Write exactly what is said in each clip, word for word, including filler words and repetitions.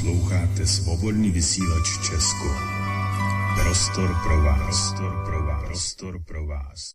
Posloucháte Svobodný vysílač Česko. Prostor pro vás. Prostor pro vás. Prostor pro vás.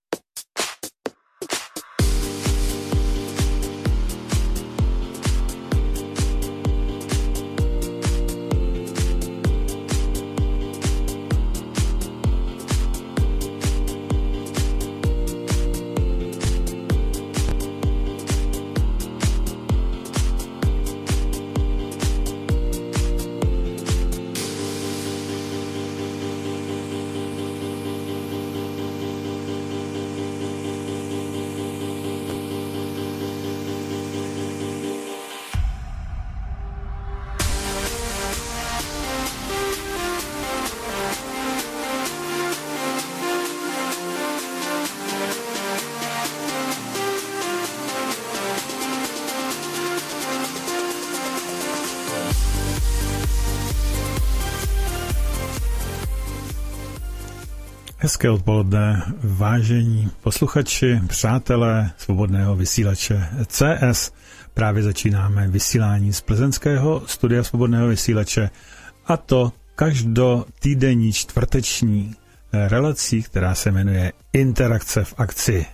Hezké odpoledne, vážení posluchači, přátelé Svobodného vysílače C S. Právě začínáme vysílání z plzeňského studia Svobodného vysílače, a to každotýdenní čtvrteční relací, která se jmenuje Interakce v akci.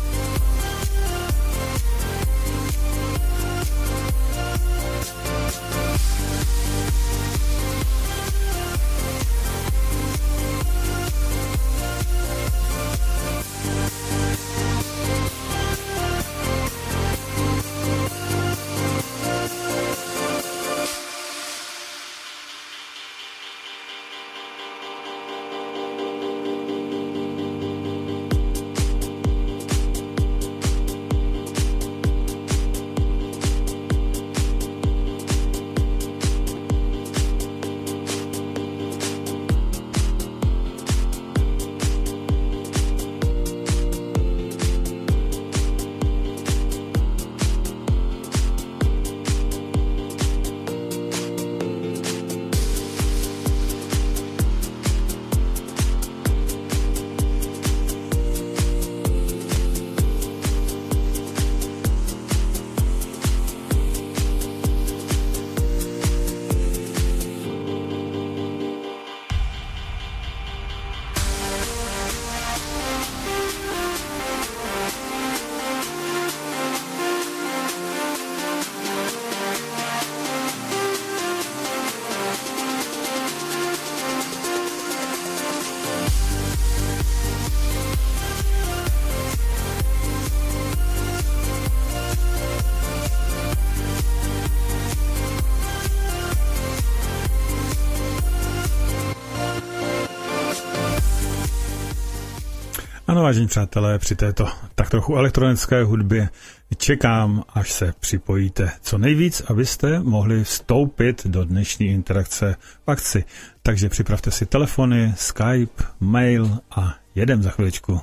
Ano, vážení přátelé, při této tak trochu elektronické hudbě čekám, až se připojíte co nejvíc, abyste mohli vstoupit do dnešní interakce v akci. Takže připravte si telefony, Skype, mail a jedem za chviličku.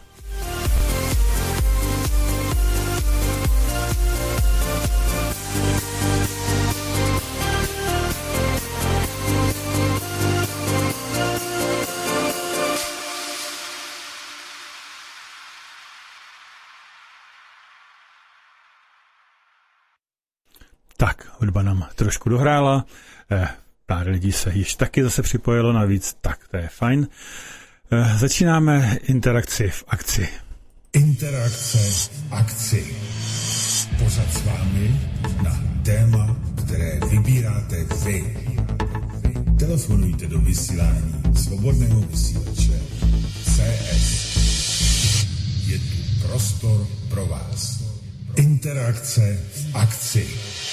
Tak, hudba nám trošku dohrála, eh, pár lidí se již taky zase připojilo navíc, tak to je fajn. Eh, začínáme interakci v akci. Interakce v akci. Pořad s vámi na téma, které vybíráte vy. Telefonujte do vysílání Svobodného vysílače C S. Je tu prostor pro vás. Interakce v akci.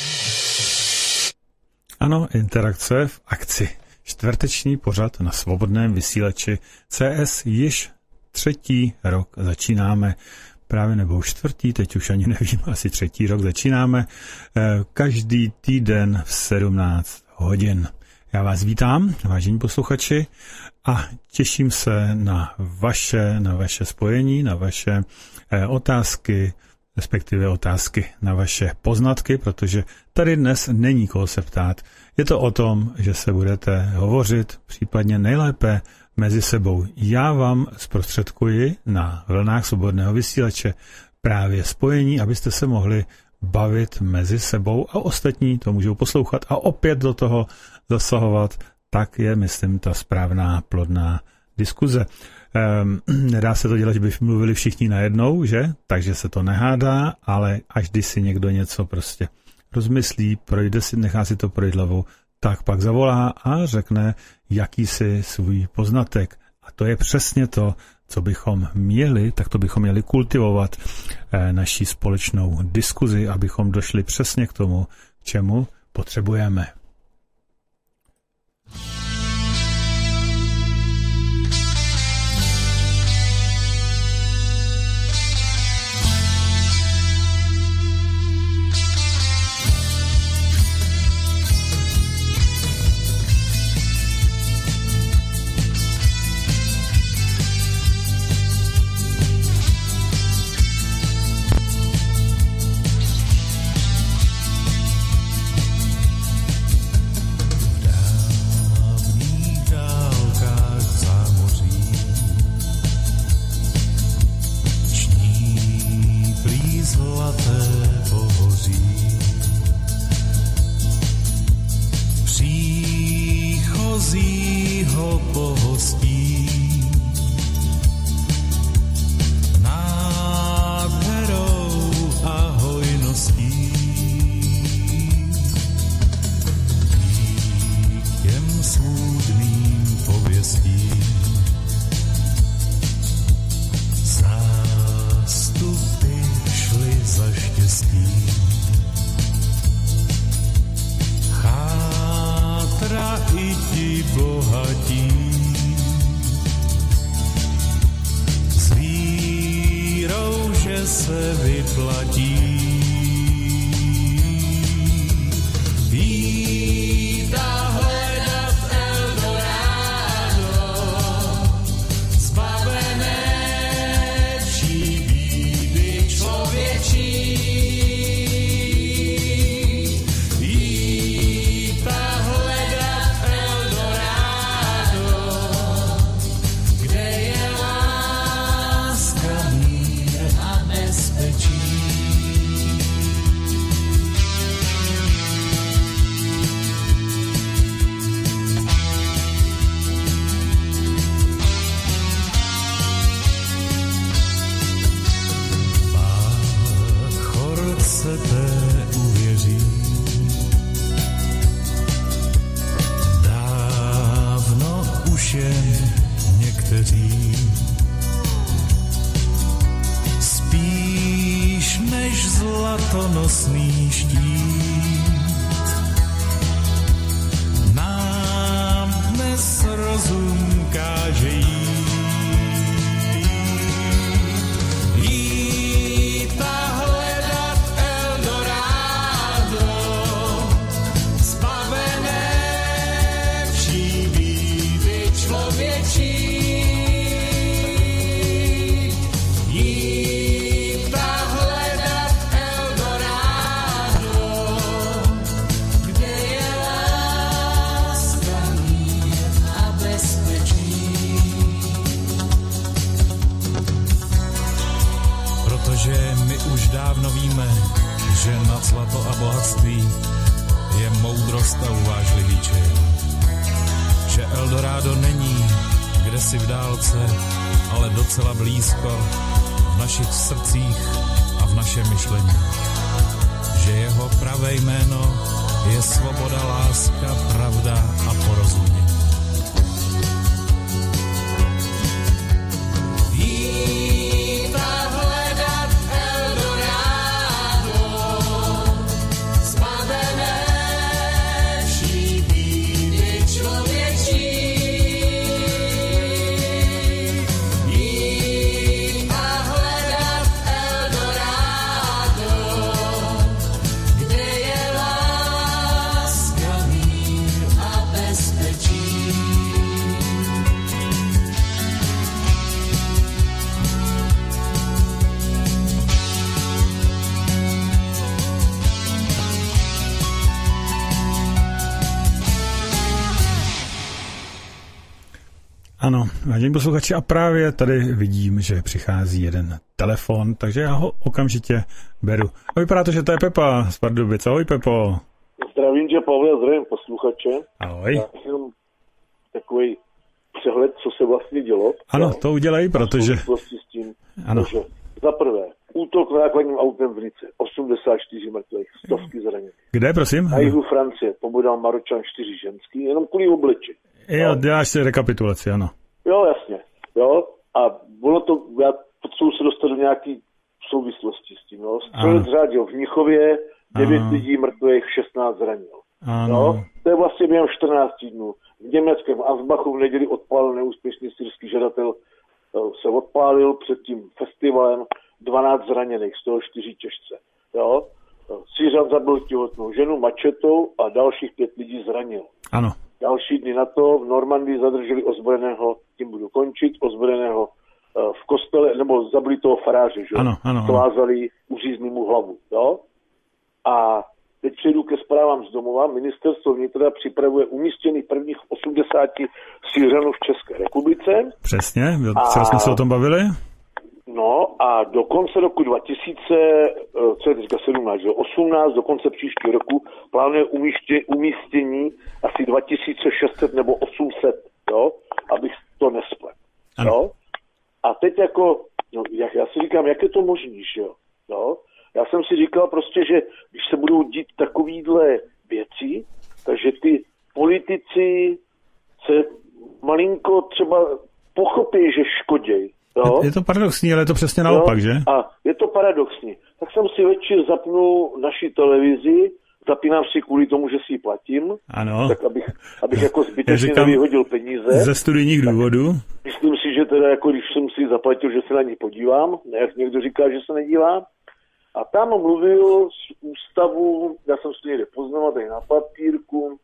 Ano, interakce v akci. Čtvrteční pořad na Svobodném vysílači C S již třetí rok začínáme. Právě nebo už čtvrtý, teď už ani nevím, asi třetí rok začínáme. Každý týden v sedmnáct hodin. Já vás vítám, vážení posluchači, a těším se na vaše, na vaše spojení, na vaše otázky, respektive otázky na vaše poznatky, protože tady dnes není koho se ptát. Je to o tom, že se budete hovořit, případně nejlépe mezi sebou. Já vám zprostředkuji na vlnách Svobodného vysílače právě spojení, abyste se mohli bavit mezi sebou a ostatní to můžou poslouchat a opět do toho zasahovat, tak je, myslím, ta správná plodná diskuze. Um, nedá se to dělat, že by mluvili všichni najednou, že? Takže se to nehádá, ale až když si někdo něco prostě rozmyslí, projde si, nechá si to projít hlavou, tak pak zavolá a řekne jakýsi svůj poznatek. A to je přesně to, co bychom měli, tak to bychom měli kultivovat eh, naší společnou diskuzi, abychom došli přesně k tomu, k čemu potřebujeme. Kde je láska Ano, vážení posluchači, a právě tady vidím, že přichází jeden telefon, takže já ho okamžitě beru. A vypadá to, že to je Pepa z Pardubic. Ahoj, Pepo. Zdravím tě, Pavle, zdravím posluchače. Ahoj. Já jenom takový přehled, co se vlastně dělo. Ano, no, to udělej, protože... S tím, ano. Takže za prvé, útok nákladním autem v Nice, osmdesát čtyři mrtvých, stovky zraněných. Kde, prosím? Na jihu Francie pobodal Maročan čtyři ženský, jenom kvůli obliči. Jo, děláš si rekapitulaci, ano. Jo, jasně. Jo, a bylo to, já potřebuji se dostat do nějaký souvislosti s tím, jo. Střelec řádil v Mnichově, devět lidí mrtvých, šestnáct zranil. Ano. No, to je vlastně během čtrnácti dnů. V německém Asbachu v neděli odpálil neúspěšný syrský žadatel, se odpálil před tím festivalem, dvanáct zraněných, z toho čtyři těžce. Jo? Syřan zabil těhotnou ženu mačetou a dalších pět lidí zranil. Ano. Další dny na to v Normandii zadrželi ozbrojeného, tím budu končit, ozbrojeného v kostele, nebo zabili toho faráře, že? Ano, ano. Svázali, uřízli mu hlavu. Jo? A teď přejdu ke zprávám z domova. Ministerstvo vnitra připravuje umístění prvních osmdesáti Syřanů v České republice. Přesně, včera jsme se o tom bavili. No a do konce roku dva tisíce, co je teďka sedmnáct, osmnáct, do konce příštího roku plánuje umístě, umístění asi dva tisíce šest set nebo osm set, jo, abych to nesplet. Jo? A teď jako, no, jak, já si říkám, jak je to možný, že jo? No? Já jsem si říkal prostě, že když se budou dít takovýhle věci, takže ty politici se malinko třeba pochopí, že škoděj. Jo? Je to paradoxní, ale je to přesně naopak, jo? že? A je to paradoxní. Tak jsem si večer zapnul naši televizi, zapínám si kvůli tomu, že si ji platím, ano. Tak abych, abych jako zbytečně nevyhodil peníze. Ze studijních důvodů. Myslím si, že teda jako když jsem si zaplatil, že se na ní podívám, jak někdo říká, že se nedívá. A tam mluvil z ústavu, já jsem si někde poznal, tady na papírku,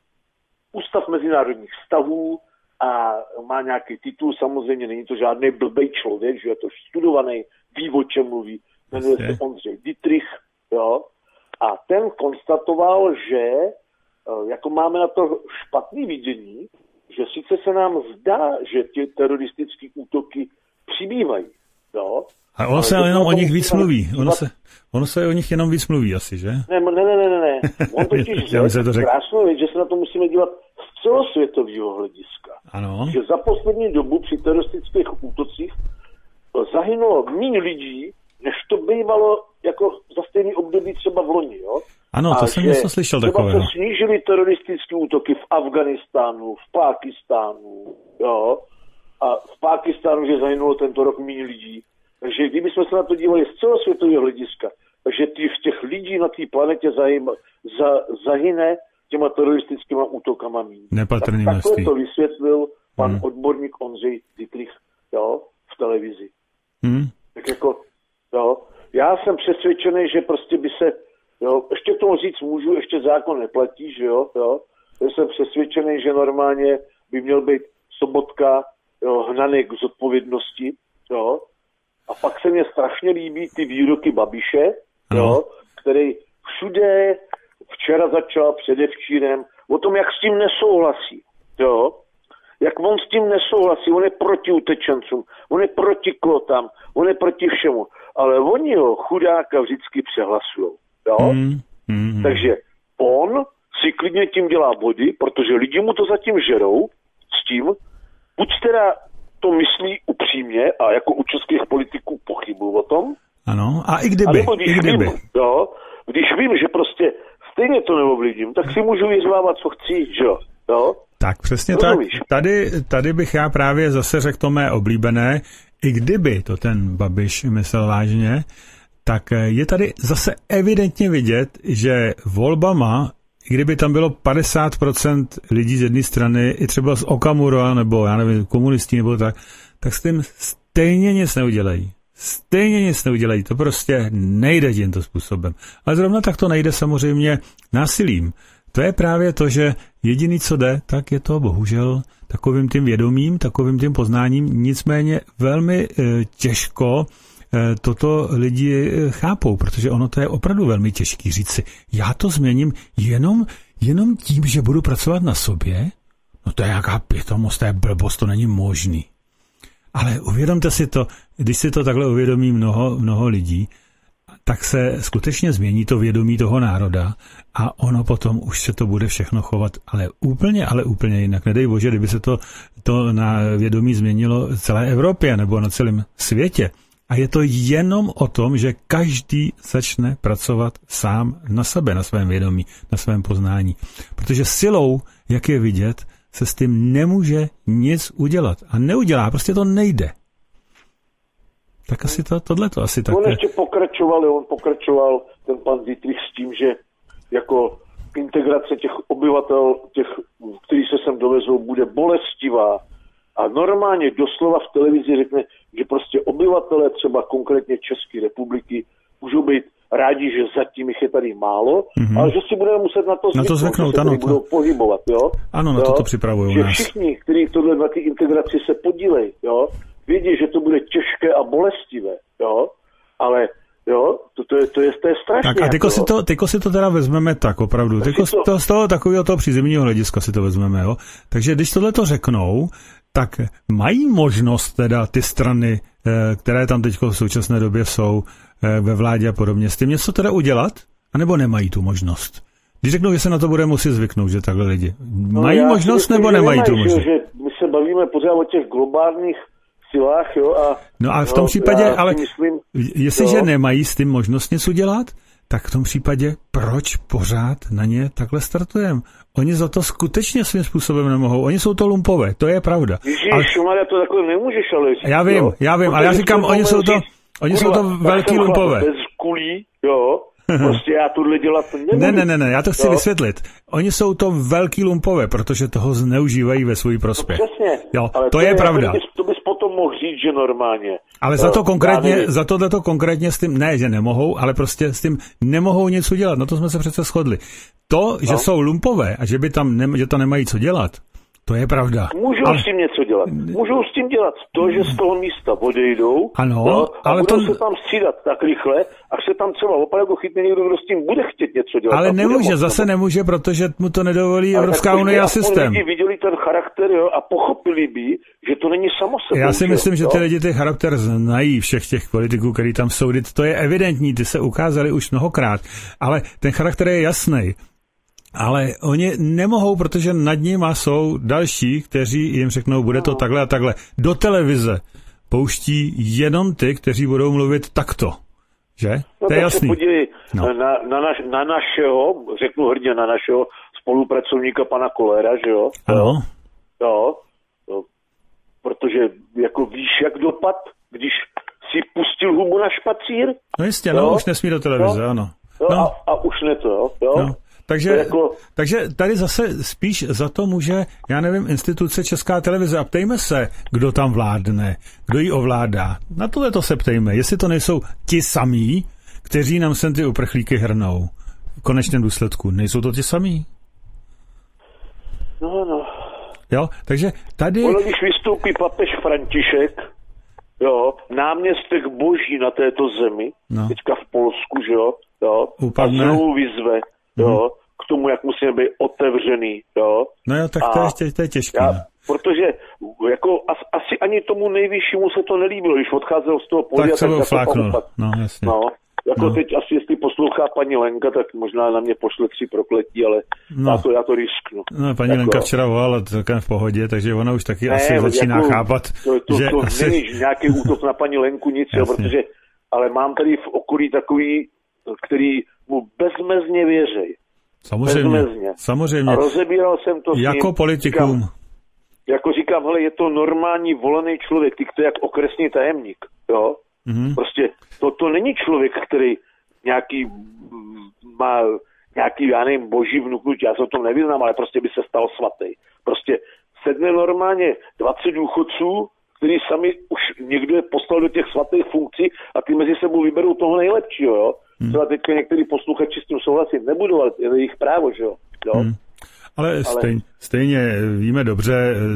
Ústav mezinárodních vztahů a má nějaký titul, samozřejmě není to žádný blbej člověk, že je to studovaný, ví, o čem mluví, jmenuje se Ondřej Dietrich, jo. A ten konstatoval, že jako máme na to špatný vidění, že sice se nám zdá, že ty teroristické útoky přibývají, jo. A ono se jenom o nich víc mluví. Ono se, ono se o nich jenom víc mluví asi, že? Ne, ne, ne, ne, ne. On totiž řekl krásnou věc, že se na to musíme dívat z celosvětového hlediska. Ano. Že za poslední dobu při teroristických útocích zahynulo méně lidí, než to bývalo jako za stejný období třeba v loni, jo? Ano, to a jsem něco slyšel takového. Třeba se snížily teroristické útoky v Afganistánu, v Pákistánu, jo? A v Pákistánu, že zahynulo tento rok méně lidí. Takže kdybychom se na to dívali z celosvětového hlediska, takže ty, v těch lidí na té planetě zahyne, za, zahyne těma teroristickýma útokama míň. Nepatrný tak, množství. Takhle to vysvětlil pan hmm. odborník Ondřej Dietrich, jo, v televizi. Hmm. Tak jako, jo, já jsem přesvědčený, že prostě by se, jo, ještě tomu říct můžu, ještě zákon neplatí, že jo, jo. Já jsem přesvědčený, že normálně by měl být Sobotka, jo, hnaný k zodpovědnosti, jo. A pak se mně strašně líbí ty výroky Babiše, jo, který všude včera začal, předevčírem, o tom, jak s tím nesouhlasí. Jo? Jak on s tím nesouhlasí, on je proti utečencům, on je proti kvotám, on je proti všemu. Ale oni ho chudáka vždycky přehlasujou. Jo? Mm, mm, Takže on si klidně tím dělá body, protože lidi mu to zatím žerou s tím, buď teda to myslí upřímně a jako u českých politiků pochybuju o tom. Ano, a i kdyby. A když, i kdyby. Vím, jo, když vím, že prostě stejně to neovlivním, tak si můžu vyřvávat, co chci, že jo? Tak přesně Rozumíš? tak. Tady, tady bych já právě zase řekl to mé oblíbené, i kdyby to ten Babiš myslel vážně, tak je tady zase evidentně vidět, že volbama, i kdyby tam bylo padesát procent lidí z jedné strany, i třeba z Okamura, nebo já nevím, komunistí, nebo tak, tak s tím stejně nic neudělají. Stejně nic neudělají, to prostě nejde tímto způsobem. Ale zrovna tak to nejde samozřejmě násilím. To je právě to, že jediný, co jde, tak je to bohužel takovým tím vědomím, takovým tím poznáním, nicméně velmi e, těžko e, toto lidi chápou, protože ono to je opravdu velmi těžký říct si, já to změním jenom, jenom tím, že budu pracovat na sobě, no to je jaká pitomost, to je blbost, to není možný. Ale uvědomte si to, když si to takhle uvědomí mnoho, mnoho lidí, tak se skutečně změní to vědomí toho národa a ono potom už se to bude všechno chovat, ale úplně, ale úplně jinak. Nedej bože, kdyby se to, to na vědomí změnilo v celé Evropě nebo na celém světě. A je to jenom o tom, že každý začne pracovat sám na sebe, na svém vědomí, na svém poznání. Protože silou, jak je vidět, se s tím nemůže nic udělat. A neudělá, prostě to nejde. Tak asi to, tohleto asi tak. On ještě pokračoval, on pokračoval, ten pan Dietrich, s tím, že jako integrace těch obyvatel, těch, kteří se sem dovezou, bude bolestivá. A normálně doslova v televizi řekne, že prostě obyvatelé třeba konkrétně České republiky můžou být rádi, že zatím jich je tady málo, mm-hmm. ale že si budeme muset na to zvyknout, na to zvyknout, že se ano, budou to... pohybovat. Jo? Ano, na jo? to to připravují že nás. Všichni, kteří tohle na té integraci se podílejí, jo, vědí, že to bude těžké a bolestivé, jo, ale jo, to, to, je, to, je, to je strašné. Tak a tyko si, to, tyko si to teda vezmeme tak opravdu, tyko to... To, z toho takového toho přízemního hlediska si to vezmeme, jo. Takže když tohle to řeknou, tak mají možnost teda ty strany, které tam teď v současné době jsou ve vládě a podobně, s tím něco teda udělat? A nebo nemají tu možnost? Když řeknou, že se na to bude muset zvyknout, že takhle lidi. Mají no, možnost myslím, nebo nemají tu možnost? Že, že my se bavíme pořád o těch globálních silách, jo, a... No a v tom no, případě, ale myslím, jestliže jo. nemají s tím možnost něco dělat, tak v tom případě proč pořád na ně takhle startujeme? Oni za to skutečně svým způsobem nemohou. Oni jsou to lumpové, to je pravda. Ježíš, ale... Šumara, to takhle nemůžeš, ale... Já vím, jo? já vím, ale já říkám, oni jsou to, oni jsou to velký lumpové. Bez kulí, jo, prostě já tohle dělat nemůžu. Ne, ne, ne, ne, já to chci jo? vysvětlit. Oni jsou to velký lumpové, protože toho zneužívají ve svůj prospěch. No přesně, jo, ale to, to je, je pravda. To bys, to bys potom mohl říct, že normálně. Ale za to konkrétně, za tohleto konkrétně s tím, ne, že nemohou, ale prostě s tím nemohou nic udělat. Na to jsme se přece shodli. To, že no. jsou lumpové a že by tam, ne, že to nemají co dělat, to je pravda. Můžou ale... s tím něco dělat. Můžou s tím dělat to, že z toho místa odejdou, ano, no, a ale budou to... se tam střídat tak rychle, až se tam třeba opravdu chytne někdo, kdo s tím bude chtět něco dělat. Ale nemůže, zase nemůže, protože mu to nedovolí ale Evropská unie a systém. Lidi viděli ten charakter, jo, a pochopili by, že to není samo sebou. Já si myslím, že ty lidi ty charakter znají všech těch politiků, který tam jsou. To je evidentní, ty se ukázali už mnohokrát, ale ten charakter je jasný. Ale oni nemohou, protože nad nima jsou další, kteří jim řeknou, bude to takhle a takhle. Do televize pouští jenom ty, kteří budou mluvit takto. Že? No, to je jasný. Se podívej no. na, na, naš, na našeho, řeknu hrdě, na našeho spolupracovníka pana Kollera, že jo? Ano. Jo, jo. Protože jako víš, jak dopad, když si pustil hubu na špacír? No jistě, no, už nesmí do televize, no. ano. No. No. A, a už ne to, jo? jo? No. Takže, jako... takže tady zase spíš za to může, já nevím, instituce Česká televize. A ptejme se, kdo tam vládne, kdo ji ovládá. Na tohle to se ptejme, jestli to nejsou ti samí, kteří nám sem ty uprchlíky hrnou. V konečném důsledku. Nejsou to ti samí? No, no. Jo, takže tady... Ono, když vystoupí papež František, jo, náměstek boží na této zemi, no. teďka v Polsku, že jo, jo a znovu vyzve, jo, mm. k tomu, jak musíme být otevřený, jo. No jo, tak to je, to je těžké. Já, protože jako as, asi ani tomu nejvyššímu se to nelíbilo, když odcházel z toho pódia. Tak se ho fláknul, no jasně. No, jako no. teď asi, jestli poslouchá paní Lenka, tak možná na mě pošle tři prokletí, ale no. já, to, já to risknu. No, paní jako... Lenka včera volala celkem v pohodě, takže ona už taky ne, asi začíná jako, chápat, to, to, že to asi... není nějaký útok na paní Lenku, nic, jo, protože, ale mám tady v okolí takový, který mu bezmezně věří. Samozřejmě, bezmezně. samozřejmě. A rozebíral jsem to s jako ním. politikům. Říkám, jako říkám, hele, je to normální volený člověk, ty, to je jak okresní tajemník, jo. Mm-hmm. Prostě to, to není člověk, který nějaký má nějaký, já nevím, boží vnuknutí, já se o tom nevyznám, ale prostě by se stal svatý. Prostě sedne normálně dvacet důchodců, který sami už někdo je poslal do těch svatých funkcí a ty mezi sebou vyberou toho nejlepšího, jo. Hmm. Třeba teďka některý posluchači s tím souhlasit nebudou, ale je to jejich právo, že jo. jo? Hmm. Ale, ale... Stejně, stejně víme dobře,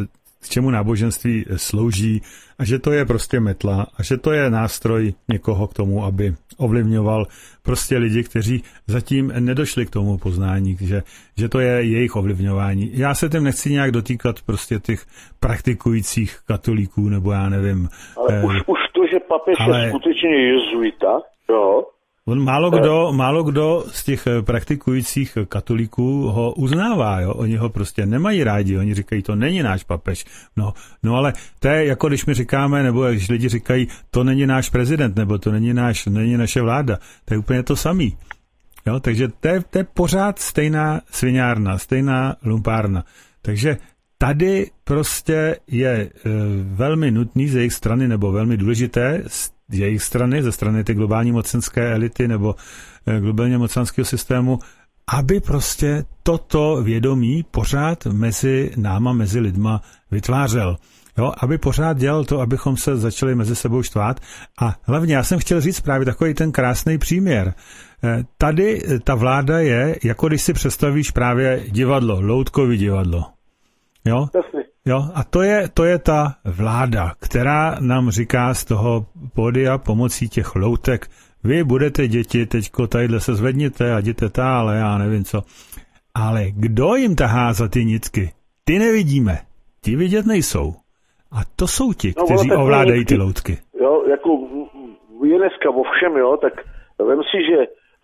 k čemu náboženství slouží a že to je prostě metla a že to je nástroj někoho k tomu, aby ovlivňoval prostě lidi, kteří zatím nedošli k tomu poznání, že, že to je jejich ovlivňování. Já se tím nechci nějak dotýkat prostě těch praktikujících katolíků, nebo já nevím. Ale eh, už, už to, že papež ale... je skutečně jezuita, jo. On málo kdo, málo kdo z těch praktikujících katolíků ho uznává, jo? Oni ho prostě nemají rádi, oni říkají, to není náš papež. No, no ale to je jako když mi říkáme, nebo když lidi říkají, to není náš prezident, nebo to není, náš, není naše vláda, to je úplně to samý. Jo? Takže to je, to je pořád stejná sviňárna, stejná lumpárna. Takže tady prostě je e, velmi nutný z jejich strany, nebo velmi důležité z jejich strany, ze strany ty globální mocenské elity nebo e, globálně mocenského systému, aby prostě toto vědomí pořád mezi náma, mezi lidma vytvářel. Jo, aby pořád dělal to, abychom se začali mezi sebou štvát. A hlavně já jsem chtěl říct právě takový ten krásný příměr. E, tady ta vláda je, jako když si představíš právě divadlo, loutkový divadlo. Jo? Jo, a to je, to je ta vláda, která nám říká z toho pódia pomocí těch loutek, vy budete děti, teďko tadyhle se zvedněte a jděte tále, já nevím co. Ale kdo jim tahá za ty nitky? Ty nevidíme, ti vidět nejsou. A to jsou ti, no, kteří ovládají nitky, ty loutky. Jo, jako je dneska vo všem, jo, tak vem si, že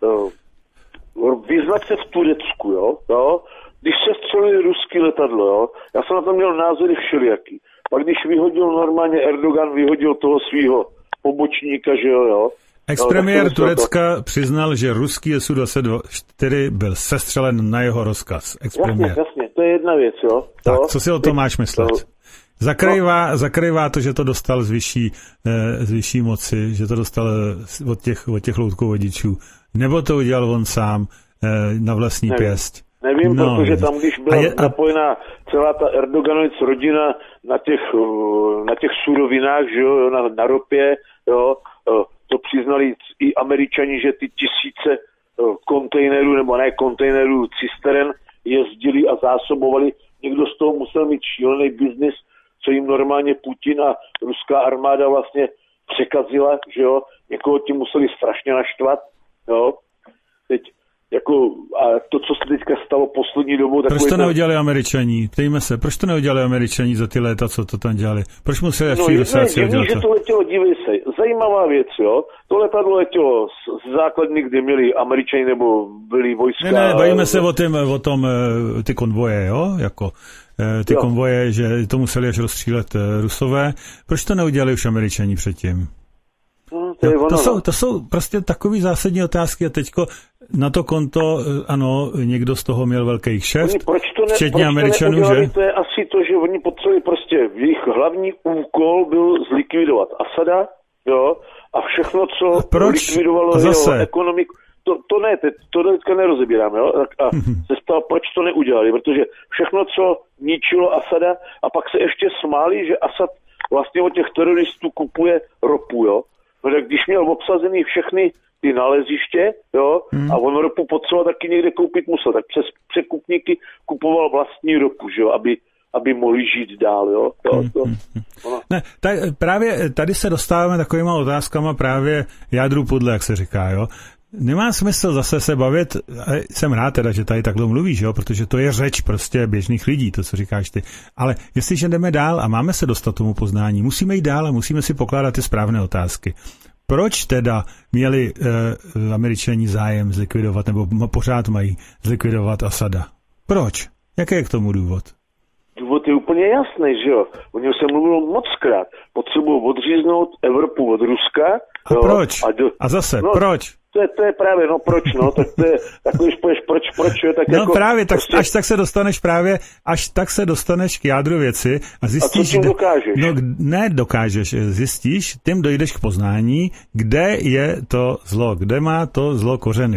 uh, vyznat se v Turecku, jo, jo, když se střelili ruský letadlo, jo, já jsem na to měl názory všelijaký. Pak když vyhodil normálně Erdogan, vyhodil toho svého pobočníka, že jo, jo. Ex-premiér no, Turecka to... přiznal, že ruský S U dvacet čtyři byl sestřelen na jeho rozkaz. Jasně, jasně, to je jedna věc, jo. Tak, jo? Co si o tom máš myslet? Zakrývá, no. zakrývá to, že to dostal z vyšší, z vyšší moci, že to dostal od těch, od těch loutkovodičů, nebo to udělal on sám na vlastní Nevím. pěst? Nevím, no, protože tam, když byla je, a... napojená celá ta Erdoganovic rodina na těch, na těch surovinách, že jo, na, na ropě, jo, to přiznali i Američani, že ty tisíce kontejnerů, nebo ne kontejnerů, cisteren jezdili a zásobovali. Někdo z toho musel mít šílený biznis, co jim normálně Putin a ruská armáda vlastně překazila, že jo, někoho tím museli strašně naštvat, jo. Teď jako, a to, co se teďka stalo poslední dobou... Proč to neudělali Američani? Ptejme se, proč to neudělali Američani za ty léta, co to tam dělali? Proč museli až no, do Sáci udělat to? že to letělo, dívej se, zajímavá věc, jo. To letadlo letělo z základny, kde měli Američani nebo byli vojska... Ne, ne, bavíme se o, tým, o tom, ty konvoje, jo, jako... Ty jo. konvoje, že to museli až rozstřílet Rusové. Proč to neudělali už Američani předtím? No, to, jo, to, jsou, to jsou prostě takový zásadní otázky a teďko na to konto, ano, někdo z toho měl velký kšeft, včetně Američanů, že? To je asi to, že oni potřebovali prostě, jejich hlavní úkol byl zlikvidovat Asada, jo, a všechno, co proč? likvidovalo jeho ekonomiku. To, to ne, to teďka nerozebíráme, jo, a se stalo, proč to neudělali, protože všechno, co ničilo Asada, a pak se ještě smáli, že Asad vlastně od těch teroristů kupuje ropu, jo. No tak když měl obsazený všechny ty naleziště, jo, hmm. a on ropu potřeboval taky někde koupit musel, tak přes překupníky kupoval vlastní ropu, že jo, aby, aby mohli žít dál, jo. jo to, hmm. Ne, tak právě tady se dostáváme takovýma otázkama právě jádru pudle, jak se říká, jo. Nemá smysl zase se bavit, jsem rád teda, že tady takhle mluvíš, jo, protože to je řeč prostě běžných lidí, to, co říkáš ty. Ale jestliže jdeme dál a máme se dostat tomu poznání, musíme jít dál a musíme si pokládat ty správné otázky. Proč teda měli eh, Američani zájem zlikvidovat, nebo pořád mají zlikvidovat Asada? Proč? Jaký je k tomu důvod? Důvod je úplně jasný, že jo. O něm se mluvilo mockrát. Potřebují odříznout Evropu od Ruska. A jo, proč? A, do... a zase, no, proč? To je, to je právě, no proč, no, tak to je, tak když poješ proč, proč, jo, tak no jako... No právě, tak, prostě... až tak se dostaneš právě, až tak se dostaneš k jádru věci a zjistíš... A co tím dokážeš? No ne dokážeš, zjistíš, tím dojdeš k poznání, kde je to zlo, kde má to zlo kořeny.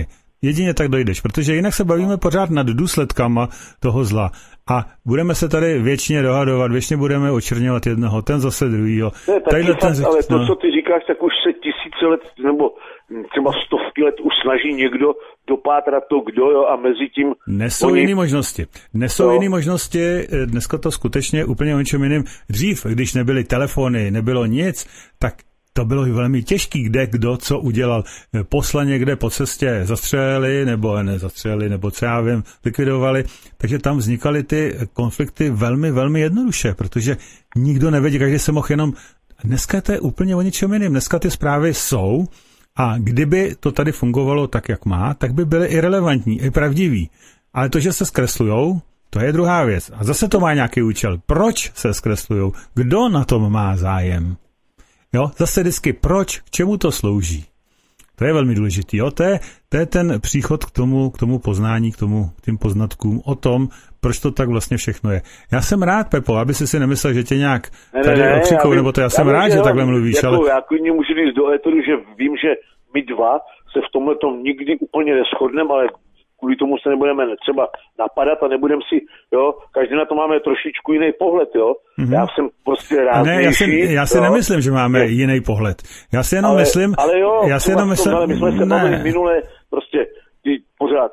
Jedině tak dojdeš, protože jinak se bavíme pořád nad důsledkama toho zla. A budeme se tady věčně dohadovat, věčně budeme očerňovat jednoho, ten zase druhýho. Ne, taky fakt, ten, ale to, no. co ty říkáš, tak už se tisíce let, nebo třeba stovky let už snaží někdo dopátrat to, kdo, jo, a mezi tím... Nesou oni... jiné možnosti. Nesou no. jiné možnosti, dneska to skutečně úplně o něčem jiným. Dřív, když nebyly telefony, nebylo nic, tak to bylo velmi těžký, kde kdo co udělal. Posla někde po cestě zastřelili, nebo ne zastřelili, nebo co já vím, likvidovali. Takže tam vznikaly ty konflikty velmi, velmi jednoduše, protože nikdo nevěděl, každý se mohl jenom... Dneska to je úplně o něčem jiným. Dneska ty zprávy jsou a kdyby to tady fungovalo tak, jak má, tak by byly i relevantní, i pravdivý. Ale to, že se zkreslujou, to je druhá věc. A zase to má nějaký účel. Proč se zkreslujou? Kdo na tom má zájem? Jo, zase vždycky proč, k čemu to slouží. To je velmi důležitý. Jo? To, je, to je ten příchod k tomu, k tomu poznání, k tomu, k těm poznatkům o tom, proč to tak vlastně všechno je. Já jsem rád, Pepo, aby si si nemyslel, že tě nějak tady ne, ne, okřikou, já nebo to já, já jsem rád, že takhle mluvíš. Jako, ale... Já klidně můžu říct do éteru, že vím, že my dva se v tomhletom nikdy úplně neshodneme, ale kvůli tomu se nebudeme třeba napadat a nebudeme si, jo, každý na to máme trošičku jiný pohled, jo. Mm-hmm. Já jsem prostě rád. Ne, já si, já si nemyslím, že máme ne. jiný pohled. Já si jenom ale, myslím, ale jo, já si jenom myslím, ale my jsme se bavili minule, prostě ty pořád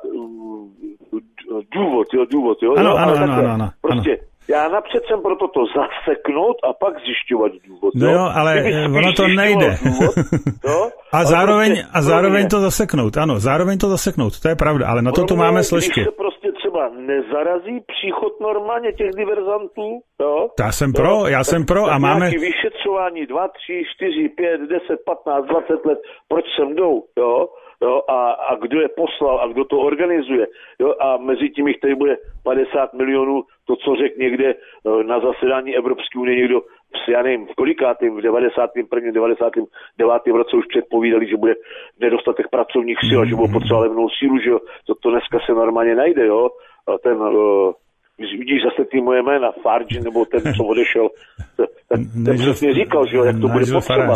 důvod, jo, důvod, jo. Ano, jo, ano, ano, takhle, ano, ano. Prostě já napřed jsem proto to zaseknout a pak zjišťovat důvod. No jo, ale ono to nejde. Důvod, jo, a zároveň, prostě, a zároveň to zaseknout, ano, zároveň to zaseknout, to je pravda, ale na to tu máme složky. Když se prostě třeba nezarazí příchod normálně těch diverzantů, jo. Já jsem pro, jo, já jsem pro a máme... Nějaké vyšetřování dva, tři, čtyři, pět, deset, patnáct, dvacet let, proč sem jdou, jo. Jo, a, a kdo je poslal a kdo to organizuje. Jo, a mezi tím jich tady bude padesát milionů, to, co řekl někde na zasedání Evropské unie někdo, já nevím, v kolikátým, v devadesátém prvním, devadesátém devátém roce už předpovídali, že bude nedostatek pracovních sil a že budou potřeba levnou sílu, že jo, to, to dneska se normálně najde, jo. A ten, uh, vidíš zase ty moje jména, Farge, nebo ten, co odešel, ten, ten přesně říkal, že jo, jak to bude potřeba.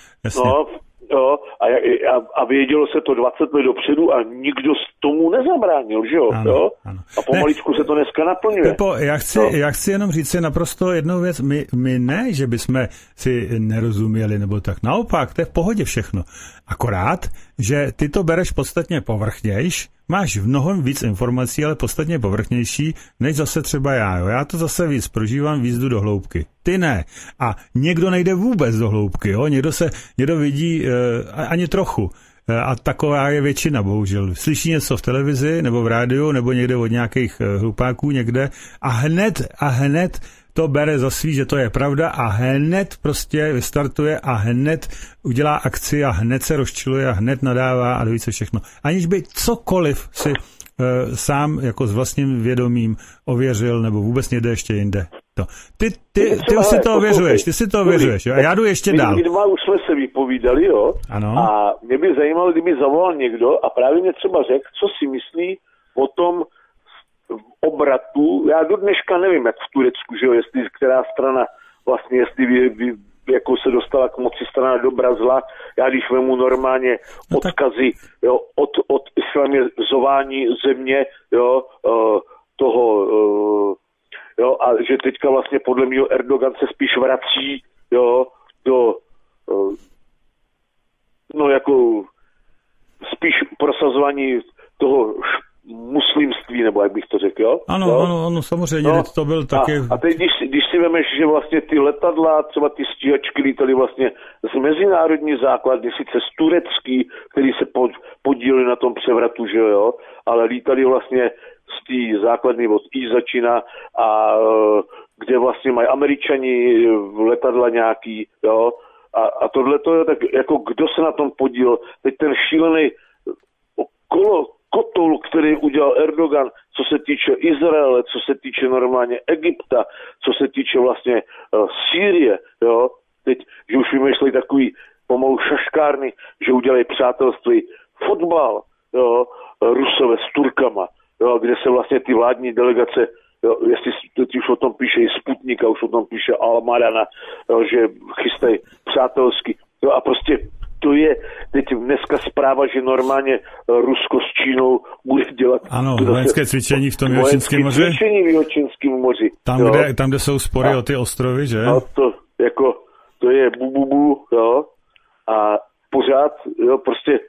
No, jo, a, a, a vědělo se to dvacet let dopředu a nikdo s tomu nezabránil, že jo? Ano, jo? Ano. A pomaličku ne, se to dneska naplňuje. Pepo, já chci, no. já chci jenom říct si naprosto jednu věc. My, my ne, že bychom si nerozuměli, nebo tak. Naopak, to je v pohodě všechno. Akorát, že ty to bereš podstatně povrchnějš, máš mnohem víc informací, ale podstatně povrchnější, než zase třeba já. Jo? Já to zase víc prožívám, víc jdu do hloubky. Ty ne. A někdo nejde vůbec do hloubky. Jo? Někdo se, někdo vidí uh, ani trochu. A taková je většina, bohužel. Slyší něco v televizi, nebo v rádiu, nebo někde od nějakých hlupáků někde a hned, a hned to bere za svý, že to je pravda a hned prostě vystartuje a hned udělá akci a hned se rozčiluje a hned nadává a doví se všechno. Aniž by cokoliv si uh, sám jako s vlastním vědomím ověřil, nebo vůbec někde ještě jinde. To. Ty, ty, ty už si to ověřuješ, ty si to ověřuješ, jo? A já jdu ještě my, dál. My dva už jsme se vypovídali, jo? Ano. A mě by zajímalo, kdyby zavolal někdo a právě mě třeba řekl, co si myslí o tom obratu. Já do dneška nevím, jak v Turecku, že jo, jestli která strana vlastně, jestli vy, vy, jako se dostala k moci strana dobra zla. Já když vemu normálně no odkazy jo, od, od islamizování země, jo, uh, toho... Uh, Jo, a že teďka vlastně podle mě Erdogan se spíš vrací, jo, do, no jako spíš prosazování toho muslimství, nebo jak bych to řekl, jo? Ano, jo? ano, ano, samozřejmě, no, to byl taky... A, a teď, když, když si vemeš, že vlastně ty letadla, třeba ty stíhačky lítaly vlastně z mezinárodní základny, sice z turecký, který se pod, podíleli na tom převratu, že jo, ale lítali vlastně z té základny od Izačina a kde vlastně mají Američani letadla nějaký, jo, a, a tohle to je tak, jako kdo se na tom podíl, teď ten šílený kolo, kotol, který udělal Erdogan, co se týče Izraele, co se týče normálně Egypta, co se týče vlastně uh, Sýrie, jo, teď, že už vymýšlejí takový pomalu šaškárny, že udělají přátelství, fotbal, jo, Rusové s Turkama, jo, kde se vlastně ty vládní delegace, jo, jestli teď už o tom píše i Sputnik, a už o tom píše Al-Marana, jo, že chystají přátelsky, jo, a prostě to to je teď dneska zpráva, že normálně Rusko s Čínou bude dělat... Ano, vojenské cvičení v tom Jihočínském moři. Vojenské cvičení v Jihočínském moři. Tam, kde, tam, kde jsou spory a, o ty ostrovy, že? No to, jako, to je bu, bu, bu, jo. A pořád, jo, prostě...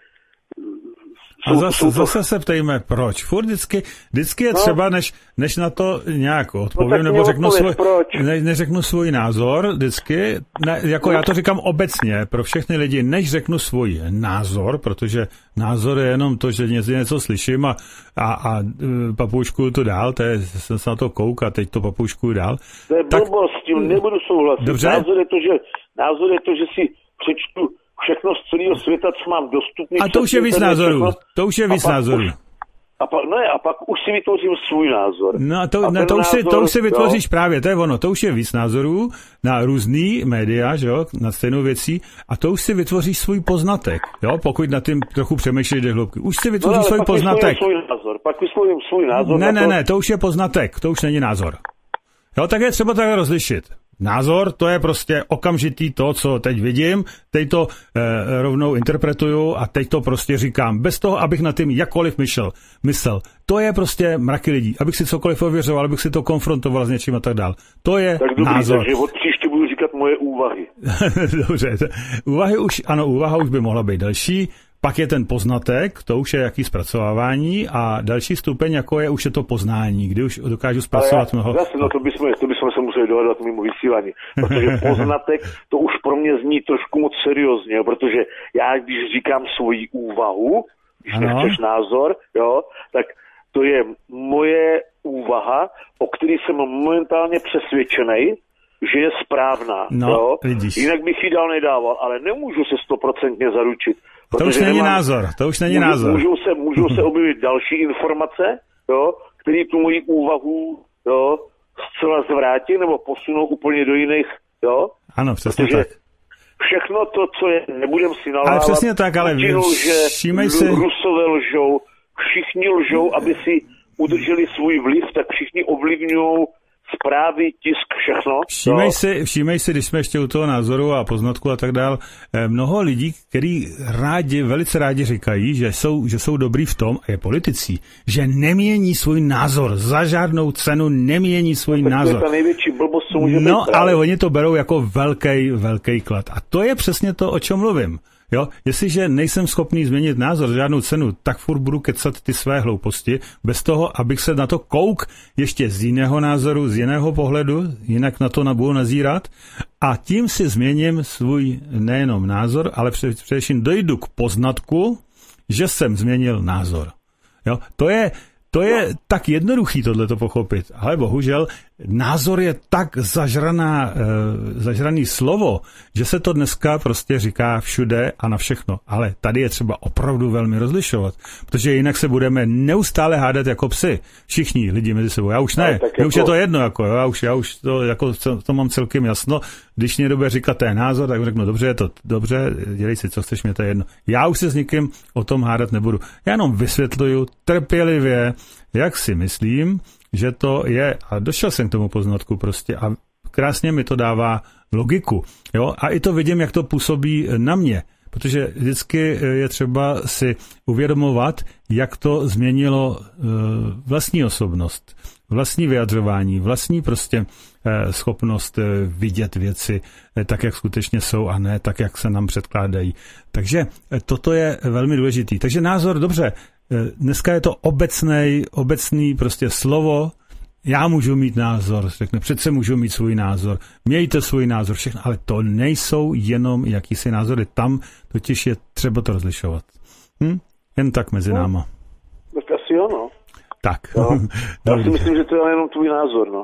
A zase, zase se ptejme, proč? Furt vždycky, vždycky je třeba, než, než na to nějak odpovím, no, nebo řeknu svůj, ne, neřeknu svůj názor, vždycky, ne, jako já to říkám obecně, pro všechny lidi, než řeknu svůj názor, protože názor je jenom to, že něco, něco slyším a, a, a papouškuju to dál, to je, jsem se na to kouk a teď to papouškuju dál. To je blbost, s tím nebudu souhlasit. Dobře? Názor je to, že, názor je to, že si přečtu všechno z celého světa, co mám dostupný. A to už je víc názorů. To už je víc názorů. A pak, no a pak už si vytvořím svůj názor. No a to, a no, to, už, názor, si, to už si vytvoříš jo? Právě, to je ono, to už je víc názorů na různý média, že jo, na stejnou věcí, a to už si vytvoříš svůj poznatek, jo, pokud na tím trochu přemýšlíš do hloubky. Už si vytvoříš no, svůj poznatek. Svůj názor, pak vyslovím svůj názor. Ne, ne, to... ne, to už je poznatek, to už není názor. Jo, tak je třeba takhle rozlišit. Názor, to je prostě okamžitý to, co teď vidím, teď to e, rovnou interpretuju a teď to prostě říkám, bez toho, abych nad tím jakkoliv myšel, myslel. To je prostě mraky lidí, abych si cokoliv ověřoval, abych si to konfrontoval s něčím a tak dál. To je tak dobrý, názor. Takže od příště budu říkat moje úvahy. Dobře, úvahy už, ano, úvaha už by mohla být delší. Pak je ten poznatek, to už je jaký zpracovávání a další stupeň, jako je už je to poznání, kdy už dokážu zpracovat já, mnoho... Zase, no to bychom, to bychom se museli dohledat mimo vysílání, protože poznatek, to už pro mě zní trošku moc seriózně, protože já, když říkám svoji úvahu, když ano. nechceš názor, jo, tak to je moje úvaha, o který jsem momentálně přesvědčený, že je správná, no, jo? Vidíš. Jinak bych ji dál nedával, ale nemůžu se stoprocentně zaručit. To už není nemám, názor, to už není můžu, názor. Můžou se, můžou se objevit další informace, jo, které tu moji úvahu, jo, zcela zvrátí nebo posunou úplně do jiných, jo. Ano, přesně protože tak. Všechno to, co je, nebudem si nalávat. Ale přesně tak, ale všímej si... Rusové lžou, všichni lžou, aby si udrželi svůj vliv, tak všichni ovlivňují zprávy, tisk, všechno. Všímej no. si, všímej si, když jsme ještě u toho názoru a poznatku a tak dál, mnoho lidí, kteří rádi, velice rádi říkají, že jsou, že jsou dobrý v tom, a je politici, že nemění svůj názor, za žádnou cenu nemění svůj tak názor. To je ta největší blbost, co může No, být, ale oni to berou jako velký, velký klad. A to je přesně to, o čem mluvím. Jo, jestliže nejsem schopný změnit názor za žádnou cenu, tak furt budu kecat ty své hlouposti, bez toho, abych se na to kouk ještě z jiného názoru, z jiného pohledu, jinak na to budu nazírat a tím si změním svůj nejenom názor, ale především dojdu k poznatku, že jsem změnil názor. Jo, to je To je no. tak jednoduchý tohleto pochopit, ale bohužel názor je tak zažraná, e, zažraný slovo, že se to dneska prostě říká všude a na všechno. Ale tady je třeba opravdu velmi rozlišovat, protože jinak se budeme neustále hádat jako psy. Všichni lidi mezi sebou. Já už ne, jako... už je to jedno, jako, já už, já už to, jako, to mám celkem jasno. Když někdo bude říkat ten názor, tak řeknu, dobře, je to dobře, dělej si, co chceš, mě to je jedno. Já už se s nikým o tom hádat nebudu. Já jenom vysvětluju trpělivě, jak si myslím, že to je, a došel jsem k tomu poznatku prostě a krásně mi to dává logiku, jo, a i to vidím, jak to působí na mě, protože vždycky je třeba si uvědomovat, jak to změnilo uh, vlastní osobnost, vlastní vyjadřování, vlastní prostě uh, schopnost uh, vidět věci uh, tak, jak skutečně jsou a ne tak, jak se nám předkládají. Takže uh, toto je velmi důležitý. Takže názor, dobře, dneska je to obecnej, obecný prostě slovo, já můžu mít názor, řekne, přece můžu mít svůj názor, mějte svůj názor, všechno, ale to nejsou jenom jakýsi názory, tam totiž je třeba to rozlišovat. Hm? Jen tak mezi no, náma. Tak asi jo, no. Tak. No, já si myslím, že to je jenom tvůj názor, no.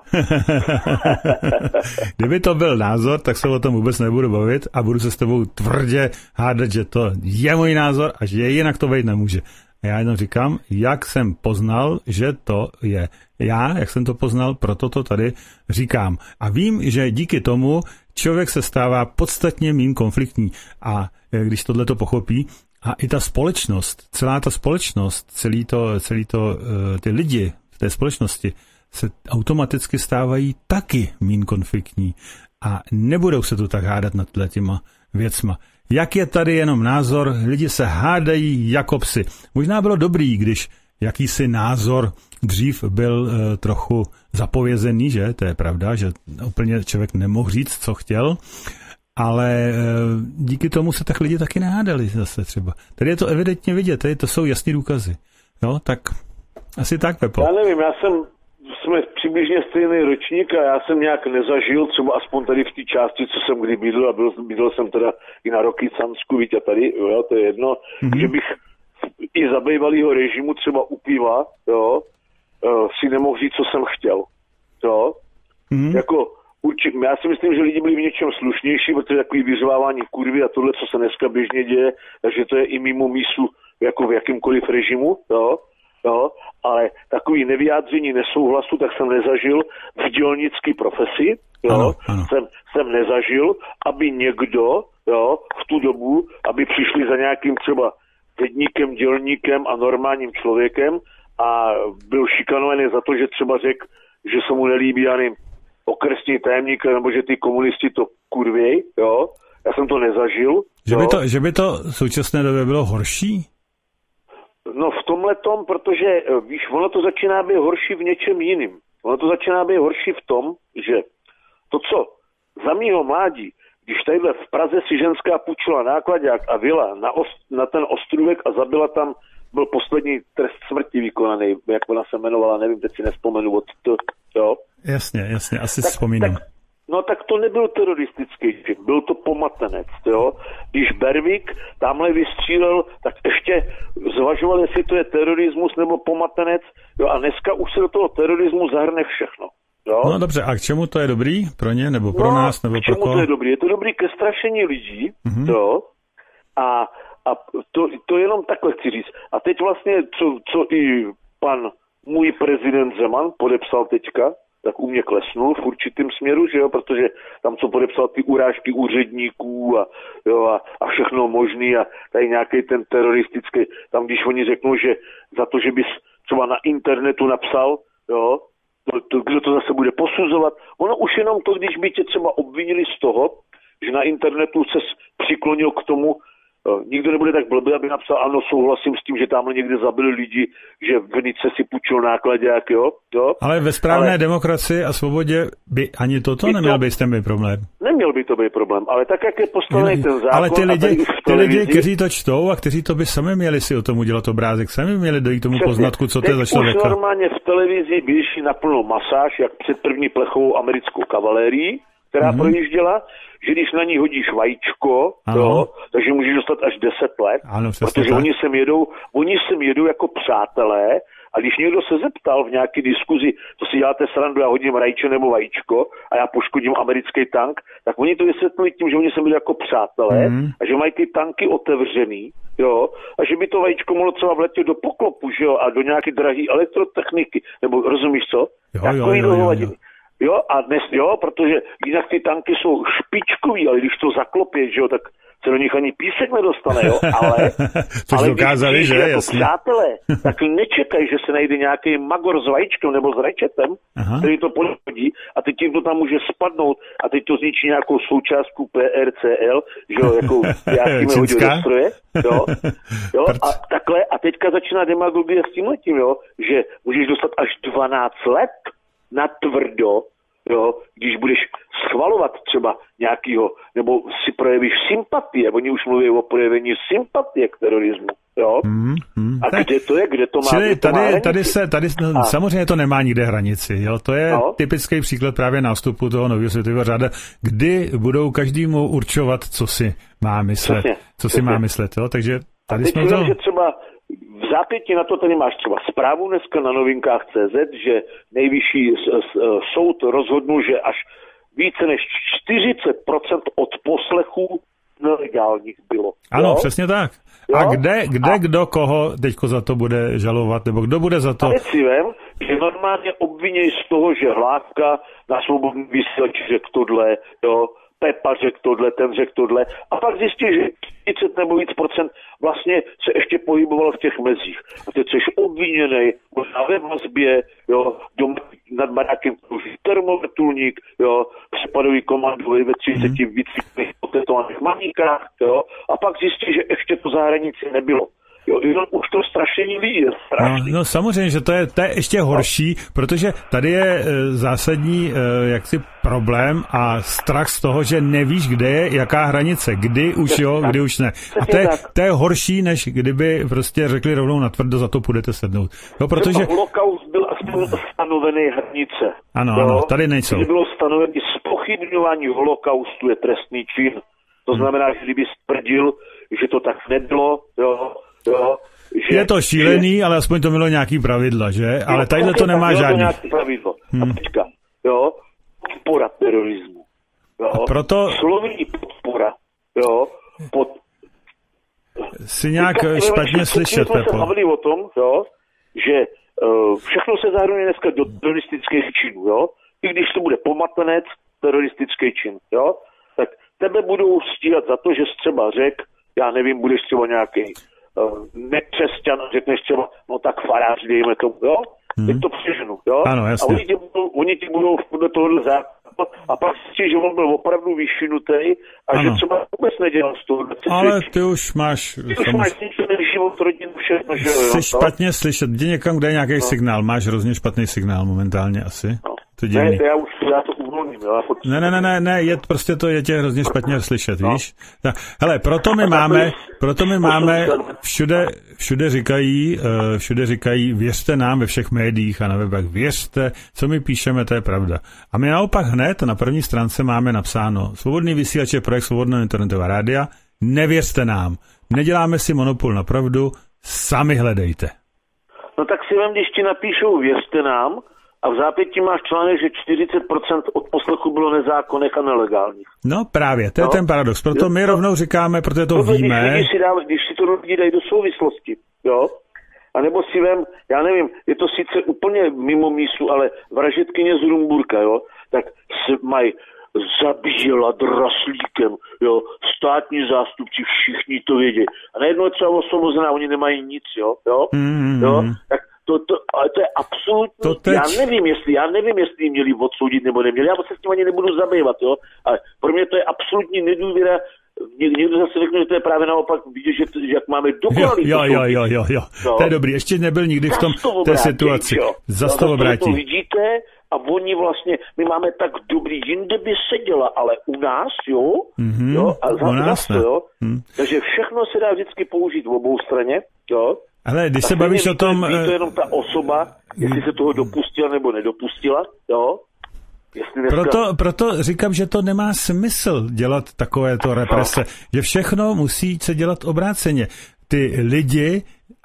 Kdyby to byl názor, tak se o tom vůbec nebudu bavit a budu se s tebou tvrdě hádat, že to je můj názor a že jinak to být nemůže. A já jenom říkám, jak jsem poznal, že to je já, jak jsem to poznal, proto to tady říkám. A vím, že díky tomu člověk se stává podstatně méně konfliktní. A když tohle to pochopí, a i ta společnost, celá ta společnost, celý to, celý to, ty lidi v té společnosti se automaticky stávají taky méně konfliktní. A nebudou se tu tak hádat nad těma věcma. jak je tady jenom názor, lidi se hádají jako psy. Možná bylo dobrý, když jakýsi názor dřív byl uh, trochu zapovězený, že? To je pravda, že úplně člověk nemohl říct, co chtěl, ale uh, díky tomu se tak lidi taky nehádali zase třeba. Tady je to evidentně vidět, tady to jsou jasný důkazy. Jo, tak asi tak, Pepo. Já nevím, já jsem, jsme přibližně stejný ročník a já jsem nějak nezažil, třeba aspoň tady v té části, co jsem kdy bydl, a byl, bydl jsem teda i na roky Cansku, víte, tady, jo, to je jedno, mm-hmm. že bych i za bývalýho režimu třeba u piva, jo, si nemohl říct, co jsem chtěl, jo. Mm-hmm. Jako, určitě, já si myslím, že lidi byli v něčem slušnější, protože takový vyřvávání kurvy a tohle, co se dneska běžně děje, takže to je i mimo mísu, jako v jakýmkoliv režimu, jo, jo, ale takový nevyjádření nesouhlasu, tak jsem nezažil v dělnické profesi, jo, ano, ano. Jsem, jsem nezažil, aby někdo, jo, v tu dobu, aby přišli za nějakým třeba dědníkem, dělníkem a normálním člověkem a byl šikanovaný za to, že třeba řekl, že se mu nelíbí, já nevím, okresní tajemník, nebo že ty komunisti to kurvěj, jo, já jsem to nezažil. Že by to, že by to v současné době bylo horší? No v tomhletom, protože víš, ono to začíná být horší v něčem jiným. Ono to začíná být horší v tom, že to, co za mýho mládí, když tadyhle v Praze si ženská půjčila nákladák a vyla na, ost, na ten ostrůvek a zabila tam, byl poslední trest smrti vykonaný, jak ona se jmenovala, nevím, teď si nespomenu od to, jo. Jasně, jasně, asi tak, si vzpomínám. Tak, no tak to nebyl teroristický čin, byl to pomatenec, jo. Když Bervík tamhle vystřílel, tak ještě zvažoval, jestli to je terorismus nebo pomatenec, jo, a dneska už se do toho terorismu zahrne všechno. Jo? No dobře, a k čemu to je dobrý? Pro ně, nebo pro no, nás, nebo k čemu pro koho? to je dobrý? Je to dobrý ke strašení lidí, mm-hmm. jo, a, a to, to jenom takhle chci říct. A teď vlastně, co, co i pan můj prezident Zeman podepsal teďka, tak u mě klesnul v určitém směru, že jo, protože tam, co podepsal ty urážky úředníků a, jo, a, a všechno možný a tady nějaký ten teroristický, tam když oni řeknou, že za to, že bys třeba na internetu napsal, jo, to, to, kdo to zase bude posuzovat. Ono už jenom to, když by tě třeba obvinili z toho, že na internetu se přiklonil k tomu, nikdo nebude tak blbý, aby napsal, ano, souhlasím s tím, že tamhle někde zabili lidi, že v Nice si půjčil nákladák, jo, jo. Ale ve správné ale demokracii a svobodě by ani toto by neměl to, být ten by problém. Neměl by to být problém, ale tak, jak je postavený ten zákon... Ale ty lidi, ty lidi, kteří to čtou a kteří to by sami měli si o tom udělat obrázek, sami měli dojít tomu Přesně. poznatku, co to je za člověka. Teď už normálně v televizi běží na plnou masáž, jak před první plechovou americkou kavalérií, která mm-hmm. projížděla, že když na ní hodíš vajíčko, jo, takže můžeš dostat až deset let, ano, protože tak. oni sem jedou, oni sem jedou jako přátelé a když někdo se zeptal v nějaké diskuzi, to si děláte srandu, já hodím rajče nebo vajíčko a já poškodím americký tank, tak oni to vysvětlili tím, že oni sem byli jako přátelé mm. a že mají ty tanky otevřený, jo, a že by to vajíčko mohlo třeba vletět do poklopu, že jo, a do nějaké drahé elektrotechniky, nebo rozumíš co? Jo, Takový jo, jo, jo, jo. Jo, a dnes, jo, protože jinak ty tanky jsou špičkový, ale když to zaklopě, že jo, tak se do nich ani písek nedostane, jo, ale, ale dokázali, když že, jako jasně. přátelé, tak nečekaj, že se najde nějaký magor s vajíčkem nebo s rajčetem, Aha. který to podhodí a teď tím to tam může spadnout a teď to zničí nějakou součástku P R C L, že jo, jako já s tím hodil do stroje, jo, jo, a takhle, a teďka začíná demagogie s tímhletím, jo, že můžeš dostat až dvanáct let na tvrdo, jo, když budeš schvalovat třeba nějakýho, nebo si projevíš sympatie, oni už mluví o projevení sympatie k terorismu, jo. Mm, mm. A kde to je, kde to má, Čili kde to tady, má tady se, tady no, samozřejmě to nemá nikde hranici, jo. To je no. typický příklad právě nástupu toho nového světového řádu, kdy budou každému určovat, co si má myslet, přesně, co si přesně. má myslet, jo. Takže tady a jsme to... že třeba v zápěti na to tady máš třeba zprávu dneska na novinkách tečka cé zet, že nejvyšší soud rozhodnul, že až více než čtyřicet procent odposlechů nelegálních bylo. Ano, jo? přesně tak. Jo? A kde, kde a... kdo koho teďko za to bude žalovat, nebo kdo bude za to? A si vem, že normálně obvinějí z toho, že Hlávka na svobodný vysílači řekl tohle, jo, Pepa řekl tohle, ten řekl tohle a pak zjistí, že třicet nebo víc procent vlastně se ještě pohybovalo v těch mezích. A teď jsi obviněnej, možná ve vazbě, jo, doma nad barákem kruží termovrtulník, jo, přepadový komando ve třiceti mm. výcvikných potetovaných mamíkách, jo, a pak zjistí, že ještě to za hranici nebylo. Jo, jenom už to strašení lidí je strašný. No, no samozřejmě, že to je, to je ještě horší, protože tady je e, zásadní e, jaksi problém a strach z toho, že nevíš, kde je jaká hranice, kdy už jo, kdy už ne. A to je, to je horší, než kdyby prostě řekli rovnou natvrdo, za to půjdete sednout. No, protože... Holokaust byl aspoň stanovený hranice. Ano, jo? Ano, tady nejsou. Když bylo stanovené, zpochybňování holokaustu je trestný čin. To znamená, že kdyby stvrdil, že to tak nebylo, jo, Jo, že, je to šílený, že, ale aspoň to mělo nějaký pravidla, že? Ale jo, tadyhle to nemá žádný. Nějaký pravidlo. Hmm. A teďka, jo, podpora terorismu. Jo, a proto... Slovní podpora, jo, pod... Si nějak teďka, špatně nevím, slyšet, Pepo. Jsme se bavili o tom, jo, že uh, všechno se zahrnuje dneska do teroristických činů, jo. I když to bude pomatenec, teroristický čin, jo, tak tebe budou stíhat za to, že jsi třeba řekl, já nevím, budeš třeba nějaký nekřesťan, řekneš třeba, no tak farář, dejme tomu, jo? Hmm. Teď to přeženu, jo? Ano, jasně. A oni ti budou, oni ti budou podle tohohle zákona a pak si, že on byl opravdu vyšinutej a ano. Že třeba vůbec nedělal z toho. Ale ty už máš... Ty už máš ničený život, rodinu, všechno, že jo? Jsi špatně slyšet, jdi někam, kde je nějaký no. signál, máš hrozně špatný signál momentálně asi. No. To ne, já už já to uvolním, jo? Ne, ne, ne, ne, ne, je, prostě to je tě hrozně špatně slyšet, no. Víš? No, hele, proto my máme, proto my máme, všude, všude říkají, všude říkají, věřte nám ve všech médiích a na webech, věřte, co my píšeme, to je pravda. A my naopak hned na první stránce máme napsáno, Svobodný vysílač je projekt Svobodného internetového rádia, nevěřte nám, neděláme si monopol na pravdu, sami hledejte. No tak si vem, když ti napíšou věřte nám, a v zápětí máš článek, že čtyřicet procent od poslechu bylo nezákonných a nelegálních. No právě, to je no. ten paradox. Proto my rovnou říkáme, protože to Proto víme. Když si, dáv, když si to lidi dají do souvislosti, jo? A nebo si vem, já nevím, je to sice úplně mimo mísu, ale vražedkyně z Rumburka, jo? Tak mají zabíjela draslíkem, jo? Státní zástupci, všichni to vědí. A najednou je třeba osvobozená, oni nemají nic, jo? jo? Mm. jo? Tak To, to, ale to je absolutní, to teď... já nevím, jestli, já nevím, jestli jim měli odsoudit nebo neměli, já se s tím ani nebudu zabývat, jo, ale pro mě to je absolutní nedůvěra, někdo zase řekne, že to je právě naopak, vidět, že, že jak máme dokonalý. Jo, jo, jo, jo, jo, no. To je dobrý, ještě nebyl nikdy v tom, té situaci, za to obrátí. To vidíte a oni vlastně, my máme tak dobrý, jinde by seděla, ale u nás, jo, mm-hmm, jo, a za nás, jo, hmm. takže všechno se dá vždycky použít v obou straně, jo. Ale když se bavíš o tom... Je to jenom ta osoba, jestli se toho dopustila nebo nedopustila, jo? Dneska... Proto, proto říkám, že to nemá smysl dělat takovéto represe, no. Že všechno musí se dělat obráceně. Ty lidi,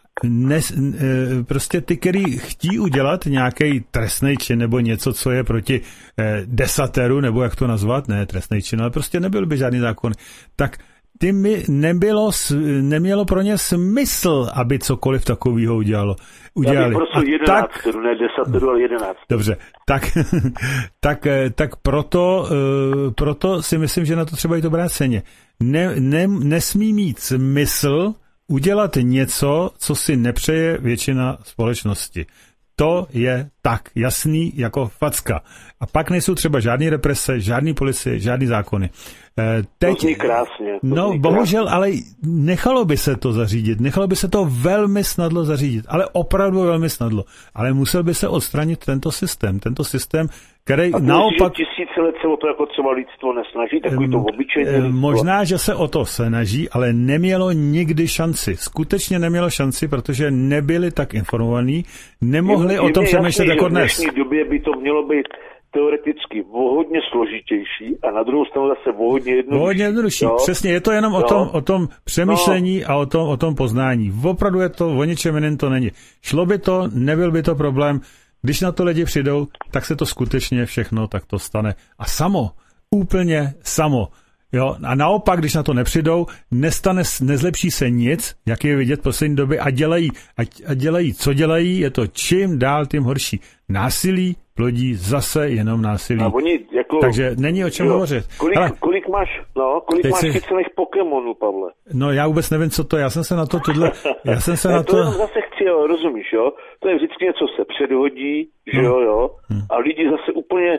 nes, prostě ty, který chtí udělat nějaký trestný čin nebo něco, co je proti eh, desateru, nebo jak to nazvat, ne trestný čin, ale prostě nebyl by žádný zákon, tak ty mi nebylo, nemělo pro ně smysl, aby cokoliv takového udělalo. Udělali. Já bych prosil jedenáct, tak, ne deset, ale jedenáct. Dobře, tak, tak, tak proto, proto si myslím, že na to třeba jít obráceně. Ne, ne, nesmí mít smysl udělat něco, co si nepřeje většina společnosti. To je tak jasný jako facka. A pak nejsou třeba žádný represe, žádný policie, žádný zákony. Teď, to zní krásně. To no, zní bohužel, krásně. Ale nechalo by se to zařídit. Nechalo by se to velmi snadlo zařídit. Ale opravdu velmi snadlo. Ale musel by se odstranit tento systém. Tento systém, který a naopak... tisíce let se o to jako třeba lidstvo nesnaží, takový to obyčejný lidstvo. Možná, že se o to snaží, ale nemělo nikdy šanci. Skutečně nemělo šanci, protože nebyli tak informovaní, nemohli je, o tom přemýšlet jako dnes. V dnešní době by to mělo být teoreticky o hodně složitější a na druhou stranu zase o hodně jednodušší. O hodně jednodušší, no? Přesně, je to jenom no. o, tom, o tom přemýšlení no. a o tom, o tom poznání. Opravdu je to, o ničem jiném to není. Šlo by to, nebyl by to problém. Když na to lidi přijdou, tak se to skutečně všechno takto stane. A samo, úplně samo. Jo? A naopak, když na to nepřijdou, nestane, nezlepší se nic, jak je vidět v poslední době, a dělají, a, a dělají, co dělají, je to čím dál tím horší. Násilí plodí zase jenom násilí. Oni, jako, takže není o čem jo, hovořit. Kolik, Ale, kolik máš, no, kolik máš si... chycených Pokémonů, Pavle? No já vůbec nevím, co to je. Já jsem se na to tohle... Já jsem se ne, na to... to zase chci, jo, rozumíš, jo? To je vždycky něco se předhodí, že jo, jo? Hmm. A lidi zase úplně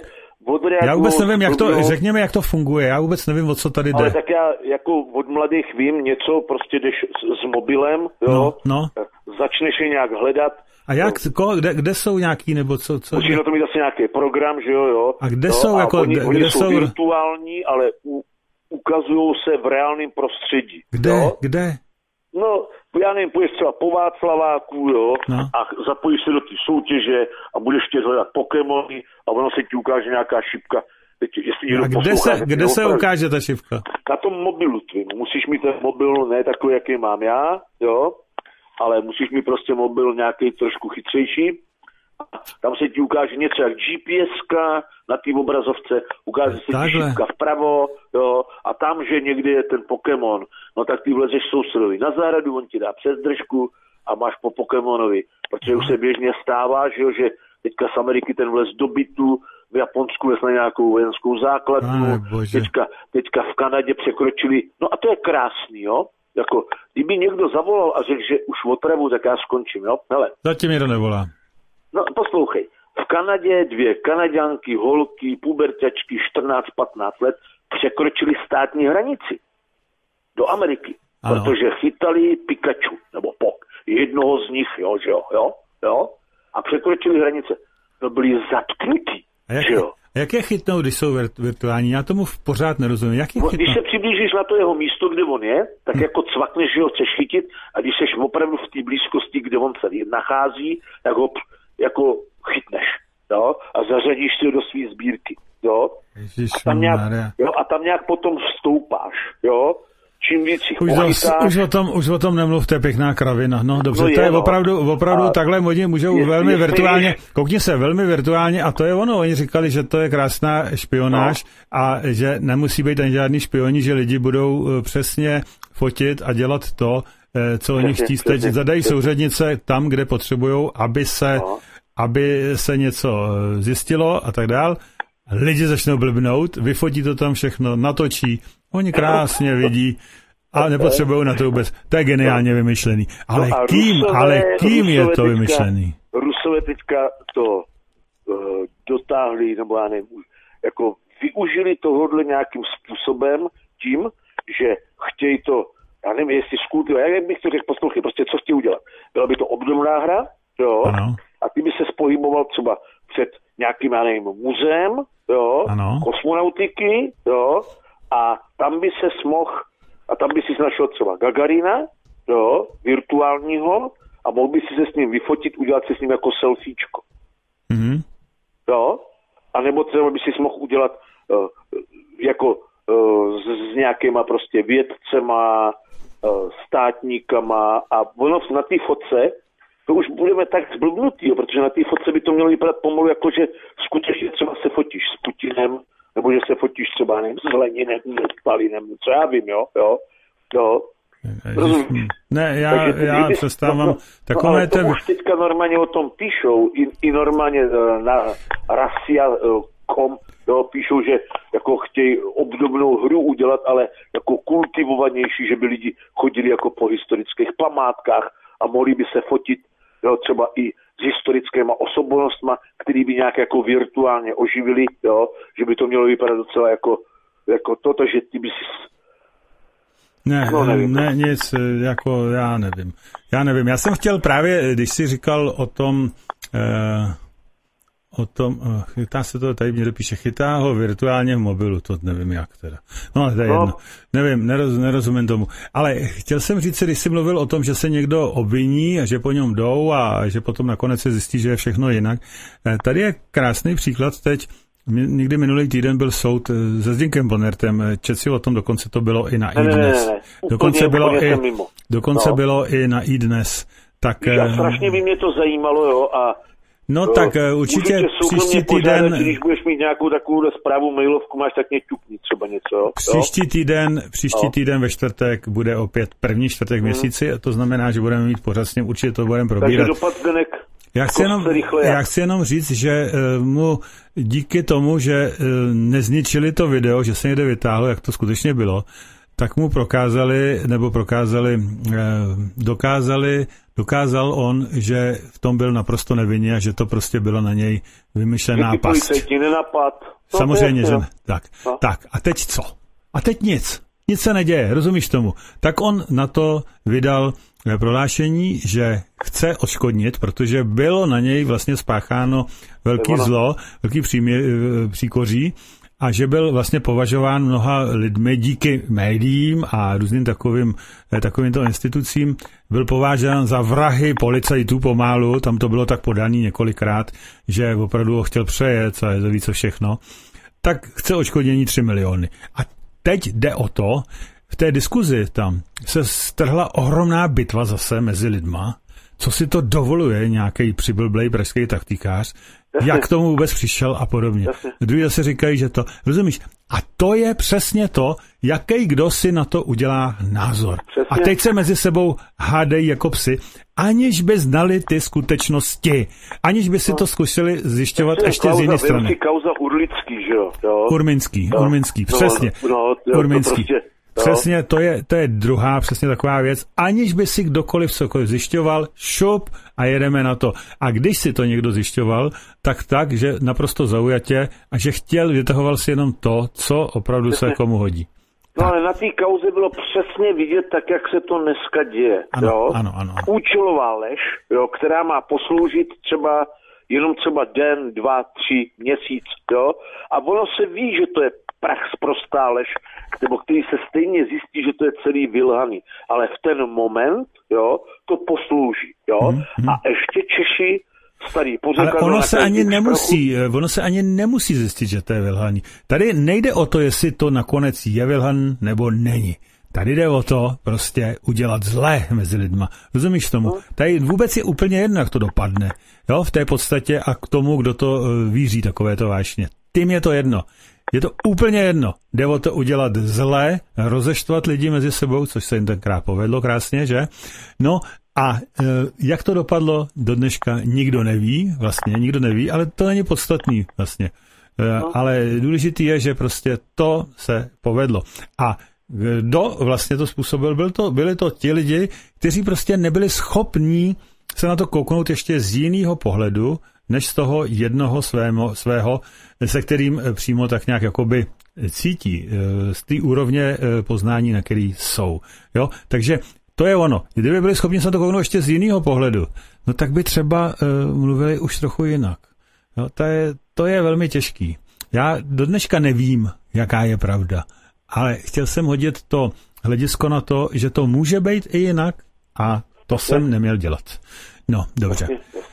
odreagovat. Já vůbec nevím, jak to, řekněme, jak to funguje, já vůbec nevím, o co tady jde. Ale tak já jako od mladých vím něco, prostě jdeš s, s mobilem, jo, no, no. začneš je nějak hledat. A jak, ko, kde, kde jsou nějaký, nebo co? co musíš na to mít asi nějaký program, že jo, jo. A kde no, jsou, a jako, oni, kde, oni kde jsou, jsou virtuální, ale u, ukazují se v reálném prostředí. Kde, jo? kde? No, já nevím, půjdeš třeba po Václaváku, jo, no. a zapojíš se do té soutěže a budeš tě hledat Pokémony a ono se ti ukáže nějaká šipka. Teď, jestli a kde se, kde se ukáže ta šipka? Na tom mobilu tvým. Musíš mít ten mobil, ne takový, jaký mám já, jo, ale musíš mít prostě mobil nějaký trošku chytřejší. Tam se ti ukáže něco jak G P S ka na té obrazovce, ukáže se ti šipka vpravo, jo, a tam, že někde je ten Pokémon, no tak ty vlezeš sousedovi na záhradu, on ti dá přes držku a máš po Pokémonovi, protože už se běžně stává, že, jo, že teďka z Ameriky ten vlez do bytu, v Japonsku vlez na nějakou vojenskou základnu, teďka, teďka v Kanadě překročili, no a to je krásný, jo, jako, kdyby někdo zavolal a řekl, že už otravu, tak já skončím, jo, hele. Zatím někdo nevolá. No poslouchej, v Kanadě dvě Kanaďanky, holky, puberťačky, čtrnáct patnáct let překročili státní hranici do Ameriky, ano. Protože chytali Pikachu, nebo Pok, jednoho z nich, jo, že jo, jo, jo, a překročili hranice. No byli zatknutí, a jak, že jo. A jak je chytnou, když jsou virtuální? Já tomu pořád nerozumím. Jak je no, když se přiblížíš na to jeho místo, kde on je, tak hm. jako cvakneš, že ho chceš chytit, a když seš opravdu v té blízkosti, kde on se nachází, tak ho jako chytneš, jo, a zařadíš si ho do své sbírky, jo. A tam, nějak, jo, a tam nějak potom vstoupáš, jo. Čím víc jich už, pochytáš... už, o tom, už o tom nemluvte, pěkná kravina. No dobře, no to je, je no. opravdu, opravdu a takhle oni můžou je, velmi je, virtuálně, je, koukni se, velmi virtuálně, a to je ono, oni říkali, že to je krásná špionáž, no. A že nemusí být ani žádný špioni, že lidi budou přesně fotit a dělat to, co oni chtí. Teď zadají souřadnice tam, kde potřebujou, aby se, no. aby se něco zjistilo a tak dál. Lidi začnou blbnout, vyfotí to tam všechno, natočí, oni krásně vidí a nepotřebují na to vůbec. To je geniálně vymyšlený. Ale no kým, Rusové, ale kým Rusové je to teďka, vymyšlený? Rusové teďka to uh, dotáhli, nebo já nevím, jako využili tohodle nějakým způsobem tím, že chtějí to, já nevím, jestli skultivovat, jak bych to řekl, poslouchej, prostě co chtějí udělat. Byla by to obdobná hra, jo, ano. A ty by se spohyboval třeba před nějakým, já nevím, muzeem, jo, ano. kosmonautiky, jo, a tam by se smohl, a tam by si našel třeba Gagarina, jo, virtuálního, a mohl by si se s ním vyfotit, udělat si s ním jako selfiečko. Mm-hmm. Jo, a nebo třeba by si mohl udělat uh, jako uh, s, s nějakýma prostě vědcema, uh, státníkama, a ono na té fotce to už budeme tak zblbnutý, jo, protože na té fotce by to mělo vypadat pomalu, jako že skutečně třeba se fotíš s Putinem, nebo že se fotíš třeba nevím, s Leninem, s Stalinem, co já vím, jo, jo, jo. Rozumíš? Ne, já, Takže, já kdyby, přestávám no, takové... No, ale to te... už teďka normálně o tom píšou, i, i normálně na Rasia ktečka com, jo, píšou, že jako chtějí obdobnou hru udělat, ale jako kultivovanější, že by lidi chodili jako po historických památkách a mohli by se fotit, jo, třeba i s historickýma osobnostma, který by nějak jako virtuálně oživili, jo, že by to mělo vypadat docela jako, jako toto, že ty by si... Ne, no, ne, nic, jako já nevím. Já nevím, já jsem chtěl právě, když jsi říkal o tom, eh, o tom, eh, chytá se to, tady mě dopíše, chytá ho virtuálně v mobilu, to nevím jak teda. No ale to je no. jedno, nevím, neroz, nerozumím tomu. Ale chtěl jsem říct, když jsi mluvil o tom, že se někdo obviní a že po něm jdou a že potom nakonec se zjistí, že je všechno jinak. Eh, tady je krásný příklad teď. Někdy minulý týden byl soud se Zdeňkem Bonnertem, četl si o tom, dokonce to bylo i na ne, iDnes. Ne, ne, ne. Dokonce, úplně, bylo, úplně i, dokonce no. bylo i na iDnes. Tak, já strašně by mě to zajímalo, jo, a no tak určitě příští týden... Požádat, když budeš mít nějakou takovou zprávu, mailovku máš, tak mě ťukni třeba něco, jo? Příští týden, příští no. týden ve čtvrtek bude opět první čtvrtek v měsíci, hmm. to znamená, že budeme mít pořád s ním, určitě to budeme probírat. Takže dopad Zdeněk. Já chci, jenom, já chci jenom říct, že uh, mu díky tomu, že uh, nezničili to video, že se někde vytáhlo, jak to skutečně bylo, tak mu prokázali, nebo prokázali, dokázali, dokázal on, že v tom byl naprosto nevinně a že to prostě bylo na něj vymyšlená past. Samozřejmě, že ne. Tak, no. tak, a teď co? A teď nic. Nic se neděje, rozumíš tomu? Tak on na to vydal prohlášení, že chce odškodnit, protože bylo na něj vlastně spácháno velký zlo, velký přímě, příkoří, a že byl vlastně považován mnoha lidmi díky médiím a různým takovým, takovýmto institucím, byl považován za vrahy policajtů pomalu, tam to bylo tak podaný několikrát, že opravdu ho chtěl přejet, a je to víc všechno, tak chce odškodnění tři miliony. A teď jde o to, v té diskuzi tam se strhla ohromná bitva zase mezi lidma, co si to dovoluje nějaký přiblblej pražský taktikář, jak k tomu vůbec přišel a podobně. Druhý zase říkají, že to, rozumíš, a to je přesně to, jaký kdo si na to udělá názor. Přesně. A teď se mezi sebou hádají jako psi, aniž by znali ty skutečnosti, aniž by si no. to zkusili zjišťovat přesně, ještě kauza, z jiné strany. Kauza Urlický, že jo? jo? Urminský, no. Urminský, přesně. No, no, jo, Urminský. To prostě... Přesně, to je, to je druhá přesně taková věc, aniž by si kdokoliv cokoliv zjišťoval, šup a jedeme na to. A když si to někdo zjišťoval, tak tak, že naprosto zaujatě a že chtěl, vytahoval si jenom to, co opravdu přesně. se komu hodí. No ale na té kauze bylo přesně vidět tak, jak se to dneska děje. Ano, jo? ano, ano. Účelová lež, jo, která má posloužit třeba jenom třeba den, dva, tři, měsíc, jo, a ono se ví, že to je prach sprostá lež, nebo který se stejně zjistí, že to je celý vylhaný. Ale v ten moment, jo, to poslouží, jo. Mm-hmm. A ještě Češi starý Ale ono se ani nemusí, ono se ani nemusí zjistit, že to je vylhaný. Tady nejde o to, jestli to nakonec je vylhan nebo není. Tady jde o to prostě udělat zlé mezi lidma. Rozumíš tomu? Tady vůbec je úplně jedno, jak to dopadne. Jo, v té podstatě a k tomu, kdo to víří, takové to vášně. Tím je to jedno. Je to úplně jedno. Jde o to udělat zlé, rozeštvat lidi mezi sebou, což se jim tenkrát povedlo krásně, že? No a e, jak to dopadlo do dneška, nikdo neví, vlastně nikdo neví, ale to není podstatný vlastně. E, no. Ale důležitý je, že prostě to se povedlo. A kdo vlastně to způsobil, byl to, byli to ti lidi, kteří prostě nebyli schopní se na to kouknout ještě z jiného pohledu, než z toho jednoho svého, svého, se kterým přímo tak nějak jakoby cítí, z té úrovně poznání, na který jsou. Jo? Takže to je ono. Kdyby byli schopni se na to kouknout ještě z jiného pohledu, no tak by třeba uh, mluvili už trochu jinak. Jo? To je, to je velmi těžký. Já do dneška nevím, jaká je pravda, ale chtěl jsem hodit to hledisko na to, že to může být i jinak a to jsem neměl dělat. No, dobře.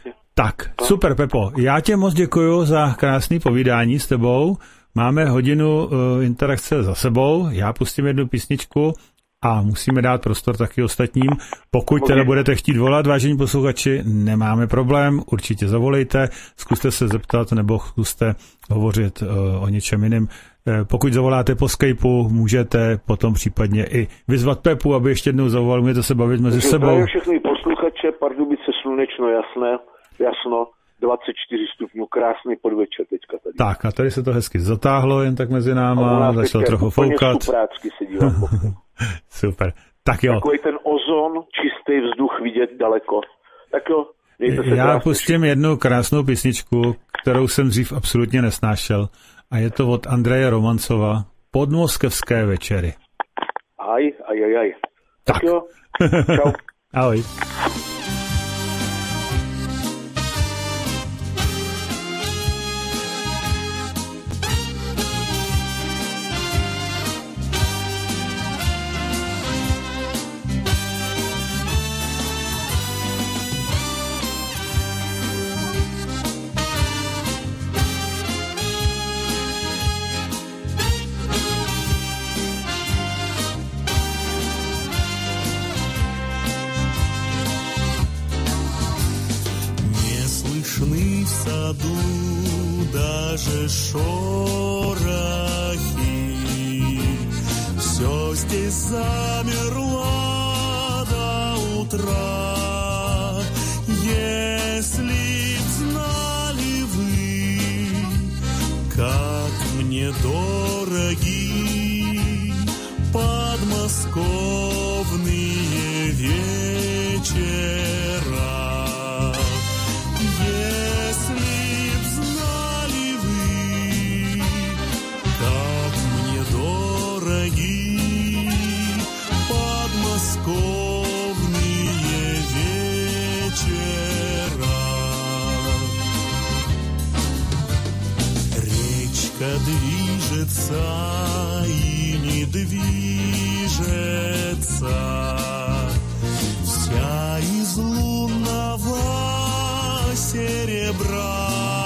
Tak, super, Pepo. Já tě moc děkuju za krásný povídání s tebou. Máme hodinu uh, interakce za sebou. Já pustím jednu písničku a musíme dát prostor taky ostatním. Pokud teda budete chtít volat, vážení posluchači, nemáme problém, určitě zavolejte, zkuste se zeptat nebo zkuste hovořit uh, o něčem jiném. Uh, pokud zavoláte po Skypeu, můžete potom případně i vyzvat Pepu, aby ještě jednou zavolal, můžete se bavit mezi sebou. Zdravím všechny posluchače, Pardubice slunečno, jasné. Jasno, dvacet čtyři stupňů, krásný podvečer teďka tady. Tak a tady se to hezky zatáhlo jen tak mezi náma, začalo trochu foukat. Se dívám. Super, tak jo. Takový ten ozon, čistý vzduch vidět daleko. Tak jo, mějte se. Já pustím jednu krásnou písničku, kterou jsem dřív absolutně nesnášel a je to od Andreje Romancova, Podmoskevské večery. Aj, aj, aj, aj. Tak, tak jo, čau. Ahoj. Даже шорохи, все здесь замерло до утра. Если б знали вы, как мне дороги подмосковные дороги, подмосковные вечера. Речка движется и не движется, вся из лунного серебра.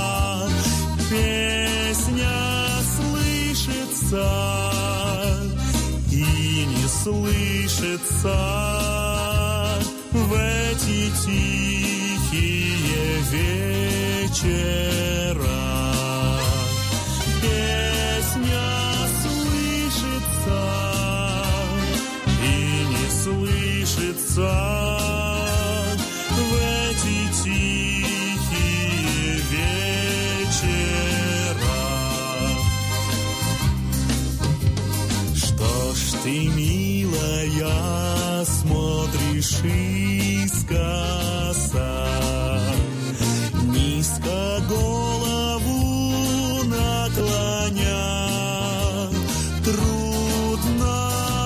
Песня слышится и не слышится в эти тихие вечера. Песня слышится и не слышится в эти тихие вечера. Что ж ты, милая, смотришь искоса, низко голову наклоня? Трудно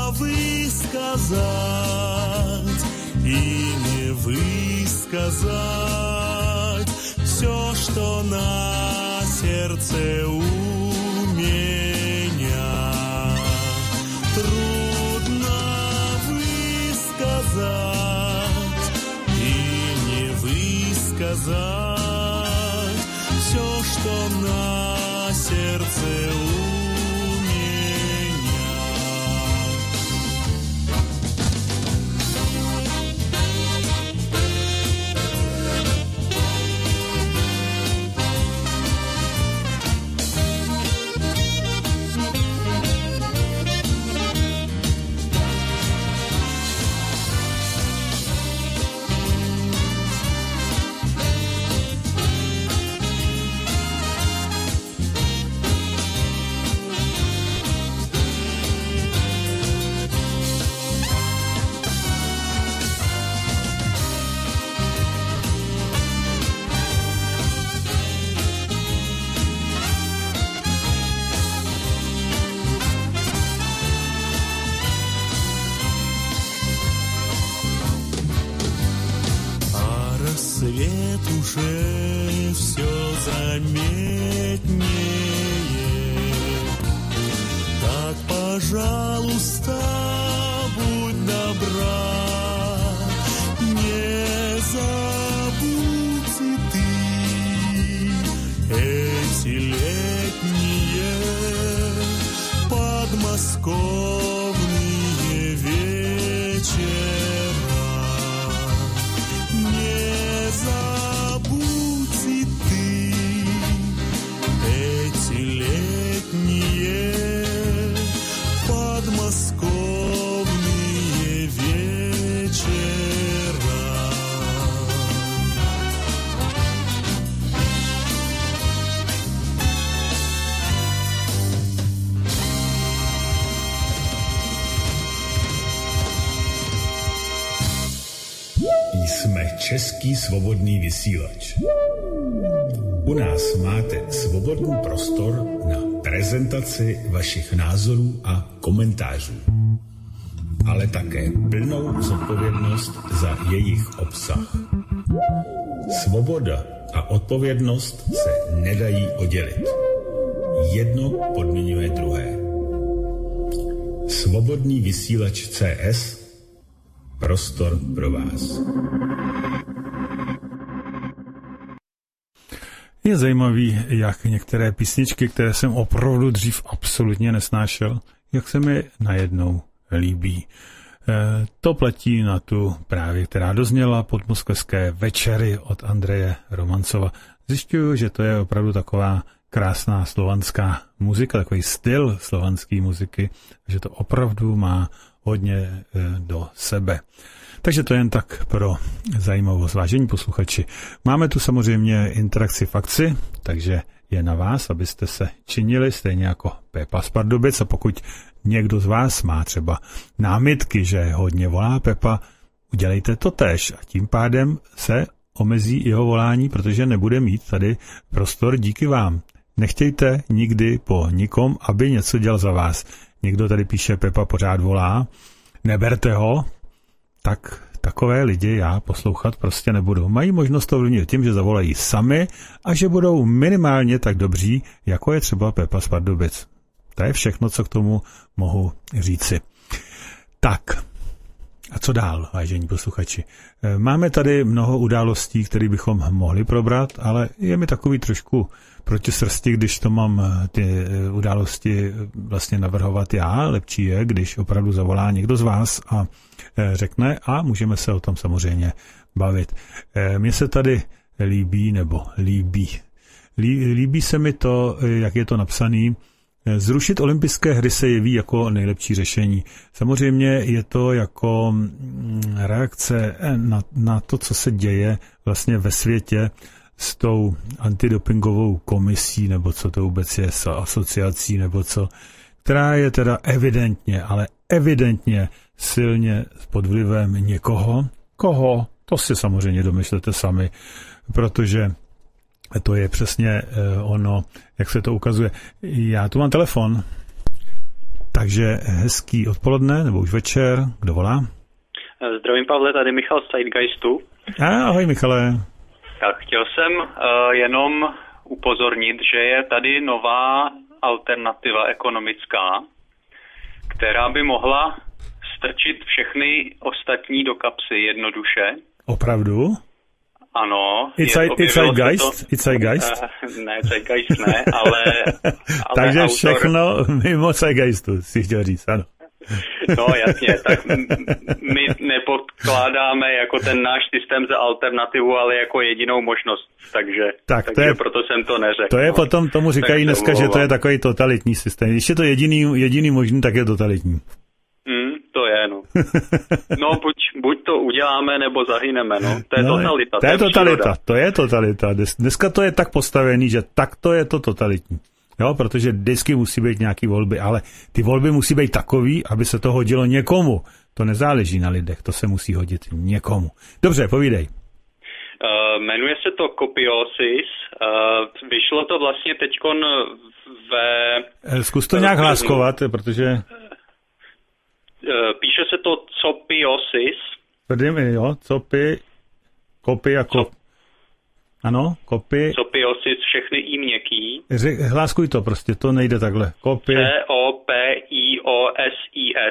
высказать и не высказать все, что на сердце у меня. Трудно высказать и не высказать все, что на сердце у меня. Свет уже все заметнее. Так, пожалуйста, будь добра, не забудь и ты эти летние подмосковные вечера. Не забудь и ты эти летние подмосковные вечера. Jsme Český svobodný vysílač. U nás máte svobodný prostor na prezentaci vašich názorů a komentářů, ale také plnou zodpovědnost za jejich obsah. Svoboda a odpovědnost se nedají oddělit. Jedno podmiňuje druhé. Svobodný vysílač C S, prostor pro vás. Je zajímavý, jak některé písničky, které jsem opravdu dřív absolutně nesnášel, jak se mi najednou líbí. E, to platí na tu právě, která dozněla Podmoskevské večery od Andreje Romancova. Zjišťuju, že to je opravdu taková krásná slovanská muzika, takový styl slovanské muziky, že to opravdu má hodně e, do sebe. Takže to jen tak pro zajímavost, vážení posluchači. Máme tu samozřejmě interakci v akci, takže je na vás, abyste se činili stejně jako Pepa z Pardubic, a pokud někdo z vás má třeba námitky, že hodně volá Pepa, udělejte to též a tím pádem se omezí jeho volání, protože nebude mít tady prostor díky vám. Nechtějte nikdy po nikom, aby něco dělal za vás. někdo tady píše, Pepa pořád volá, neberte ho, tak takové lidi já poslouchat prostě nebudu. Mají možnost to ovlivnit tím, že zavolají sami a že budou minimálně tak dobří, jako je třeba Pepa z Pardubic. To je všechno, co k tomu mohu říci. Tak, a co dál, vážení posluchači? Máme tady mnoho událostí, které bychom mohli probrat, ale je mi takový trošku proti srsti, když to mám ty události vlastně navrhovat já. Lepší je, když opravdu zavolá někdo z vás a řekne a můžeme se o tom samozřejmě bavit. Mně se tady líbí, nebo líbí. Líbí se mi to, jak je to napsaný. Zrušit olympijské hry se jeví jako nejlepší řešení. Samozřejmě je to jako reakce na, na to, co se děje vlastně ve světě s tou antidopingovou komisí, nebo co to vůbec je, s asociací, nebo co, která je teda evidentně, ale evidentně silně pod vlivem někoho. Koho? To si samozřejmě domyslete sami, protože to je přesně ono, jak se to ukazuje. Já tu mám telefon, takže hezký odpoledne, nebo už večer, kdo volá? Zdravím, Pavle, tady Michal z Zeitgeistu. Ahoj, Michale. Tak chtěl jsem uh, jenom upozornit, že je tady nová alternativa ekonomická, která by mohla strčit všechny ostatní do kapsy jednoduše. Opravdu? Ano. It's Zeitgeist? It's Zeitgeist? Uh, ne, Zeitgeist ne, ale... ale Takže autor... všechno mimo Zeitgeistu, si chtěl říct, ano. No jasně, tak my nepodkládáme jako ten náš systém za alternativu, ale jako jedinou možnost, takže, tak takže je, proto jsem to neřekl. To je potom, tomu říkají dneska, že to je takový totalitní systém. Když je to jediný, jediný možný, tak je totalitní. Mm, to je, no. No, buď, buď to uděláme, nebo zahyneme, no. To je no, totalita. To je, je totalita, příroda. to je totalita. Dneska to je tak postavený, že takto je to totalitní. Jo, protože vždycky musí být nějaký volby, ale ty volby musí být takový, aby se to hodilo někomu. To nezáleží na lidech, to se musí hodit někomu. Dobře, povídej. Uh, jmenuje se to Kopiosis. Uh, vyšlo to vlastně teďkon ve... Zkus to nějak hláskovat, protože... Uh, píše se to Copiosis. Tvrdím, jo, copi, kopy jako... Co? Ano, kopy... Copiosis, všechny i měkký. Řek, hláskuj to prostě, to nejde takhle. Kopy... C O P I O S I S.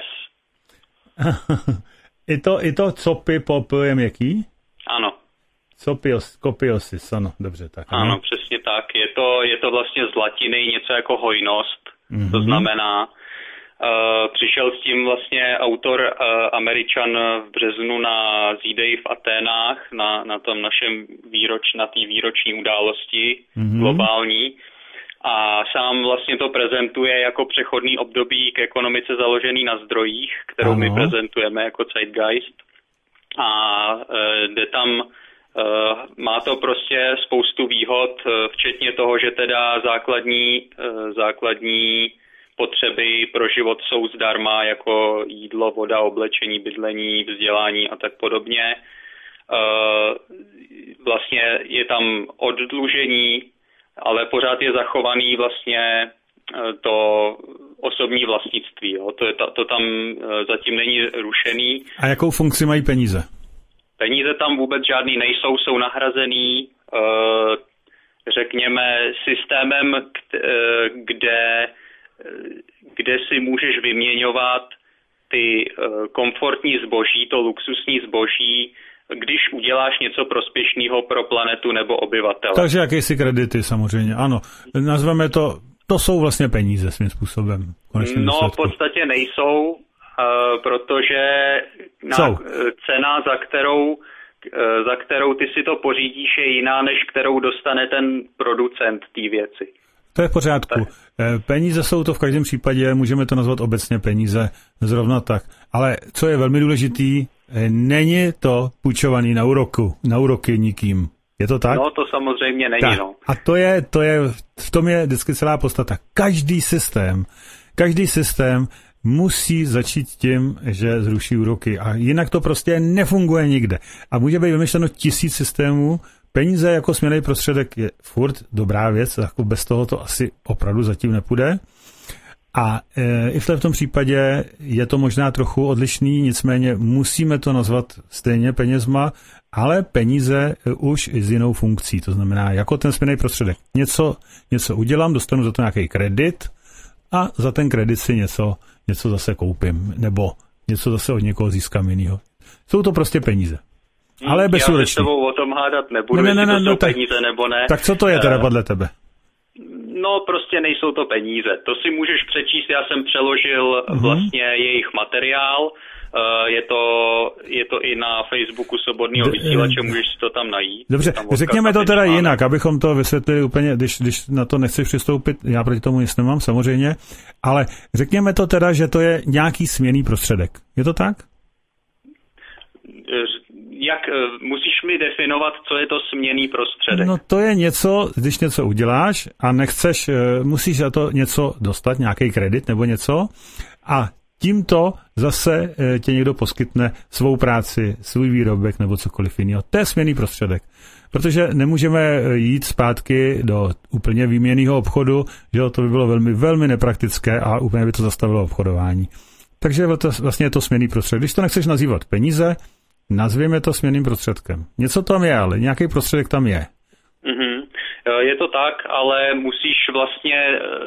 I to, i to copy pop je měkký? Ano. Copios, kopiosis, ano, dobře. Tak, ano, ano, přesně tak. Je to, je to vlastně z latiny něco jako hojnost. Mm-hmm. To znamená... Uh, přišel s tím vlastně autor uh, Američan v březnu na Z-Day v Aténách, na, na tom našem výroč, na té výroční události mm-hmm. globální. A sám vlastně to prezentuje jako přechodný období k ekonomice založený na zdrojích, kterou ano. my prezentujeme jako Zeitgeist. A uh, jde tam, uh, má to prostě spoustu výhod, uh, včetně toho, že teda základní, uh, základní potřeby pro život jsou zdarma, jako jídlo, voda, oblečení, bydlení, vzdělání a tak podobně. Vlastně je tam oddlužení, ale pořád je zachovaný vlastně to osobní vlastnictví. Jo. To, je, to tam zatím není rušený. A jakou funkci mají peníze? Peníze tam vůbec žádný nejsou, jsou nahrazený, řekněme, systémem, kde kde si můžeš vyměňovat ty komfortní zboží, to luxusní zboží, když uděláš něco prospěšného pro planetu nebo obyvatele. Takže jakýsi kredity samozřejmě, ano. Nazveme to, to jsou vlastně peníze svým způsobem. No výsledku. V podstatě nejsou, protože na cena, za kterou, za kterou ty si to pořídíš, je jiná, než kterou dostane ten producent té věci. To je v pořádku. Peníze jsou to v každém případě, můžeme to nazvat obecně peníze, zrovna tak. Ale co je velmi důležitý, není to půjčovaný na úroku, na úroky nikým. Je to tak? No to samozřejmě není, tak. No. A to je, to je, v tom je vždycky celá podstata. Každý systém, každý systém musí začít tím, že zruší úroky. A jinak to prostě nefunguje nikde. A může být vymyšleno tisíc systémů. Peníze jako směnný prostředek je furt dobrá věc, jako bez toho to asi opravdu zatím nepůjde. A e, i v tom případě je to možná trochu odlišný, nicméně musíme to nazvat stejně penězma, ale peníze už i s jinou funkcí, to znamená jako ten směnný prostředek. Něco, něco udělám, dostanu za to nějaký kredit a za ten kredit si něco, něco zase koupím, nebo něco zase od někoho získám jinýho. Jsou to prostě peníze. Ale bezúroční. Já se s tebou o tom hádat nebudu, ne, ne, jestli ne, to no, jsou tak, peníze nebo ne. Tak co to je teda podle tebe? No prostě nejsou to peníze. To si můžeš přečíst, já jsem přeložil uh-huh. vlastně jejich materiál. Je to, je to i na Facebooku Svobodného vysílače, můžeš si to tam najít. Dobře, řekněme to teda jinak, abychom to vysvětlili úplně, když, když na to nechceš přistoupit, já proti tomu nic nemám samozřejmě, ale řekněme to teda, že to je nějaký směnný prostředek. Je to tak? Jak, musíš mi definovat, co je to směnný prostředek? No to je něco, když něco uděláš a nechceš, musíš za to něco dostat, nějaký kredit nebo něco a tímto zase tě někdo poskytne svou práci, svůj výrobek nebo cokoliv jiného. To je směnný prostředek. Protože nemůžeme jít zpátky do úplně výměnného obchodu, že to by bylo velmi, velmi nepraktické a úplně by to zastavilo obchodování. Takže vlastně je to směnný prostředek. Když to nechceš nazývat peníze, nazvěme to směnným prostředkem. Něco tam je, ale nějaký prostředek tam je. Mm-hmm. Je to tak, ale musíš vlastně,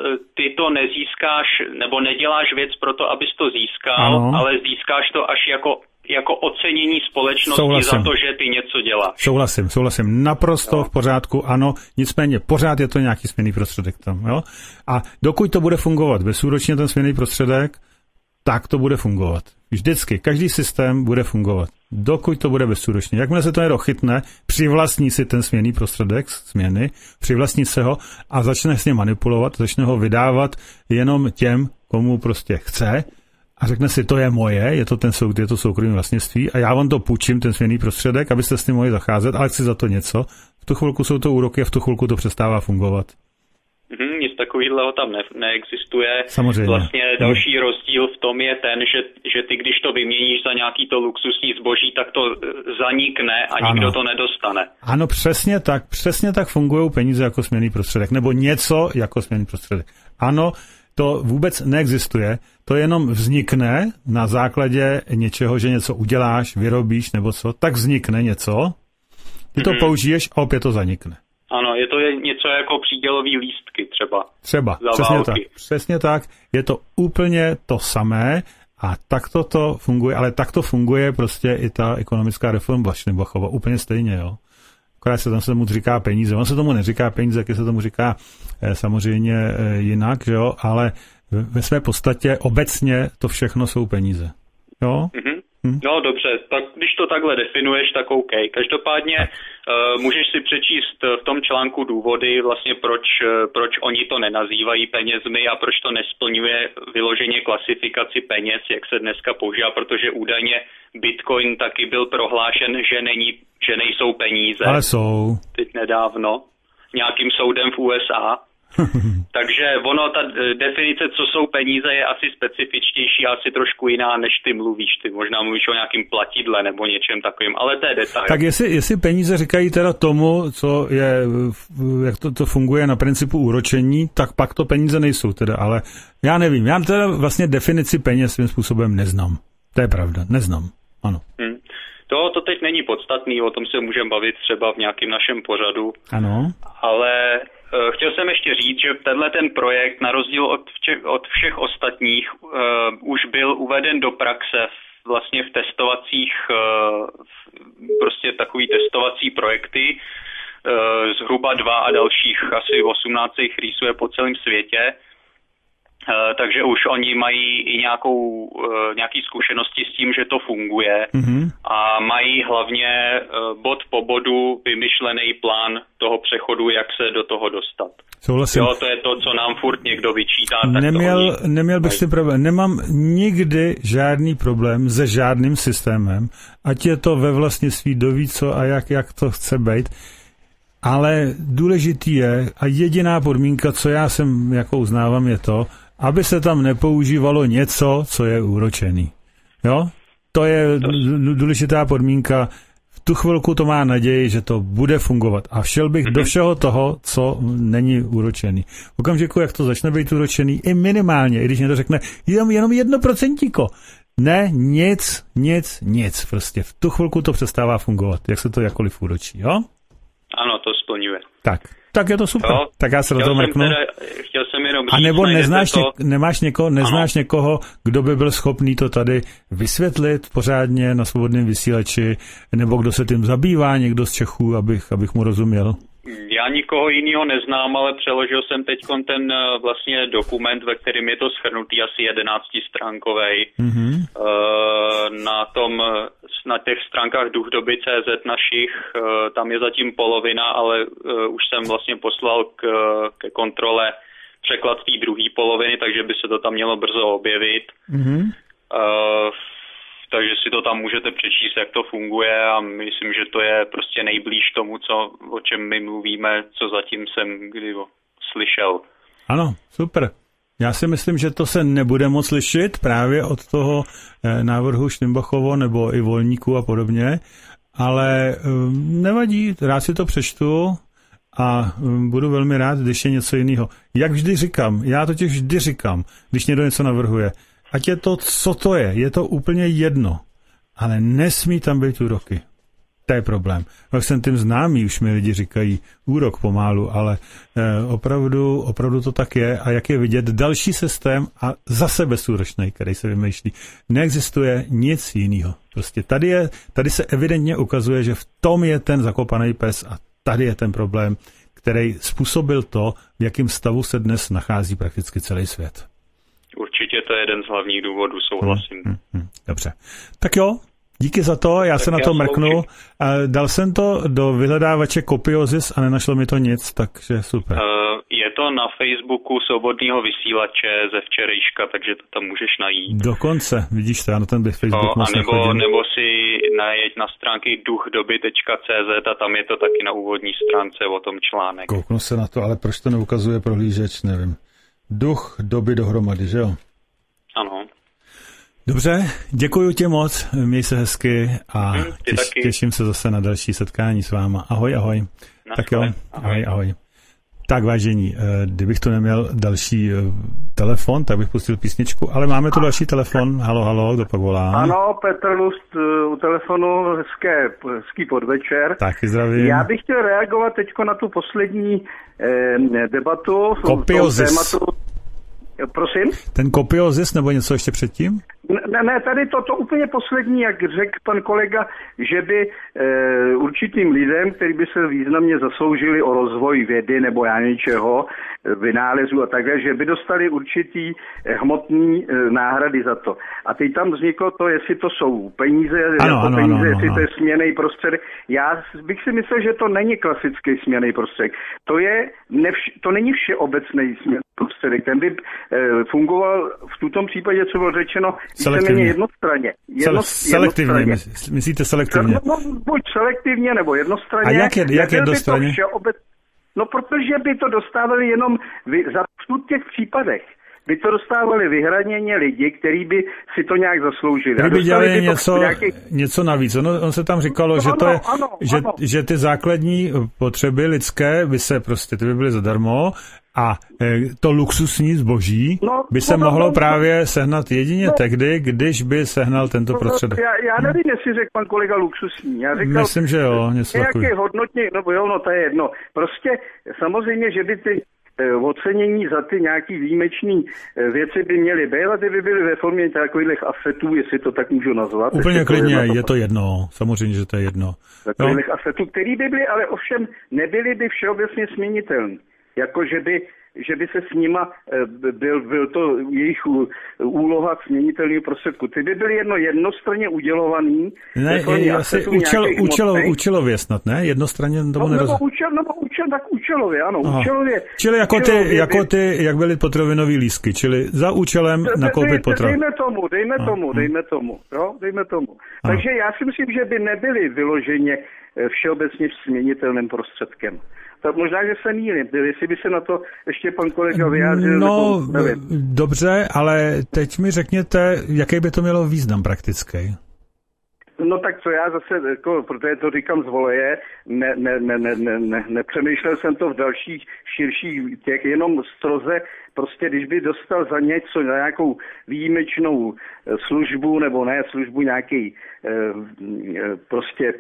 ty to nezískáš, nebo neděláš věc pro to, abys to získal, ano. Ale získáš to až jako, jako ocenění společnosti souhlasím. Za to, že ty něco děláš. Souhlasím, souhlasím, naprosto no. V pořádku, ano, nicméně pořád je to nějaký směnný prostředek tam, jo? A dokud to bude fungovat bezúročně ten směnný prostředek, tak to bude fungovat. Vždycky, každý systém bude fungovat. Dokud to bude bezúročně. Jakmile se to někdo chytne, přivlastní si ten směnný prostředek směny, přivlastní se ho a začne s ním manipulovat, začne ho vydávat jenom těm, komu prostě chce a řekne si, to je moje, je to ten je to soukromé vlastnictví a já vám to půjčím, ten směnný prostředek, abyste s tím mohli zacházet, ale chci za to něco. V tu chvilku jsou to úroky a v tu chvilku to přestává fungovat. Hmm, nic takového tam ne, neexistuje. Samozřejmě. Vlastně další hmm. rozdíl v tom je ten, že, že ty, když to vyměníš za nějaký to luxusní zboží, tak to zanikne a ano. Nikdo to nedostane. Ano, přesně tak. Přesně tak fungují peníze jako směnný prostředek. Nebo něco jako směnný prostředek. Ano, to vůbec neexistuje. To jenom vznikne na základě něčeho, že něco uděláš, vyrobíš nebo co. Tak vznikne něco, ty to hmm. použiješ a opět to zanikne. Ano, je to něco jako přídělový lístky třeba. Třeba, přesně tak. Přesně tak. Je to úplně to samé a takto to funguje, ale takto funguje prostě i ta ekonomická reforma Schneebachova. Úplně stejně, jo. Akorát se tam se tomu říká peníze. On se tomu neříká peníze, jak se tomu říká eh, samozřejmě eh, jinak, jo, ale ve své podstatě obecně to všechno jsou peníze. Jo? Mm-hmm. Hm? No dobře, tak když to takhle definuješ, tak OK. Každopádně tak. Uh, můžeš si přečíst v tom článku důvody, vlastně proč, proč oni to nenazývají penězmi a proč to nesplňuje vyloženě klasifikaci peněz, jak se dneska používá, protože údajně Bitcoin taky byl prohlášen, že, není, že nejsou peníze. Ale jsou. Teď nedávno. Nějakým soudem v U S A. Takže ono, ta definice, co jsou peníze, je asi specifičtější a asi trošku jiná, než ty mluvíš. Ty možná mluvíš o nějakým platidle nebo něčem takovým, ale to je detail. Tak jestli, jestli peníze říkají teda tomu, co je, jak to, to funguje na principu úročení, tak pak to peníze nejsou teda, ale já nevím. Já teda vlastně definici peněz svým způsobem neznám. To je pravda, neznám, ano. Hmm. To, to teď není podstatný, o tom se můžeme bavit třeba v nějakém našem pořadu. Ano. Ale uh, chtěl jsem ještě říct, že tenhle ten projekt, na rozdíl od, vče- od všech ostatních, uh, už byl uveden do praxe v, vlastně v testovacích, uh, prostě takový testovací projekty, uh, zhruba dva a dalších asi osmnáct jich rýsuje po celém světě. Uh, takže už oni mají i nějakou, uh, nějaký zkušenosti s tím, že to funguje mm-hmm. a mají hlavně uh, bod po bodu vymyšlený plán toho přechodu, jak se do toho dostat. Souhlasím. Jo, to je to, co nám furt někdo vyčítá. Neměl, tak neměl bych si problém. Nemám nikdy žádný problém se žádným systémem, ať je to ve vlastnictví, kdo ví co a jak, jak to chce být. Ale důležitý je a jediná podmínka, co já jsem jako uznávám, je to, aby se tam nepoužívalo něco, co je úročený. Jo? To je důležitá podmínka. V tu chvilku to má naději, že to bude fungovat. A všel bych mm-hmm. do všeho toho, co není úročený. V okamžiku, jak to začne být úročený, i minimálně, i když někdo řekne, jenom, jenom jedno procentíko. Ne, nic, nic, nic. Prostě v tu chvilku to přestává fungovat, jak se to jakkoliv úročí, jo? Ano, to splňuje. Tak, tak je to super. Jo, tak já se do toho mrknu. Teda, chtěl jsem jenom říct, a nebo neznáš, to... něk, nemáš někoho, neznáš ano. někoho, kdo by byl schopný to tady vysvětlit pořádně na svobodném vysílači, nebo kdo se tím zabývá, někdo z Čechů, abych, abych mu rozuměl? Já nikoho jiného neznám, ale přeložil jsem teď ten vlastně dokument, ve kterém je to shrnutý, asi jedenáctistránkovej. Mm-hmm. Na tom, na těch stránkách duch doby tečka cé zet našich, tam je zatím polovina, ale už jsem vlastně poslal k, ke kontrole překlad té druhé poloviny, takže by se to tam mělo brzo objevit. Mm-hmm. Uh, takže si to tam můžete přečíst, jak to funguje a myslím, že to je prostě nejblíž tomu, co, o čem my mluvíme, co zatím jsem kdy slyšel. Ano, super. Já si myslím, že to se nebude moc lišit právě od toho eh, návrhu Štymbachovo nebo i Volníků a podobně, ale eh, nevadí, rád si to přečtu a eh, budu velmi rád, když je něco jiného. Jak vždy říkám, já totiž vždy říkám, když někdo něco navrhuje, ať je to, co to je, je to úplně jedno, ale nesmí tam být úroky. To je problém. Jak jsem tím známý, už mi lidi říkají úrok pomálu, ale eh, opravdu, opravdu to tak je a jak je vidět, další systém a zase bezúročný, který se vymýšlí. Neexistuje nic jiného. Prostě tady, je, tady se evidentně ukazuje, že v tom je ten zakopaný pes a tady je ten problém, který způsobil to, v jakém stavu se dnes nachází prakticky celý svět. Určitě to je jeden z hlavních důvodů, souhlasím. Hmm, hmm, hmm, dobře. Tak jo, díky za to, já tak se na to mrknu. Dal jsem to do vyhledávače Kopiosis a nenašlo mi to nic, takže super. Uh, je to na Facebooku Svobodného vysílače ze včerejška, takže to tam můžeš najít. Dokonce, vidíš to, já na ten Facebook no, moc nebo, nechodím. nebo si najeď na stránky duch doby tečka cé zet a tam je to taky na úvodní stránce o tom článek. Kouknu se na to, ale proč to neukazuje prohlížeč, nevím. Duch doby dohromady, že jo? Ano. Dobře, děkuji tě moc, měj se hezky a hmm, těš, těším se zase na další setkání s váma. Ahoj, ahoj. Na tak jo, ahoj. ahoj, ahoj. Tak vážení, kdybych tu neměl další telefon, tak bych pustil písničku, ale máme tu další telefon. Halo, halo, kdo pak volá? Ano, Petr Lust u telefonu, hezké, hezký podvečer. Taky zdravím. Já bych chtěl reagovat teďko na tu poslední eh, debatu. Kopiosis. Tématu. Prosím? Ten Kopiosis nebo něco ještě předtím? Ne, ne, tady to, to úplně poslední, jak řekl pan kolega, že by e, určitým lidem, kteří by se významně zasloužili o rozvoj vědy nebo já něčeho, vynálezu a takhle, že by dostali určitý hmotný e, náhrady za to. A teď tam vzniklo to, jestli to jsou peníze, ano, jako ano, peníze ano, jestli ano. to je směnný prostředek. Já bych si myslel, že to není klasický směnný prostředek. To, je nevš- to není všeobecný směnný prostředek. Ten by e, fungoval v tutom případě, co bylo řečeno, víceméně jednostranně. Jedno, selektivně, jednostranně. Myslíte selektivně? No, no, buď selektivně, nebo jednostranně. A jak je, jak jednostranně? Všeobec... No, protože by to dostávali jenom vy... za v těch případech. By to dostávali vyhraněně lidi, kteří by si to nějak zasloužili. Kdyby by dělali by něco, nějaký... něco navíc. Ono, on se tam říkalo, no, že, to ano, je, ano, že, ano. že ty základní potřeby lidské by se prostě, ty by byly zadarmo a to luxusní zboží no, by se no, mohlo no, právě sehnat jedině no, tehdy, když by sehnal tento no, prostředek. Já, já nevím, jestli řekl pan kolega luxusní. Já říkal, myslím, že jo, něco takový. Nějaké hodnotně, no jo, no to je jedno. Prostě samozřejmě, že by ty ocenění za ty nějaký výjimečný věci by měly být, a ty by byly ve formě takových asetů, jestli to tak můžu nazvat. Úplně klidně, je, je to jedno, samozřejmě, že to je jedno. Takových no. asetů, který by byly, ale ovšem nebyly by všeobecně směnitelný. Jako, že by, že by se s nima byl, byl to jejich úloha směnitelného prostředku. Ty by byly jedno jednostranně udělovaný. Ne, asi účel, účelo, účelově snad, ne? Jednostranně tomu no, nerozumím. Nebo účel, nebo účel, tak účelově, ano, Aha. účelově. Čili jako, účelově ty, jako by... ty, jak byly potravinový lístky, čili za účelem de, nakoupit potravinu. Dejme tomu, dejme a, tomu, a. dejme tomu, jo, dejme tomu. A. Takže já si myslím, že by nebyly vyloženě všeobecně směnitelným prostředkem. Tak možná, že se mýlím, jestli by se na to ještě pan kolega vyjádřil. No, nebo, dobře, ale teď mi řekněte, jaký by to mělo význam praktický? No tak co já zase, jako, protože to říkám z voleje, ne, ne, ne, ne, ne, ne, nepřemýšlel jsem to v dalších širších těch, jenom stroze, prostě když by dostal za něco, za nějakou výjimečnou službu, nebo ne službu, nějaký prostě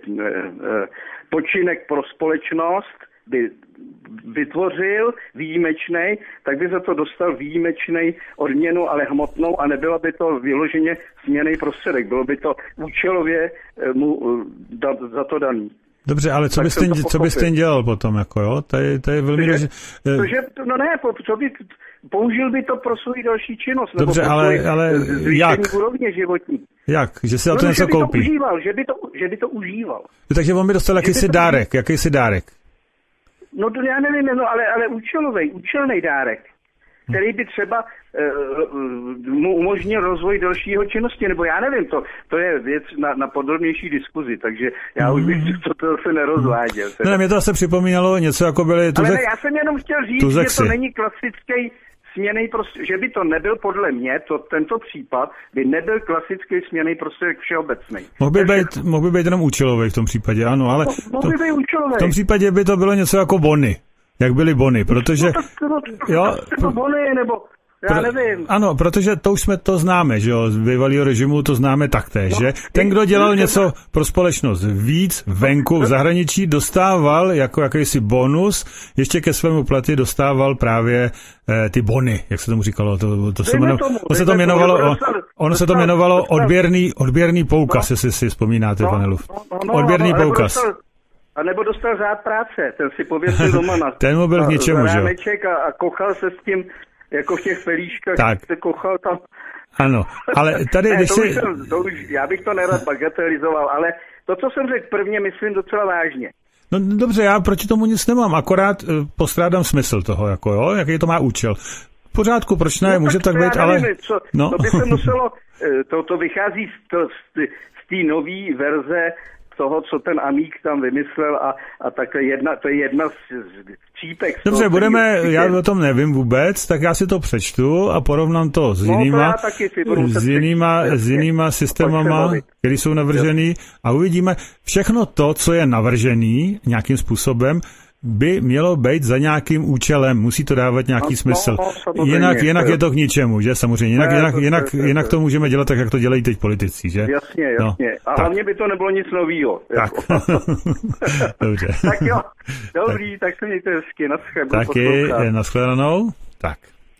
počinek pro společnost, by vytvořil výjimečnej, tak by za to dostal výjimečnej odměnu, ale hmotnou, a nebylo by to vyloženě směnný prostředek. Bylo by to účelově mu da, za to daný. Dobře, ale co byste, co byste dělal potom, jako jo? To je, to je velmi... Protože, protože, no ne, co by, použil by to pro svou další činnost. Dobře, nebo ale, ale jak? Úrovně životní. Jak? Že si za to no, něco že by koupí? To užíval, že by to, že by to užíval. Takže on by dostal jakýsi to dárek, jakýsi dárek. No to já nevím, no, ale, ale účelový, účelný dárek, který by třeba uh, mu umožnil rozvoj dalšího činnosti, nebo já nevím, to, to je věc na, na podrobnější diskuzi, takže já už bych to, to se nerozváděl. Ne, mě to zase připomínalo něco, jako byly... Ale ne, já jsem jenom chtěl říct, tuzexi. Že to není klasický směnný prostředek, že by to nebyl podle mě, to, tento případ by nebyl klasický směnný prostředek všeobecný. Mohl by, být, mohl by být jenom účelový v tom případě, ano, ale no, mohl by být účelový. V tom případě by to bylo něco jako bony, jak byly bony, protože... No, to, to, to, jo, to bony, nebo... Já nevím. Ano, protože to už jsme to známe, že jo, z bývalého režimu to známe taktéž, no, že? Ten, kdo dělal něco pro společnost víc venku v zahraničí, dostával jako jakýsi bonus, ještě ke svému platu dostával právě eh, ty bony, jak se tomu říkalo, to, to se, jmenu, tomu, on se to jmenovalo, on, on se to jmenovalo odběrný, odběrný poukaz, no, jestli si vzpomínáte, no, pane Luft. No, no, odběrný no, poukaz. Dostal, a nebo dostal řád práce, ten si pověsil doma na ten mu byl k ničemu, že jo. A, a kochal se s tím, jako v těch pelíškách, tak se kochal tam. Ano, ale tady, ne, když to si... už jsem, to už, já bych to nerad bagatelizoval, ale to, co jsem řekl prvně, myslím docela vážně. No dobře, já proti tomu nic nemám, akorát uh, postrádám smysl toho, jako jo, jaký to má účel. V pořádku, proč ne, no, může tak, tak být, ale... Nevím, co, no. To by se muselo, to, to vychází z, to, z té nové verze toho, co ten Amík tam vymyslel, a, a tak jedna, to je jedna z, z čípek. Dobře, toho, budeme, který, já o tom nevím vůbec, tak já si to přečtu a porovnám to s no, jinýma, to si s jinýma, s jinýma systémama, které jsou navržený, a uvidíme všechno to, co je navržený nějakým způsobem, by mělo být za nějakým účelem, musí to dávat nějaký no, smysl. No, jinak, jinak je to k ničemu, že samozřejmě. Jinak, jinak, jinak, jinak to můžeme dělat tak, jak to dělají teď politici, že? Jasně, jasně. No, a tak. Hlavně by to nebylo nic novýho. Tak. Dobře. Tak jo, dobrý, tak, tak se mějte hezky, naschledanou. Taky, naschledanou. Tak.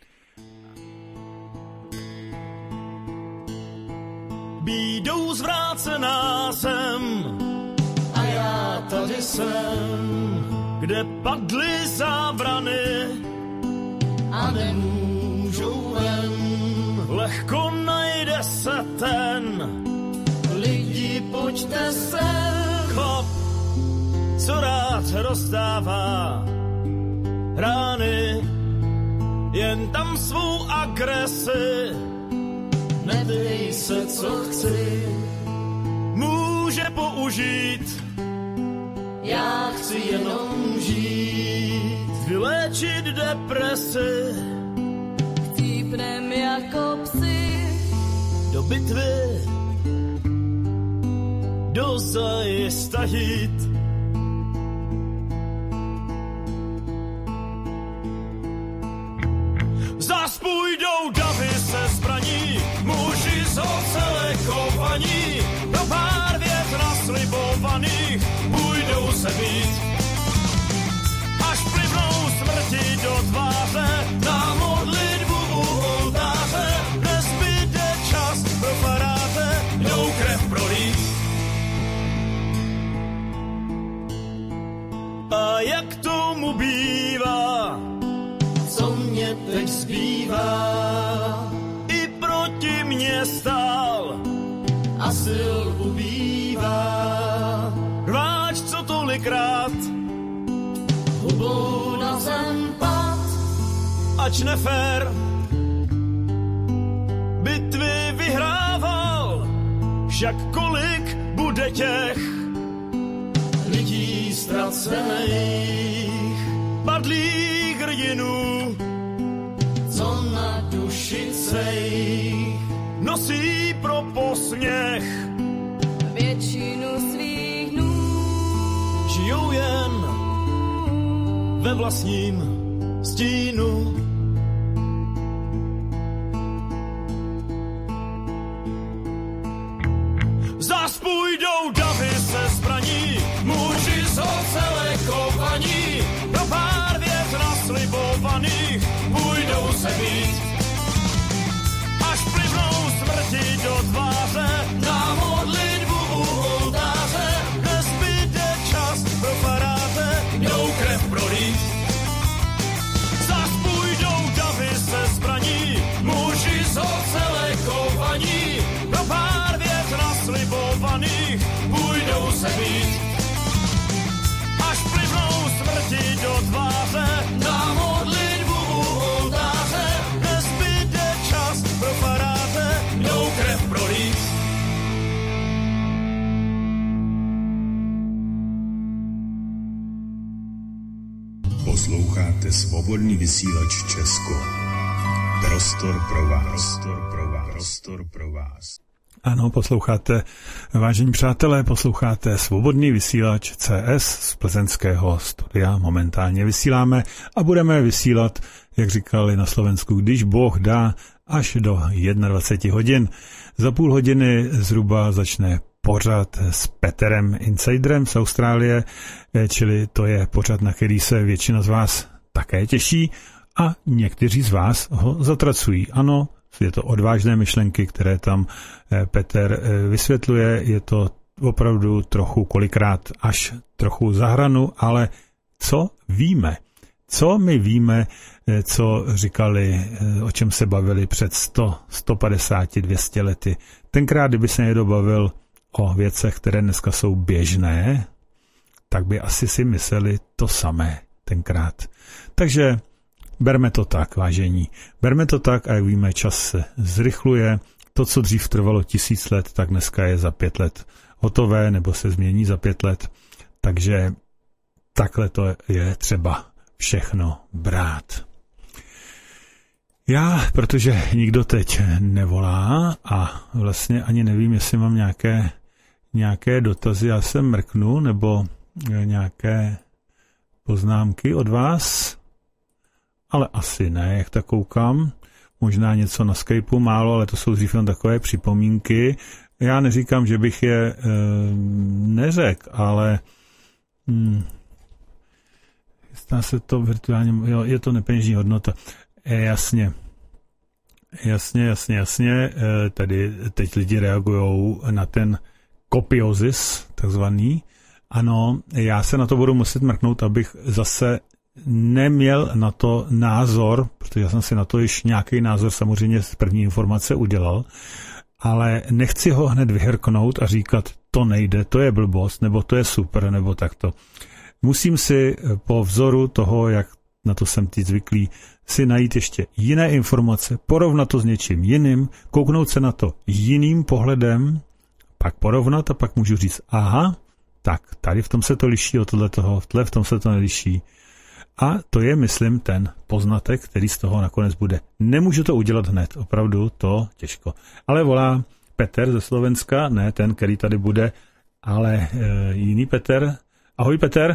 Bídou zvrácená jsem a já tady jsem, kde padly zábrany a nemůžou ven. Lehko najde se ten, lidi pojďte sem. Chlap, co rád rozdává rány, jen tam svou agresi, nedej se, co chci, může použít. Já chci jenom žít, vyléčit depresi, chcípnem jako psi, do bitvy, do zajista jít. Zas půjdou davy se zbraní, muži z ocele kovaní, do pár vět naslibovaných půjdou se být. Až plivnou smrti do tváře, na modlitbu u oltáře, nezbyde čas pro faráře, jdou krev prolít. A jak tomu bývá, co mě teď zbývá, i proti mě stál a sil ubývá. Rváč, co tolikrát hubou na zem pad, ač nefér bitvy vyhrával, však kolik bude těch lidí ztracených, padlých hrdinů, co na duši sejch nosí pro posměch většinu svých dnů. Žijou jen ve vlastním stínu. Zas půjdou davy se zbraní, muži z ocele kovaní, pro pár vět naslibovaných půjdou se být. Až plivnou smrti do tváře, na modlitbu u oltáře, nezbyde čas pro faráře, jdou krev prolít. Zas půjdou davy se zbraní, muži z ocele kovaní, pro pár vět naslibovaných půjdou se být. Až plivnou smrti do tváře, na modlitbu u oltáře, nezbyde čas pro faráře, jdou krev prolít. Posloucháte svobodný vysílač Česko. Prostor pro vás. Prostor pro vás. Prostor pro vás. Ano, posloucháte, vážení přátelé, posloucháte svobodný vysílač C S z plzeňského studia. Momentálně vysíláme a budeme vysílat, jak říkali na Slovensku, když Bůh dá, až do dvacet jedna hodin. Za půl hodiny zhruba začne pořad s Peterem Insiderem z Austrálie, čili to je pořad, na který se většina z vás také těší a někteří z vás ho zatracují. Ano, je to odvážné myšlenky, které tam Peter vysvětluje, je to opravdu trochu kolikrát až trochu za hranu, ale co víme? Co my víme, co říkali, o čem se bavili před sto, sto padesát, dvě stě lety? Tenkrát, kdyby se někdo bavil o věcech, které dneska jsou běžné, tak by asi si mysleli to samé tenkrát. Takže berme to tak, vážení. Berme to tak a jak víme, čas se zrychluje. To, co dřív trvalo tisíc let, tak dneska je za pět let hotové, nebo se změní za pět let. Takže takhle to je třeba všechno brát. Já, protože nikdo teď nevolá a vlastně ani nevím, jestli mám nějaké, nějaké dotazy, já se mrknu, nebo nějaké poznámky od vás, ale asi ne, jak tak koukám. Možná něco na Skypeu málo, ale to jsou dřív jen takové připomínky. Já neříkám, že bych je e, neřekl, ale hm, stá se to virtuálně, jo, je to nepeněžní hodnota. E, jasně, jasně, jasně, jasně. E, tady teď lidi reagujou na ten kopiozis, takzvaný. Ano, já se na to budu muset mrknout, abych zase neměl na to názor, protože já jsem si na to již nějaký názor samozřejmě z první informace udělal, ale nechci ho hned vyhrknout a říkat, to nejde, to je blbost, nebo to je super, nebo takto. Musím si po vzoru toho, jak na to jsem teď zvyklý, si najít ještě jiné informace, porovnat to s něčím jiným, kouknout se na to jiným pohledem, pak porovnat a pak můžu říct, aha, tak tady v tom se to liší od tohletoho, v tle v tom se to neliší. A to je, myslím, ten poznatek, který z toho nakonec bude. Nemůžu to udělat hned, opravdu to těžko. Ale volá Petr ze Slovenska, ne ten, který tady bude, ale e, jiný Petr. Ahoj, Petr.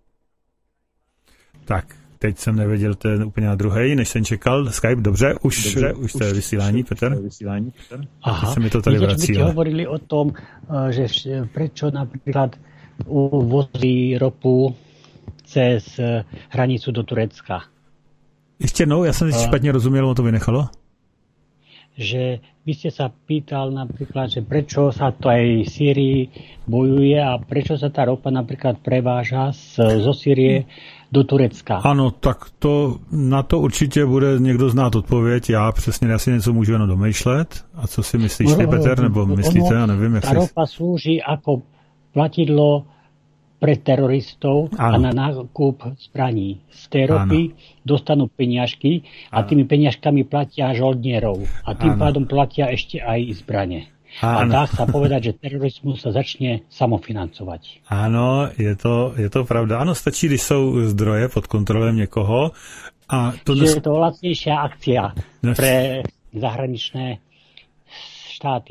Tak, teď jsem nevěděl, to je úplně na druhej, než jsem čekal. Skype, dobře, už, dobře, už to je vysílání, Petr. Vysílání, Petr. Aha, se mi to tady vrací. Víte, hovorili o tom, že prečo napríklad uvozí ropu cez hranicu do Turecka. Ještě jednou, já jsem si špatně rozuměl, o to vynechalo? Že vy ste sa pýtal napríklad, že prečo sa to aj v Sýrii bojuje a prečo sa tá ropa napríklad preváža z, zo Sýrie do Turecka. Ano, tak to, na to určitě bude někdo znát odpověď. Já přesně asi něco můžu jenom domýšlet. A co si myslíš ty, Peter, nebo myslíte, já nevím, jak tá ropa slúži ako platidlo pre teroristov ano. A na nákup zbraní. Z tej ropy ano. Dostanú peniažky a ano. Tými peniažkami platia žoldnierov. A tým ano. Pádom platia ešte aj zbranie. Ano. A dá sa povedať, že terorismus sa začne samofinancovať. Ano, je to, je to pravda. Ano, stačí, když jsou zdroje pod kontrolem někoho. A to nes... je to lacnejšia akcia Dnes... pre zahraničné štáty.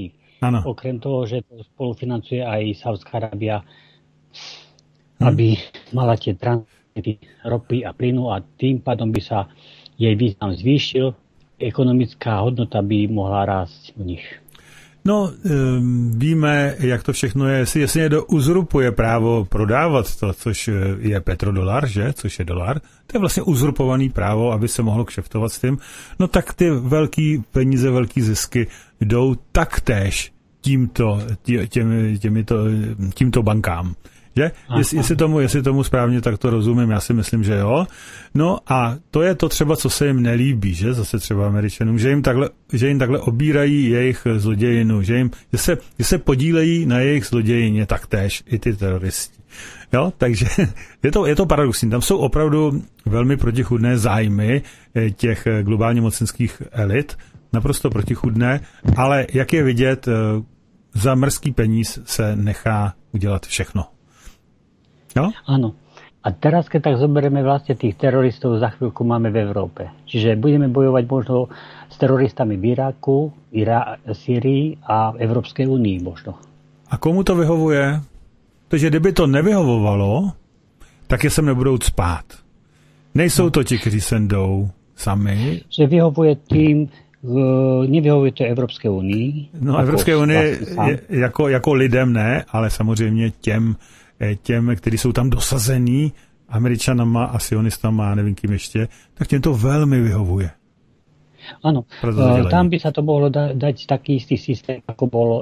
Ano. Okrem toho, že to spolufinancuje aj Saudská Arábia, hmm. aby mala tie tranzity ropy a plynu a tým pádom by sa jej význam zvýšil, ekonomická hodnota by mohla rásť u nich. No, víme, jak to všechno je. Jestli, jestli někdo uzurpuje právo prodávat to, což je petrodolar, že? Což je dolar, to je vlastně uzurpovaný právo, aby se mohlo kšeftovat s tím, no tak ty velký peníze, velký zisky jdou taktéž tímto, tě, těmi, těmito, tímto bankám. Že? Jestli, jestli, tomu, jestli tomu správně tak to rozumím, já si myslím, že jo. No a to je to třeba, co se jim nelíbí, že? Zase třeba Američanům, že jim takhle, že jim takhle obírají jejich zlodějinu, že, jim, že, se, že se podílejí na jejich zlodějině taktéž i ty teroristi. Jo? Takže je to, je to paradoxní. Tam jsou opravdu velmi protichůdné zájmy těch globálně mocenských elit, naprosto protichůdné, ale jak je vidět, za mrzký peníz se nechá udělat všechno. No? Áno. A teraz, keď tak zoberieme vlastne tých teroristov, za chvíľku máme v Európe. Čiže budeme bojovať možno s teroristami v Iráku, Irá, Syrii a Európskej únii možno. A komu to vyhovuje? Takže kdyby to nevyhovovalo, tak je sem nebudou spát. Nejsou to ti, kteří sem jdou sami. Že vyhovuje tým, nevyhovuje to Evropské unii. No Evropské unii jako, jako lidem ne, ale samozřejmě těm, těm, kteří jsou tam dosazení Američanama a sionistama a nevím kým ještě, tak těm to velmi vyhovuje. Áno, tam by sa to mohlo da- dať taký istý systém, ako bolo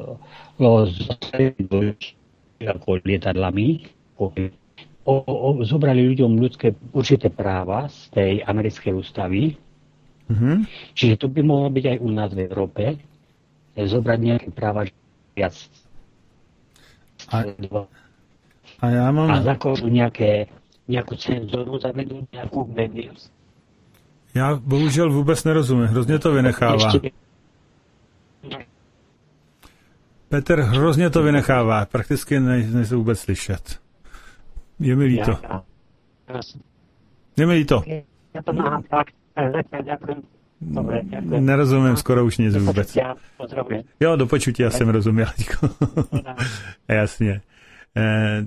ako lietadlami. O, o, zobrali ľuďom ľudské určité práva z tej americkej ústavy. Mm-hmm. Čiže to by mohlo byť aj u nás v Európe. Zobrať nejaké práva viac. A, a ja mám... A zakožu nejaké, nejakú cenzuru, zavedú nejakú médiu. Já bohužel vůbec nerozumím, hrozně to vynechává. Petr hrozně to vynechává, prakticky ne, nejsou vůbec slyšet. Je mi líto. Je mi líto. Nerozumím skoro už nic vůbec. Jo, do počutí já jsem rozuměl. Jasně. Eh,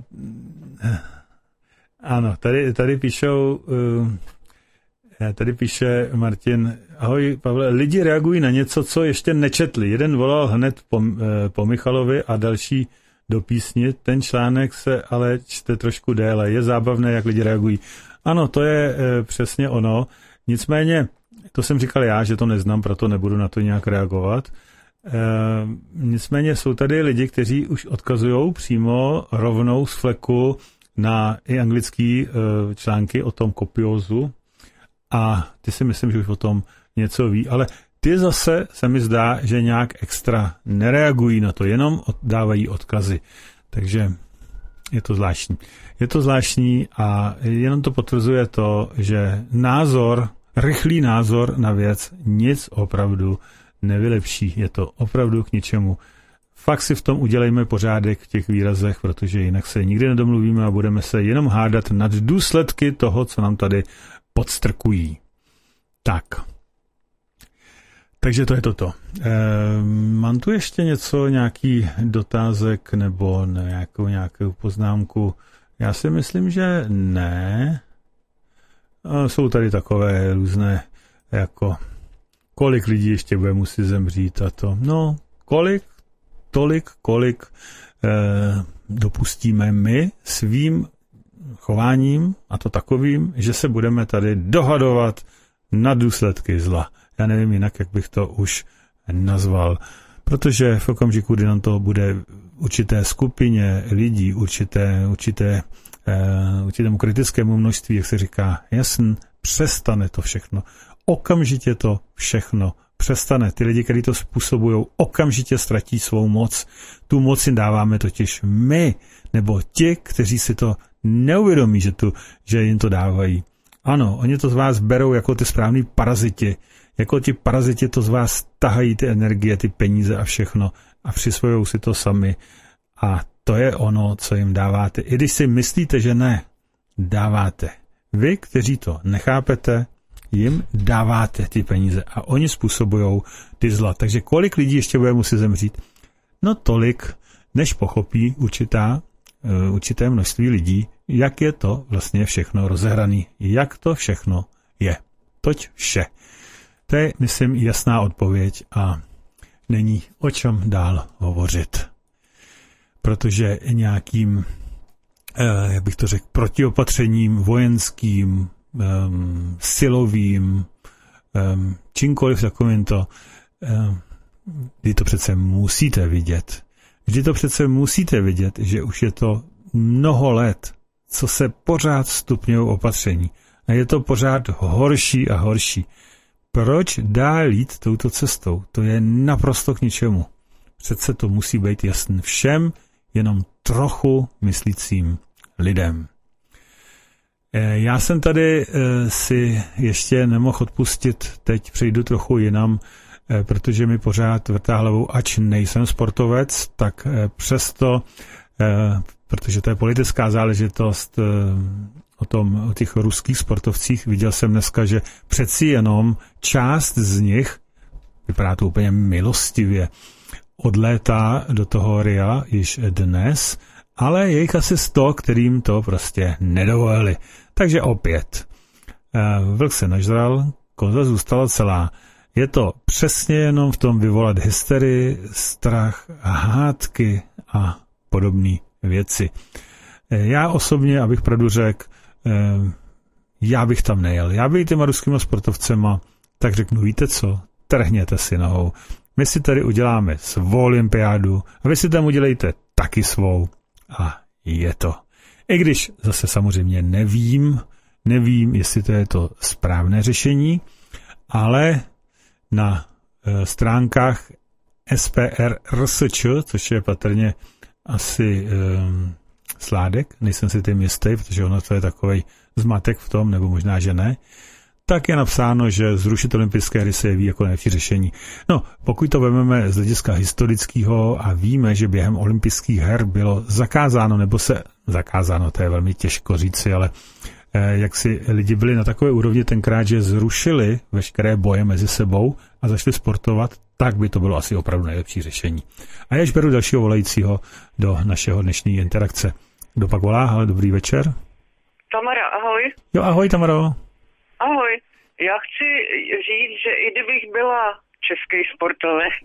ano, tady, tady píšou... Uh, Tady píše Martin, ahoj Pavle, lidi reagují na něco, co ještě nečetli. Jeden volal hned po, po Michalovi a další do písni. Ten článek se ale čte trošku déle. Je zábavné, jak lidi reagují. Ano, to je e, přesně ono. Nicméně, to jsem říkal já, že to neznám, proto nebudu na to nějak reagovat. E, nicméně jsou tady lidi, kteří už odkazují přímo rovnou z fleku na i anglický e, články o tom kopiózu. A ty si myslím, že už o tom něco ví, ale ty zase se mi zdá, že nějak extra nereagují na to, jenom dávají odkazy. Takže je to zvláštní. Je to zvláštní a jenom to potvrzuje to, že názor, rychlý názor na věc nic opravdu nevylepší. Je to opravdu k ničemu. Fakt si v tom udělejme pořádek v těch výrazech, protože jinak se nikdy nedomluvíme a budeme se jenom hádat nad důsledky toho, co nám tady podstrkují. Tak. Takže to je toto. E, mám tu ještě něco, nějaký dotázek nebo nějakou, nějakou poznámku? Já si myslím, že ne. E, jsou tady takové různé, jako kolik lidí ještě bude muset zemřít a to. No, kolik, tolik, kolik e, dopustíme my svým chováním, a to takovým, že se budeme tady dohadovat na důsledky zla. Já nevím jinak, jak bych to už nazval. Protože v okamžiku, kdy nám to bude určité skupině lidí, určité, určité, uh, určitému kritickému množství, jak se říká, jasn, přestane to všechno. Okamžitě to všechno přestane. Ty lidi, kteří to způsobují, okamžitě ztratí svou moc. Tu moc jim dáváme totiž my, nebo ti, kteří si to neuvědomí, že, tu, že jim to dávají. Ano, oni to z vás berou jako ty správný paraziti. Jako ti paraziti to z vás tahají ty energie, ty peníze a všechno a přisvojou si to sami. A to je ono, co jim dáváte. I když si myslíte, že ne, dáváte. Vy, kteří to nechápete, jim dáváte ty peníze a oni způsobujou ty zla. Takže kolik lidí ještě bude muset zemřít? No tolik, než pochopí určitá, určité množství lidí, jak je to vlastně všechno rozehraný, jak to všechno je. Toť vše. To je, myslím, jasná odpověď a není o čem dál hovořit. Protože nějakým, eh, jak bych to řekl, protiopatřením vojenským, eh, silovým, eh, čímkoliv takovýmto, eh, vy to přece musíte vidět. Vždy to přece musíte vidět, že už je to mnoho let, co se pořád stupňují opatření. A je to pořád horší a horší. Proč dál jít touto cestou? To je naprosto k ničemu. Přece to musí být jasný všem, jenom trochu myslícím lidem. Já jsem tady si ještě nemohl odpustit, teď přejdu trochu jinam, protože mi pořád vrtá hlavou, ač nejsem sportovec, tak přesto, protože to je politická záležitost, o tom, o těch ruských sportovcích, viděl jsem dneska, že přeci jenom část z nich, vypadá to úplně milostivě, odlétá do toho Ria již dnes, ale je jich asi sto, kterým to prostě nedovolili. Takže opět, vlk se nažral, koza zůstala celá. Je to přesně jenom v tom vyvolat hysterii, strach, hádky a podobné věci. Já osobně, abych pravdu řekl, já bych tam nejel. Já bych těma ruskýma sportovcema, tak řeknu, víte co, trhněte si nohou. My si tady uděláme svou olympiádu a vy si tam udělejte taky svou. A je to. I když zase samozřejmě nevím, nevím, jestli to je to správné řešení, ale na e, stránkách S P R R S Č, což je patrně asi e, Sládek, nejsem si tím jistý, protože ono to je takovej zmatek v tom, nebo možná, že ne, tak je napsáno, že zrušit olympijské hry se jeví jako nejlepší řešení. No, pokud to vezmeme z hlediska historického a víme, že během olympijských her bylo zakázáno, nebo se zakázáno, to je velmi těžko říci, ale eh, jak si lidi byli na takové úrovni tenkrát, že zrušili veškeré boje mezi sebou a začali sportovat, tak by to bylo asi opravdu nejlepší řešení. A já beru dalšího volajícího do našeho dnešní interakce. Kdo pak volá? Ale dobrý večer. Tamara, ahoj. Jo, ahoj, Tamaro. Ahoj. Já chci říct, že i kdybych byla český sportovec,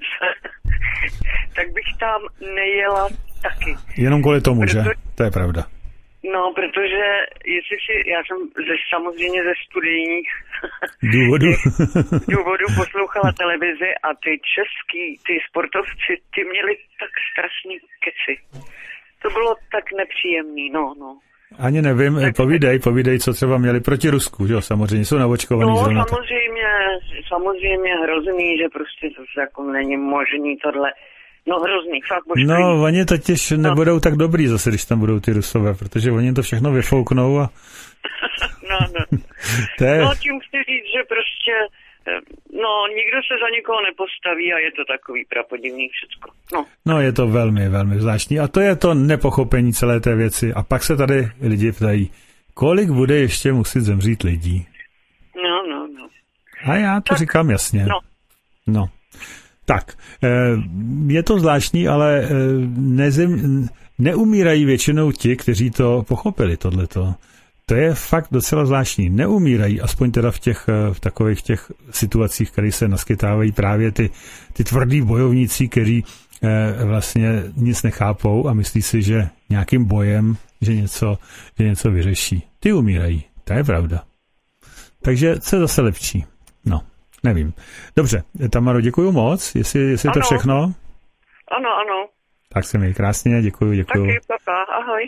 tak bych tam nejela taky. Jenom kvůli tomu, Proto... že? To je pravda. No, protože jestli si, já jsem ze, samozřejmě ze studijních důvodů důvodů poslouchala televizi a ty český, ty sportovci, ty měli tak strašný keci. To bylo tak nepříjemný, no, no. Ani nevím, tak, povídej, povídej, co třeba měli proti Rusku, že jo, samozřejmě, jsou naočkovaný. No, samozřejmě, samozřejmě hrozný, že prostě to jako není možný tohle. No hrozný, fakt božný. No, oni totiž nebudou no. tak dobrý zase, když tam budou ty Rusové, protože oni to všechno vyfouknou a... no, no. je... No, tím chci říct, že prostě, no, nikdo se za nikoho nepostaví a je to takový prapodivný všecko. No. no, je to velmi, velmi zvláštní a to je to nepochopení celé té věci a pak se tady lidi ptají, kolik bude ještě muset zemřít lidí. No, no, no. A já to tak, říkám jasně. No. No. Tak, je to zvláštní, ale nezem, neumírají většinou ti, kteří to pochopili, tohleto. To je fakt docela zvláštní. Neumírají, aspoň teda v těch v takových těch situacích, které se naskytávají právě ty, ty tvrdý bojovníci, kteří vlastně nic nechápou a myslí si, že nějakým bojem, že něco, že něco vyřeší. Ty umírají, to je pravda. Takže co je zase lepší? No. Nevím. Dobře, Tamaro, děkuju moc, jestli, jestli to všechno. Ano, ano. Tak se mi krásně, děkuju, děkuju. Taky, papa, ahoj.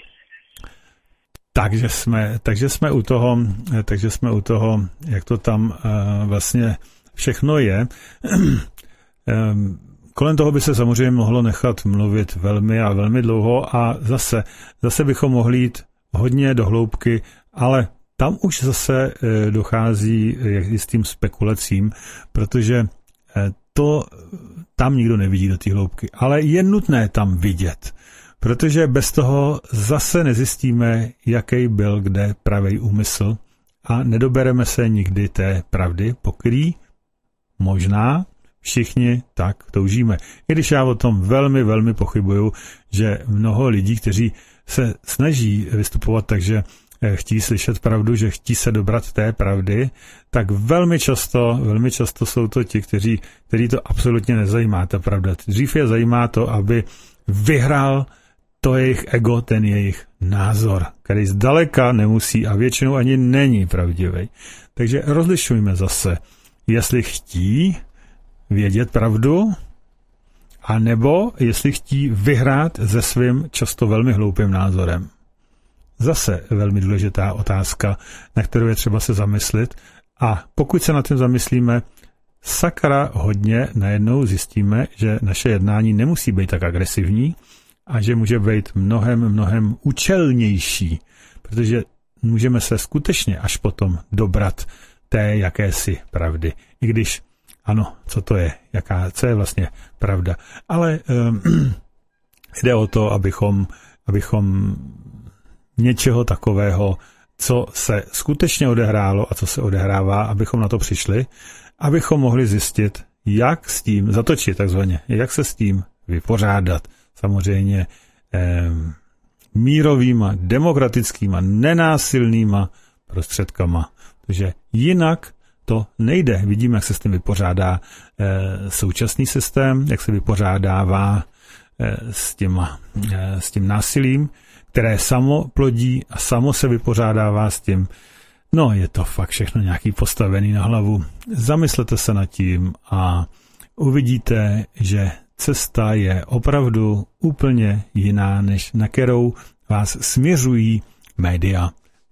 Takže jsme, takže jsme u toho, takže jsme u toho, jak to tam uh, vlastně všechno je. um, kolem toho by se samozřejmě mohlo nechat mluvit velmi a velmi dlouho a zase, zase bychom mohli jít hodně do hloubky, ale tam už zase dochází k jistým spekulacím, protože to tam nikdo nevidí do té hloubky. Ale je nutné tam vidět, protože bez toho zase nezjistíme, jaký byl kde pravý úmysl a nedobereme se nikdy té pravdy, po který možná Všichni tak toužíme. I když já o tom velmi, velmi pochybuju, že mnoho lidí, kteří se snaží vystupovat tak, že chtí slyšet pravdu, že chtí se dobrat té pravdy, tak velmi často, velmi často jsou to ti, kteří, kteří to absolutně nezajímá, ta pravda. Dřív je zajímá to, aby vyhrál to jejich ego, ten jejich názor, který zdaleka nemusí a většinou ani není pravdivý. Takže rozlišujme zase, jestli chtí vědět pravdu, a nebo jestli chtí vyhrát se svým často velmi hloupým názorem. Zase velmi důležitá otázka, na kterou je třeba se zamyslit, a pokud se na tím zamyslíme, sakra hodně najednou zjistíme, že naše jednání nemusí být tak agresivní a že může být mnohem, mnohem účelnější, protože můžeme se skutečně až potom dobrat té jakési pravdy. I když, ano, co to je, jaká, co je vlastně pravda. Ale um, jde o to, abychom, abychom něčeho takového, co se skutečně odehrálo a co se odehrává, abychom na to přišli, abychom mohli zjistit, jak s tím zatočit takzvaně, jak se s tím vypořádat. Samozřejmě eh, mírovýma, demokratickýma, nenásilnýma prostředkama. Takže jinak to nejde. Vidíme, jak se s tím vypořádá eh, současný systém, jak se vypořádává eh, s, těma, eh, s tím násilím, které samo plodí a samo se vypořádává s tím. No, je to fakt všechno nějaký postavený na hlavu. Zamyslete se nad tím a uvidíte, že cesta je opravdu úplně jiná, než na kterou vás směřují média.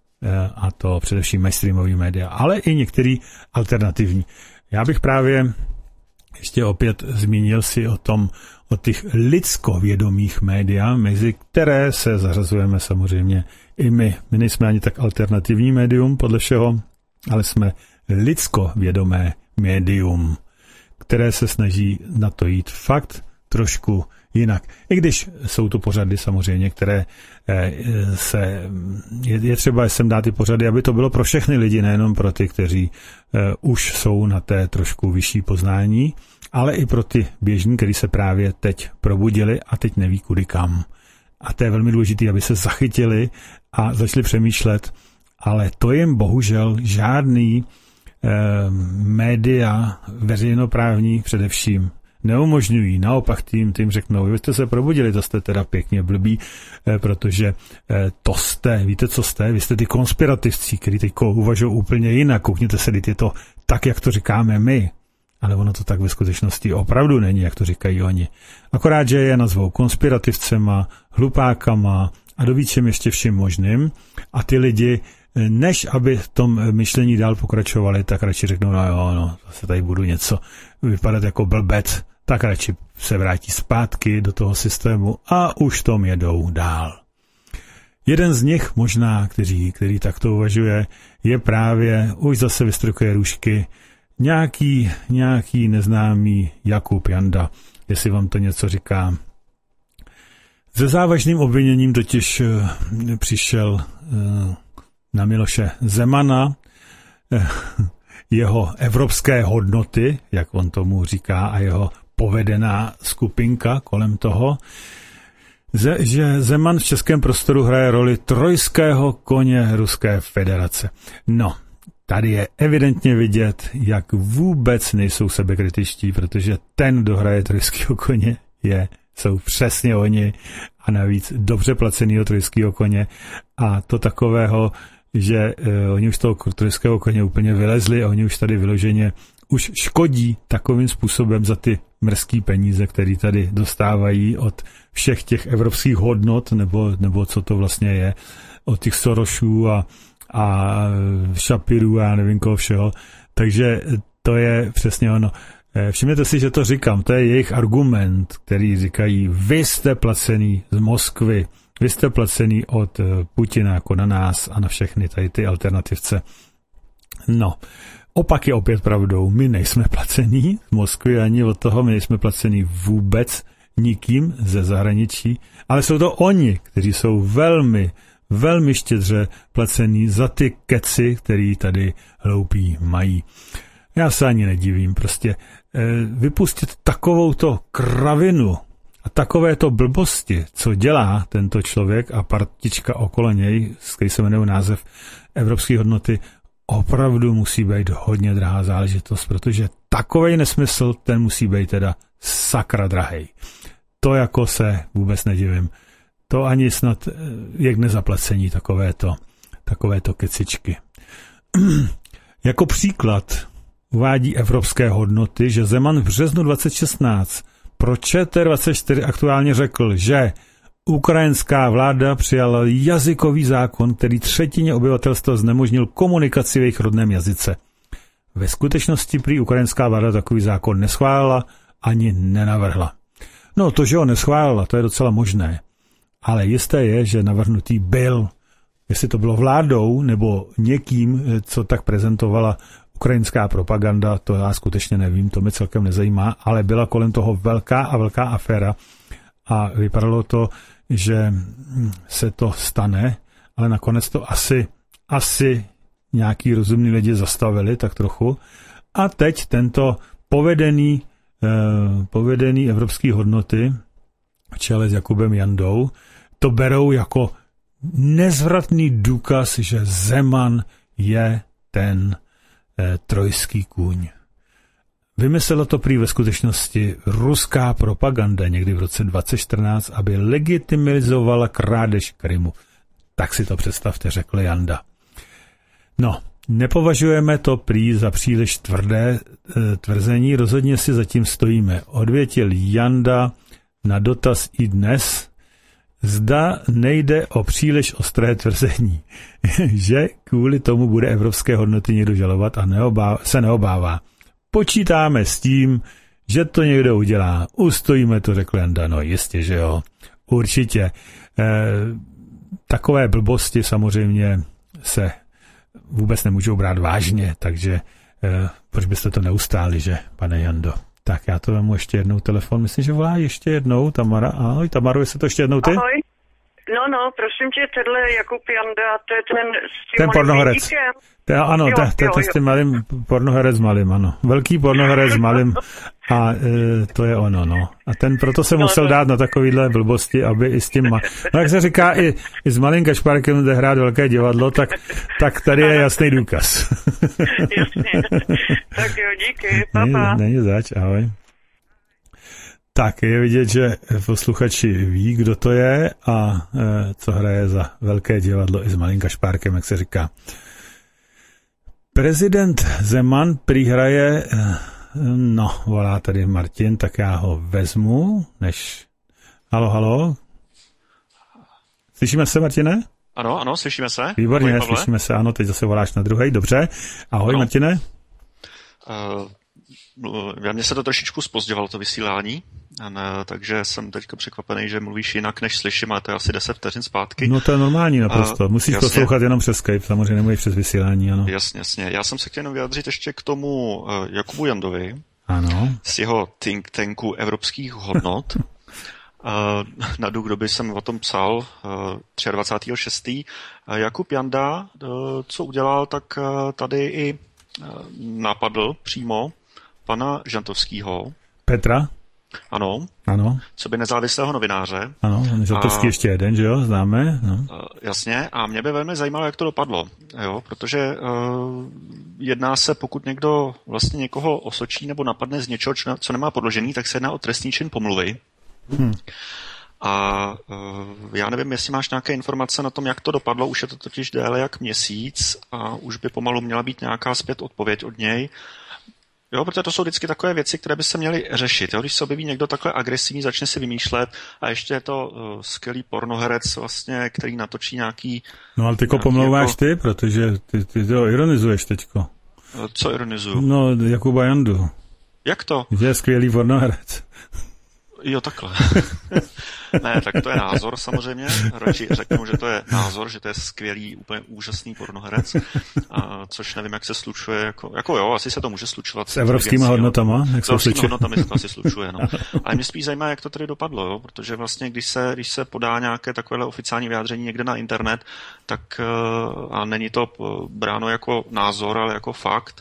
A to především mainstreamový média, ale i některý alternativní. Já bych právě ještě opět zmínil si o tom, o těch lidskovědomých média, mezi které se zařazujeme samozřejmě i my. My nejsme ani tak alternativní médium podle všeho, ale jsme lidskovědomé médium, které se snaží na to jít fakt trošku jinak. I když jsou to pořady samozřejmě, které se, je, je třeba sem dát ty pořady, aby to bylo pro všechny lidi, nejenom pro ty, kteří už jsou na té trošku vyšší poznání, ale i pro ty běžní, kteří se právě teď probudili a teď neví kudy kam. A to je velmi důležité, aby se zachytili a začali přemýšlet, ale to jim bohužel žádný eh, média veřejnoprávní především neumožňují. Naopak tím, tím řeknou, vy jste se probudili, to jste teda pěkně blbí, eh, protože eh, to jste, víte, co jste? Vy jste ty konspirativci, kteří teď uvažují úplně jinak. Koukněte se, je to tak, jak to říkáme my. Ale ono to tak ve skutečnosti opravdu není, jak to říkají oni. Akorát, že je nazvou konspirativcema, hlupákama a dovíčem ještě vším možným. A ty lidi, než aby v tom myšlení dál pokračovali, tak radši řeknou, no jo, no, zase tady budu něco vypadat jako blbec, tak radši se vrátí zpátky do toho systému a už tom jedou dál. Jeden z nich možná, který, který takto uvažuje, je právě, už zase vystrkuje růžky, Nějaký, nějaký neznámý Jakub Janda, jestli vám to něco říká. Se závažným obviněním totiž přišel na Miloše Zemana, jeho evropské hodnoty, jak on tomu říká, a jeho povedená skupinka kolem toho, že Zeman v českém prostoru hraje roli trojského koně Ruské federace. No, tady je evidentně vidět, jak vůbec nejsou sebekritičtí, protože ten, kdo hraje trojského koně, je, jsou přesně oni a navíc dobře placenýho trojského koně a to takového, že uh, oni už z toho trojského koně úplně vylezli a oni už tady vyloženě už škodí takovým způsobem za ty mrzký peníze, které tady dostávají od všech těch evropských hodnot, nebo, nebo co to vlastně je, od těch Sorosů a a Šapirů a nevím koho všeho. Takže to je přesně ono. Všimněte si, že to říkám, to je jejich argument, který říkají, vy jste placený z Moskvy, vy jste placený od Putina jako na nás a na všechny tady ty alternativce. No, opak je opět pravdou, my nejsme placení z Moskvy ani od toho, my nejsme placení vůbec nikým ze zahraničí, ale jsou to oni, kteří jsou velmi velmi štědře placený za ty keci, který tady hloupí mají. Já se ani nedivím, prostě vypustit takovouto kravinu a takovéto blbosti, co dělá tento člověk a partička okolo něj, z který se jmenuje název Evropské hodnoty, opravdu musí být hodně drahá záležitost, protože takovej nesmysl, ten musí být teda sakra drahej. To jako se vůbec nedivím. To ani snad je k nezaplacení takovéto, takovéto kecičky. Jako příklad uvádí Evropské hodnoty, že Zeman v březnu dvacet šestnáct pro Č T dvacet čtyři aktuálně řekl, že ukrajinská vláda přijala jazykový zákon, který třetině obyvatelstva znemožnil komunikaci v jejich rodném jazyce. Ve skutečnosti prý ukrajinská vláda takový zákon neschválila ani nenavrhla. No to, že ho neschválila, to je docela možné. Ale jisté je, že navrhnutý byl. Jestli to bylo vládou nebo někým, co tak prezentovala ukrajinská propaganda, to já skutečně nevím, to mě celkem nezajímá, ale byla kolem toho velká a velká aféra a vypadalo to, že se to stane, ale nakonec to asi, asi nějaký rozumní lidi zastavili tak trochu. A teď tento povedený, eh, povedený evropský hodnoty v čele s Jakubem Jandou to berou jako nezvratný důkaz, že Zeman je ten eh, trojský kůň. Vymyslela to prý ve skutečnosti ruská propaganda někdy v roce dvacet čtrnáct, aby legitimizovala krádež Krymu. Tak si to představte, řekl Janda. No, nepovažujeme to prý za příliš tvrdé e, tvrzení, rozhodně si zatím stojíme. Odvětil Janda na dotaz i dnes, zda nejde o příliš ostré tvrzení, že kvůli tomu bude evropské hodnoty někdo žalovat a neobává, se neobává. Počítáme s tím, že to někdo udělá. Ustojíme to, řekl Janda. No jistě, že jo. Určitě. E, takové blbosti samozřejmě se vůbec nemůžou brát vážně, takže e, proč byste to neustáli, že, pane Jando? Tak já to vemu ještě jednou telefon. Myslím, že volá ještě jednou Tamara. Ahoj, Tamaru, jestli to ještě jednou ty? Ahoj. No, no, prosím tě, tenhle Jakub Janda, to je ten s tím ten pornoherec. To, ano, jo, to, jo, to, to jo. s tím malým pornoherec s malým, ano. Velký pornoherec s malým a e, to je ono, no. A ten proto se no, musel to... dát na takovýhle blbosti, aby i s tím... Ma... No, jak se říká, i, i s malým Kašpárkem jde hrát velké divadlo, tak, tak tady je jasný důkaz. Jasně. Tak jo, díky, papa. Není, není zač, ahoj. Tak je vidět, že posluchači ví, kdo to je a e, co hraje za velké divadlo i s malým Kašpárkem, jak se říká. Prezident Zeman prý hraje, e, no, volá tady Martin, tak já ho vezmu, než... Halo, halo? Slyšíme se, Martine? Ano, ano, slyšíme se. Výborně, ahoj, slyšíme se, ano, teď zase voláš na druhej, dobře. Ahoj, ano. Martine? Uh, Mně se to trošičku zpozdňovalo, to vysílání, ne, takže jsem teďka překvapený, že mluvíš jinak, než slyším, a to je asi deset vteřin zpátky. No to je normální naprosto, uh, musíš jasně. Poslouchat jenom přes Skype, samozřejmě nemůžeš přes vysílání, ano. Jasně, jasně. Já jsem se chtěl jenom vyjádřit ještě k tomu uh, Jakubu Jandovi, ano. Z jeho think tanku evropských hodnot. uh, na Duch doby jsem o tom psal uh, dvacátého třetího šestého Uh, Jakub Janda, uh, co udělal, tak uh, tady i uh, napadl přímo pana Žantovského. Petra? Ano. Ano. Co by nezávislého novináře. Ano, Žantovský ještě jeden, že jo, známe. No. Jasně, a mě by velmi zajímalo, jak to dopadlo, jo, protože uh, jedná se, pokud někdo vlastně někoho osočí nebo napadne z něčeho, co nemá podložený, tak se jedná o trestný čin pomluvy. Hmm. A uh, já nevím, jestli máš nějaké informace na tom, jak to dopadlo, už je to totiž déle jak měsíc a už by pomalu měla být nějaká zpět odpověď od něj. Jo, protože to jsou vždycky takové věci, které by se měly řešit. Jo? Když se objeví někdo takhle agresivní, začne si vymýšlet a ještě je to uh, skvělý pornoherec, vlastně, který natočí nějaký... No ale tyko pomlouváš jako... ty, protože ty, ty to ironizuješ teďko. Co ironizuju? No, Jakuba Jandu. Jak to? Že je skvělý pornoherec. Jo, takhle. Ne, tak to je názor samozřejmě. Radši řeknu, že to je názor, že to je skvělý, úplně úžasný pornoherec, a což nevím, jak se slučuje. Jako, jako jo, asi se to může slučovat. S evropskými hodnotama? S evropskými hodnotami se to asi slučuje, no. Ale mě spíš zajímá, jak to tady dopadlo, jo, protože vlastně, když se, když se podá nějaké takovéhle oficiální vyjádření někde na internet, tak a není to bráno jako názor, ale jako fakt,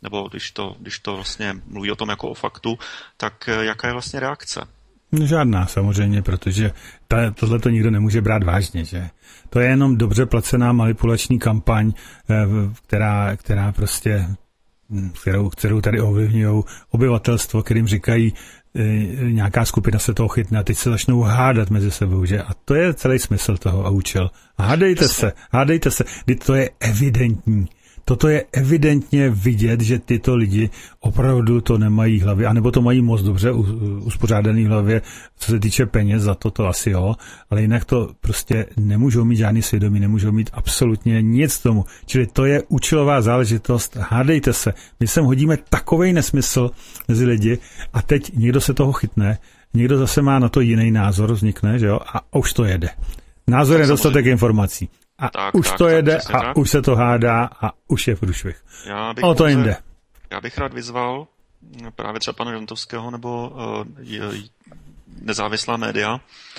nebo když to, když to vlastně mluví o tom jako o faktu, tak jaká je vlastně reakce? Žádná samozřejmě, protože tohle to nikdo nemůže brát vážně, že? To je jenom dobře placená manipulační kampaň, která, která prostě, kterou, kterou tady ovlivňují obyvatelstvo, kterým říkají, nějaká skupina se toho chytne a teď se začnou hádat mezi sebou, že? A to je celý smysl toho a účel. A hádejte se, hádejte se, to je evidentní. Toto je evidentně vidět, že tyto lidi opravdu to nemají v hlavě, anebo to mají moc dobře uspořádaný v hlavě, co se týče peněz, za to to asi jo, ale jinak to prostě nemůžou mít žádný svědomí, nemůžou mít absolutně nic k tomu. Čili to je účelová záležitost, hádejte se. My sem hodíme takovej nesmysl mezi lidi a teď někdo se toho chytne, někdo zase má na to jiný názor, vznikne, že jo, a už to jede. Názor je dostatek informací. A tak, už tak, to jede tak, a tak. Už se to hádá a už je průšvih. O to jim jde. Já bych rád vyzval právě třeba pana Žantovského nebo uh, nezávislá média,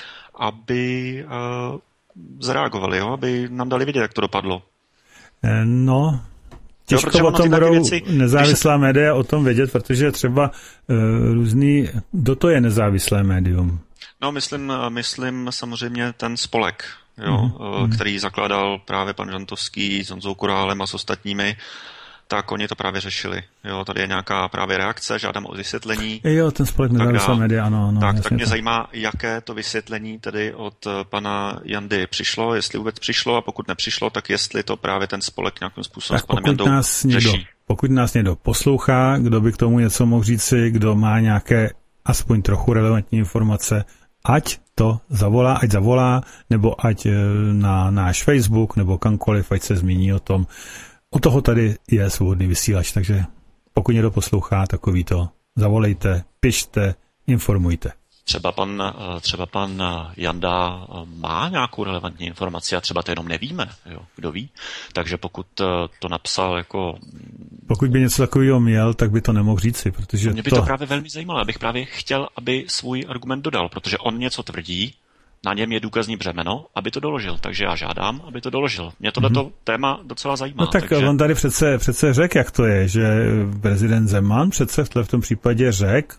aby uh, zareagovali, jo? Aby nám dali vědět, jak to dopadlo. No, těžko jo, o tom budou věci, nezávislá se... média o tom vědět, protože třeba uh, různý, kdo to je nezávislé médium? No, myslím, myslím samozřejmě ten spolek, jo, mm. který zakládal právě pan Žantovský s Honzou Kurálem a s ostatními, tak oni to právě řešili. Jo, tady je nějaká právě reakce, žádám o vysvětlení. Jo, ten spolek nezávislá média, ano. ano tak, tak mě to zajímá, jaké to vysvětlení tedy od pana Jandy přišlo, jestli vůbec přišlo a pokud nepřišlo, tak jestli to právě ten spolek nějakým způsobem tak s panem Jandou nás někdo, řeší. Pokud nás někdo poslouchá, kdo by k tomu něco mohl říci, kdo má nějaké aspoň trochu relevantní informace, ať to zavolá, ať zavolá, nebo ať na náš Facebook, nebo kamkoliv, ať se zmíní o tom. O toho tady je svobodný vysílač, takže pokud někdo poslouchá takový to, zavolejte, pište, informujte. Třeba pan, třeba pan Janda má nějakou relevantní informaci a třeba to jenom nevíme, jo, kdo ví. Takže pokud to napsal jako... Pokud by něco takového měl, tak by to nemohl říci, protože mě by to... to právě velmi zajímalo. Já bych právě chtěl, aby svůj argument dodal, protože on něco tvrdí, na něm je důkazní břemeno, aby to doložil. Takže já žádám, aby to doložil. Mě tohleto mm-hmm. téma docela zajímá. No tak takže... on tady přece, přece řekl, jak to je, že prezident Zeman přece v tom případě řekl,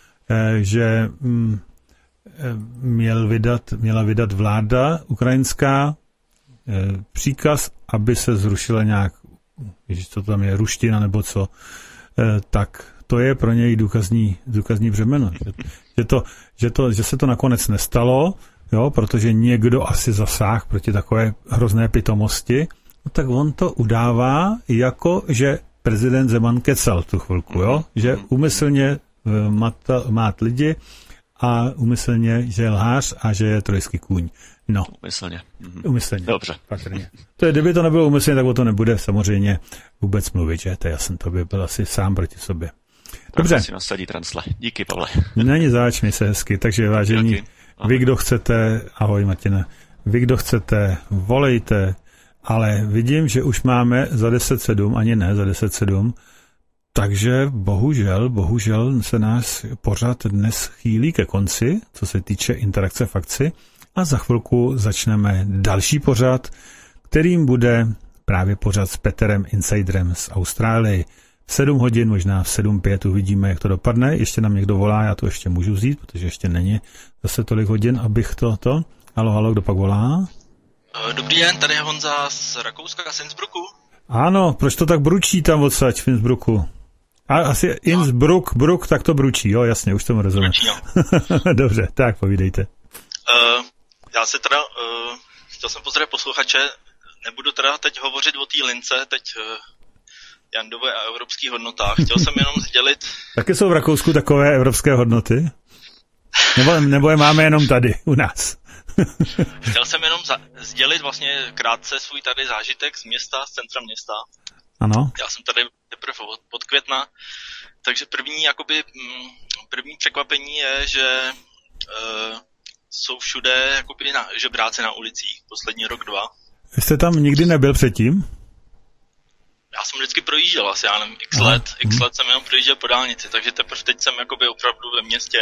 že měl vydat, měla vydat vláda ukrajinská příkaz, aby se zrušila nějak, když to tam je, ruština nebo co, tak to je pro něj důkazní, důkazní břemeno. Že, to, že, to, že se to nakonec nestalo, jo, protože někdo asi zasáhl proti takové hrozné pitomosti, no tak on to udává jako, že prezident Zeman kecal tu chvilku, jo, že úmyslně Mata, mát lidi a umyslně, že je lhář a že je trojský kůň. No. Umyslně. Mhm. Umyslně. Dobře. Patrně. To je, kdyby to nebylo umyslně, tak o to nebude samozřejmě vůbec mluvit, že? To já jsem to by byl asi sám proti sobě. Dobře. Tak si nasadí transle. Díky, Pavle. Není záč, mi se hezky. Takže vážení, vy, kdo chcete, ahoj Martina, vy, kdo chcete, volejte, ale vidím, že už máme za deset sedm, ani ne, za deset sedm, takže bohužel, bohužel se nás pořád dnes chýlí ke konci, co se týče interakce v akci a za chvilku začneme další pořad, kterým bude právě pořad s Peterem Insiderem z Austrálie. V sedm hodin, možná v sedm pět uvidíme, jak to dopadne. Ještě nám někdo volá, já to ještě můžu vzít, protože ještě není zase tolik hodin, abych to... to. Halo, halo, kdo pak volá? Dobrý den, tady je Honza z Rakouska, z Innsbrucku. Ano, proč to tak bručí tam odsaď v Innsbrucku? A asi no. Innsbruck, Bruck, tak to bručí, jo, jasně, už tomu rozumím. Bručí, no. Dobře, tak povídejte. Uh, já se teda, uh, chtěl jsem pozdravit posluchače, nebudu teda teď hovořit o té lince, teď uh, Jandové a evropských hodnotách. Chtěl jsem jenom sdělit... Taky jsou v Rakousku takové evropské hodnoty? Nebo, nebo je máme jenom tady, u nás? Chtěl jsem jenom za, sdělit vlastně krátce svůj tady zážitek z města, z centra města. Ano. Já jsem tady teprve od, od května, takže první, jakoby, první překvapení je, že uh, jsou všude jakoby na, žebráci na ulicích, poslední rok, dva. Vy jste tam nikdy nebyl předtím? Já jsem vždycky projížděl asi, já nevím, x Aha. let, x let jsem jenom projížděl po dálnici, takže teprve teď jsem jakoby opravdu ve městě.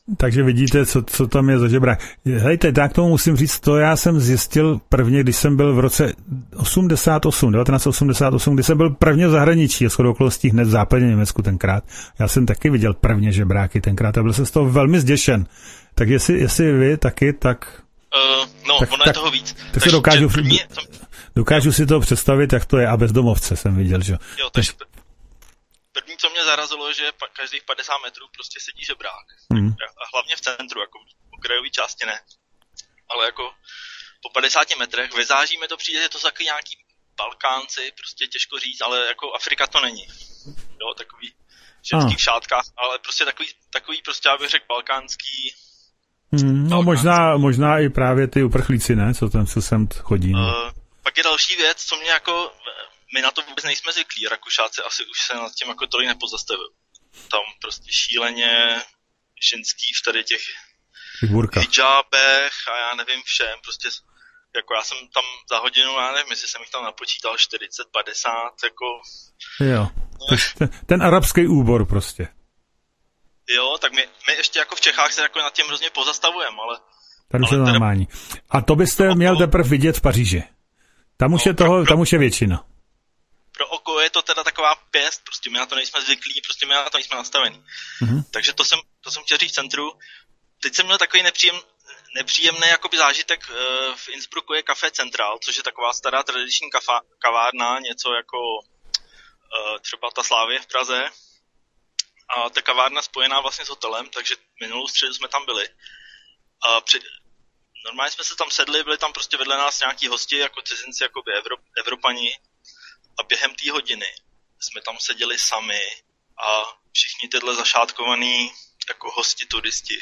Takže vidíte, co, co tam je za žebrák. Hejte, tak tomu musím říct, to já jsem zjistil prvně, když jsem byl v roce osmdesát osm, devatenáct osmdesát osm, kdy jsem byl prvně v zahraničí, a shodou okolností hned v západním Německu tenkrát. Já jsem taky viděl prvně žebráky tenkrát a byl jsem z toho velmi zděšen. Tak jestli, jestli vy taky, tak... Uh, no, tak, ono tak, je toho víc. Tak si dokážu, první, dokážu si to představit, jak to je, a bezdomovce jsem viděl, že jo. Takže první, co mě zarazilo, že každých padesát metrů prostě sedí žebrák. Hmm. A hlavně v centru, jako v okrajové části ne. Ale jako po padesáti metrech vyzáží mi to přijde, že to jsou nějaký Balkánci, prostě těžko říct, ale jako Afrika to není. Jo, takový ženský v šátkách, ale prostě takový, takový prostě, já bych řekl, balkánský. Hmm, no možná, možná i právě ty uprchlíci, ne? Co tam co sem chodí. No. Uh, pak je další věc, co mě jako, my na to vůbec nejsme zvyklí, Rakušáci asi už se nad tím jako tolik nepozastavil. Tam prostě šíleně ženský v tady těch hijabech a já nevím všem, prostě jako já jsem tam za hodinu, já nevím, jestli jsem jich tam napočítal čtyřicet padesát, jako... Jo, no. ten, ten arabský úbor prostě. Jo, tak my, my ještě jako v Čechách se jako nad tím hrozně pozastavujeme, ale... Tady už je normální. A to byste pro měl teprve vidět v Paříži. Tam už no, je toho, pro, tam už je většina. Pro oko je to teda taková pěst, prostě my na to nejsme zvyklí, prostě my na to nejsme nastavení. Mm-hmm. Takže to jsem, to jsem chtěl říct v centru. Teď jsem měl takový nepříjem, nepříjemný jakoby zážitek, v Innsbrucku je Café Central, což je taková stará tradiční kafa, kavárna, něco jako třeba ta Slávie v Praze. A ta kavárna spojená vlastně s hotelem, takže minulou středu jsme tam byli. A při... Normálně jsme se tam sedli, byli tam prostě vedle nás nějaký hosti, jako cizinci, jako by Evrop... Evropani. A během té hodiny jsme tam seděli sami a všichni tyhle zašátkovaný jako hosti, turisti.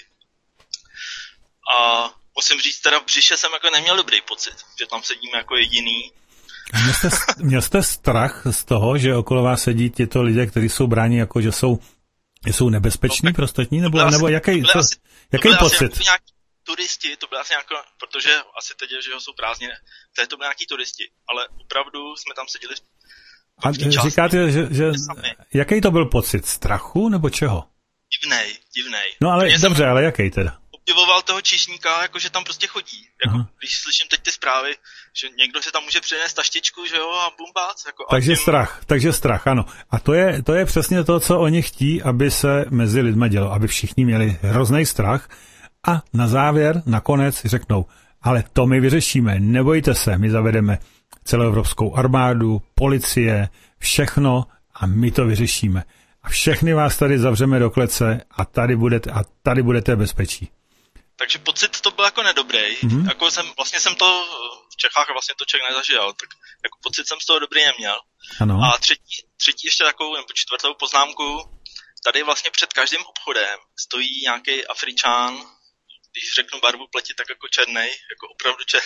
A musím říct, teda v Břiše jsem jako neměl dobrý pocit, že tam sedíme jako jediný. Měl jste, měl jste strach z toho, že okolo vás sedí tyto lidé, kteří jsou bráni jako, že jsou, že jsou nebezpeční no, pro ostatní, nebo, asi, nebo jaký, to co, asi, jaký to pocit? Asi nějaký turisti, to byly asi nějaký, protože asi teď, že jsou prázdniny, to, to byly nějaký turisti, ale opravdu jsme tam seděli. A říkáte, že, že jaký to byl pocit? Strachu nebo čeho? Divnej, divnej. No ale Mě dobře, ale jaký teda? Obdivoval toho číšníka, jako že tam prostě chodí. Jako, když slyším teď ty zprávy, že někdo se tam může přinést taštičku, že jo, a bumbác. Jako, takže a tím... strach, takže strach, ano. A to je, to je přesně to, co oni chtí, aby se mezi lidmi dělo, aby všichni měli hrozný strach a na závěr, nakonec řeknou, ale to my vyřešíme, nebojte se, my zavedeme celoevropskou armádu, policie, všechno a my to vyřešíme. A všechny vás tady zavřeme do klece a tady budete, a tady budete bezpečí. Takže pocit to byl jako nedobrý. Mm-hmm. Jako jsem, vlastně jsem to v Čechách vlastně to člověk nezažil, tak jako pocit jsem z toho dobrý neměl. Ano. A třetí, třetí ještě takovou, nebo čtvrtou poznámku, tady vlastně před každým obchodem stojí nějaký Afričán, když řeknu barvu pleti, tak jako černej, jako opravdu čer,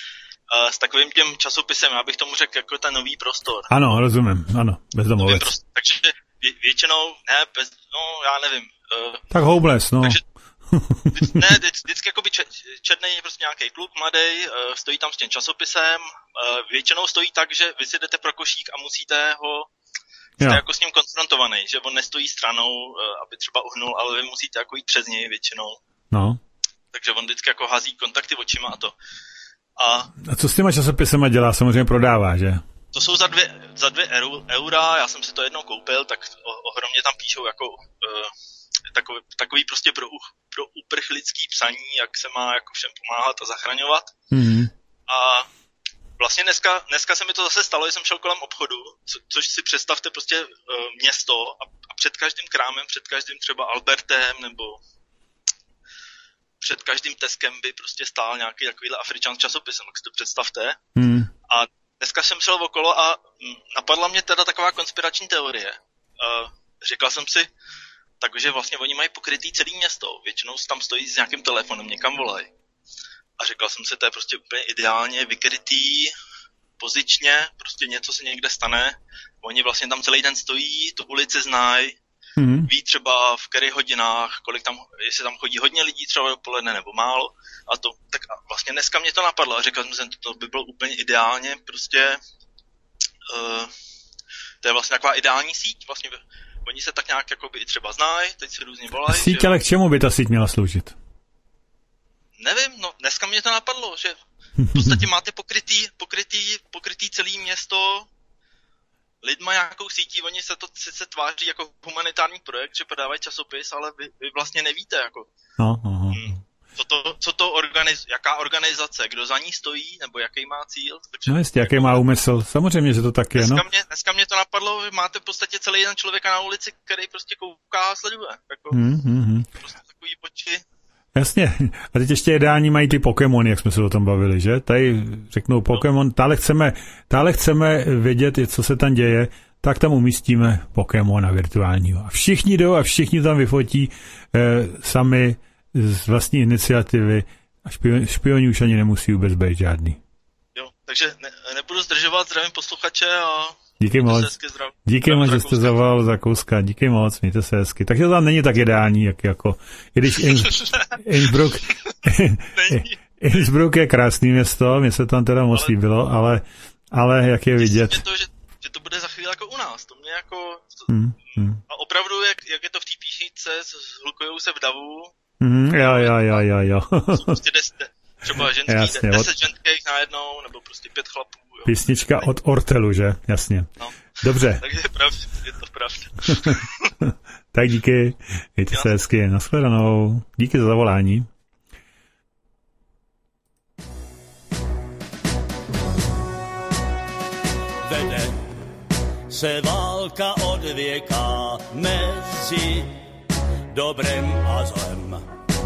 s takovým tím časopisem, já bych tomu řekl jako ten nový prostor. Ano, rozumím, ano, bezdomovec. Takže vě, většinou, ne, bez, no já nevím. Uh, tak homeless, no. Takže, ne, vždycky jakoby černý je prostě nějaký kluk mladý, uh, stojí tam s tím časopisem, uh, většinou stojí tak, že vy si jdete pro košík a musíte ho, jste jako s ním konfrontovaný, že on nestojí stranou, uh, aby třeba uhnul, ale vy musíte jako jít přes něj většinou. No. Takže on vždycky jako hází kontakty očima a to. A, a co s těma časopisema dělá? Samozřejmě prodává, že? To jsou za dvě, za dvě eura, já jsem si to jednou koupil, tak ohromně tam píšou jako uh, takový, takový prostě pro, pro uprchlický psaní, jak se má jako všem pomáhat a zachraňovat. Mm-hmm. A vlastně dneska, dneska se mi to zase stalo, že jsem šel kolem obchodu, co, což si představte prostě uh, město a, a před každým krámem, před každým třeba Albertem nebo před každým Teskem by prostě stál nějaký takovýhle Afričan s časopisem, jak si to představte. Mm. A dneska jsem šel okolo a napadla mě teda taková konspirační teorie. Uh, říkal jsem si, takže vlastně oni mají pokrytý celý město. Většinou tam stojí s nějakým telefonem, někam volají. A říkal jsem si, to je prostě úplně ideálně vykrytý, pozičně, prostě něco se někde stane. Oni vlastně tam celý den stojí, tu ulici znají, mm-hmm. ví třeba v kterých hodinách, kolik tam, jestli tam chodí hodně lidí třeba dopoledne nebo málo. A to, tak vlastně dneska mě to napadlo a říkal jsem si, to by bylo úplně ideálně, prostě uh, to je vlastně taková ideální síť, vlastně oni se tak nějak jakoby třeba znají, teď si různě volají. Síť, ale k čemu by ta síť měla sloužit? Nevím, no dneska mě to napadlo, že v podstatě máte pokrytý, pokrytý, pokrytý celé město lidma nějakou sítí, oni se to sice tváří jako humanitární projekt, že podávají časopis, ale vy, vy vlastně nevíte, jako. No, no, no. Hmm. Co to, co to organiz, jaká organizace, kdo za ní stojí, nebo jaký má cíl. No jistě, jaký má úmysl. Samozřejmě, že to tak je, dneska no. Mě, dneska mě to napadlo, že máte v podstatě celý jeden člověka na ulici, který prostě kouká a sleduje. Jako, hmm, hmm. Prostě takový oči. Jasně. A teď ještě ideální mají ty Pokémony, jak jsme se o tom bavili, že? Tady řeknou Pokémon, tále chceme, tále chceme vědět, co se tam děje, tak tam umístíme Pokémona virtuálního. A všichni jdou a všichni tam vyfotí eh, sami z vlastní iniciativy a špion, špioni už ani nemusí vůbec být žádný. Jo, takže ne, nebudu zdržovat, zdravím posluchače a díky moc. hezky, zdrav. Díky moc, že jste zavolal za Kouska. Díky moc, mějte se hezky. Takže to tam není tak ideální, jak jako, i když Innsbruck, Innsbruck je krásný město, mně se tam teda moc líbilo, ale, ale jak je vidět. To, že, že to bude za chvíli jako u nás, to mě jako, hmm, hmm. a opravdu, jak, jak je to v té píšničce, hlukujou se v davu. Hmm, jo, jo, jo, jo, jo. Jsou prostě deset, třeba ženský, jasně, deset od... ženských najednou, nebo prostě pět chlapů. Jo. Písnička od Ortelu, že? Jasně. No. Dobře. Takže je, pravda, je to pravda. Tak díky, mějte se hezky, nashledanou. Díky za zavolání. Vede se válka od věka mezi dobrem a zlem.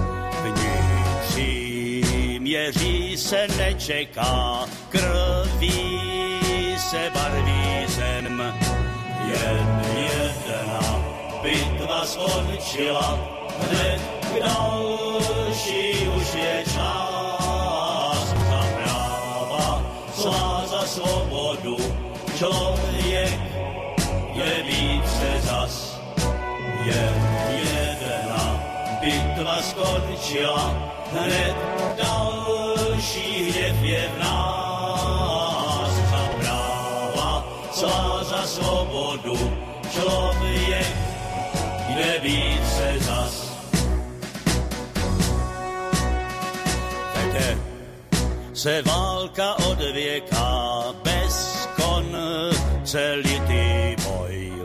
Vnitřní měří se nečeká, krví se barví zem. Jen jedna bitva skončila, hned k další už je čas. Za práva, svá za svobodu, člověk je více zas. Jen jedna bitva skončila, hned další hněv je v nás. Za práva, svá za svobodu, člověk jde více zas. Vede se válka od věka, bez konce litý boj.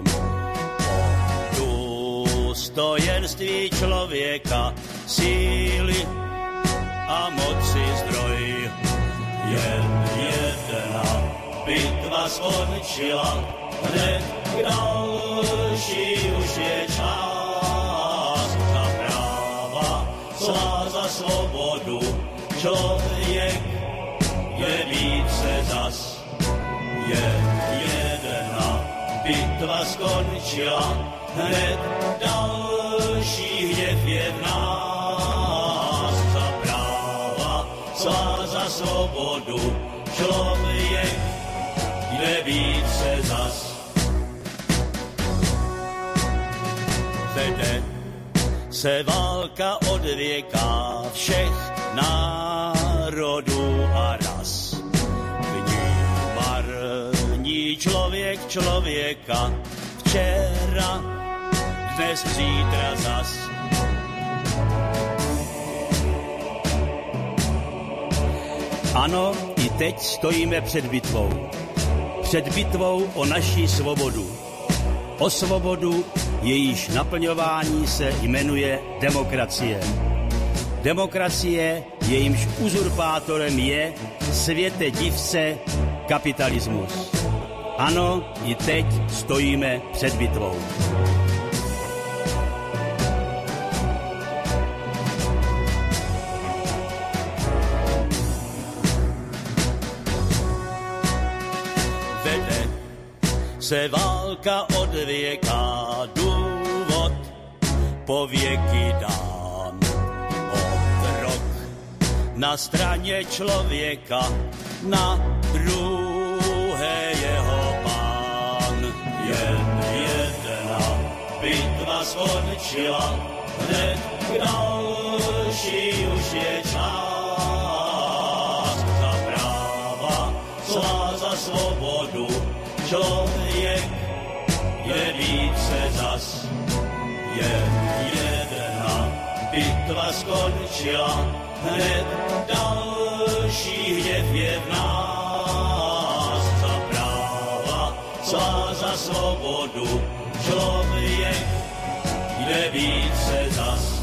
O důstojenství člověka, síly a moci zdroj. Jen jedna bitva skončila, hned k další už je čas. Za práva, svá za svobodu, člověk je více zas. Jen jedna bitva skončila, hned další hněv je v nás. Za práva, svá za svobodu, člověk jde více zas. Vede se válka od věka všech národů a ras. V ní marní člověk člověka, včera, dnes, zítra zas. Ano, i teď stojíme před bitvou. Před bitvou o naši svobodu. O svobodu, jejíž naplňování se jmenuje demokracie. Demokracie, jejímž uzurpátorem je, světe divce, kapitalismus. Ano, i teď stojíme před bitvou. Vede se válka od věka, důvod po věky dán. Otrok na straně člověka, na druhé jeho pán. Jen jedna bitva skončila, hned k další už je čas. Za práva, svá za svobodu, člověk kde více zas je jedna bitva skončila, hned další hněv je v nás. Za práva, svá za svobodu, člověk, kde více zas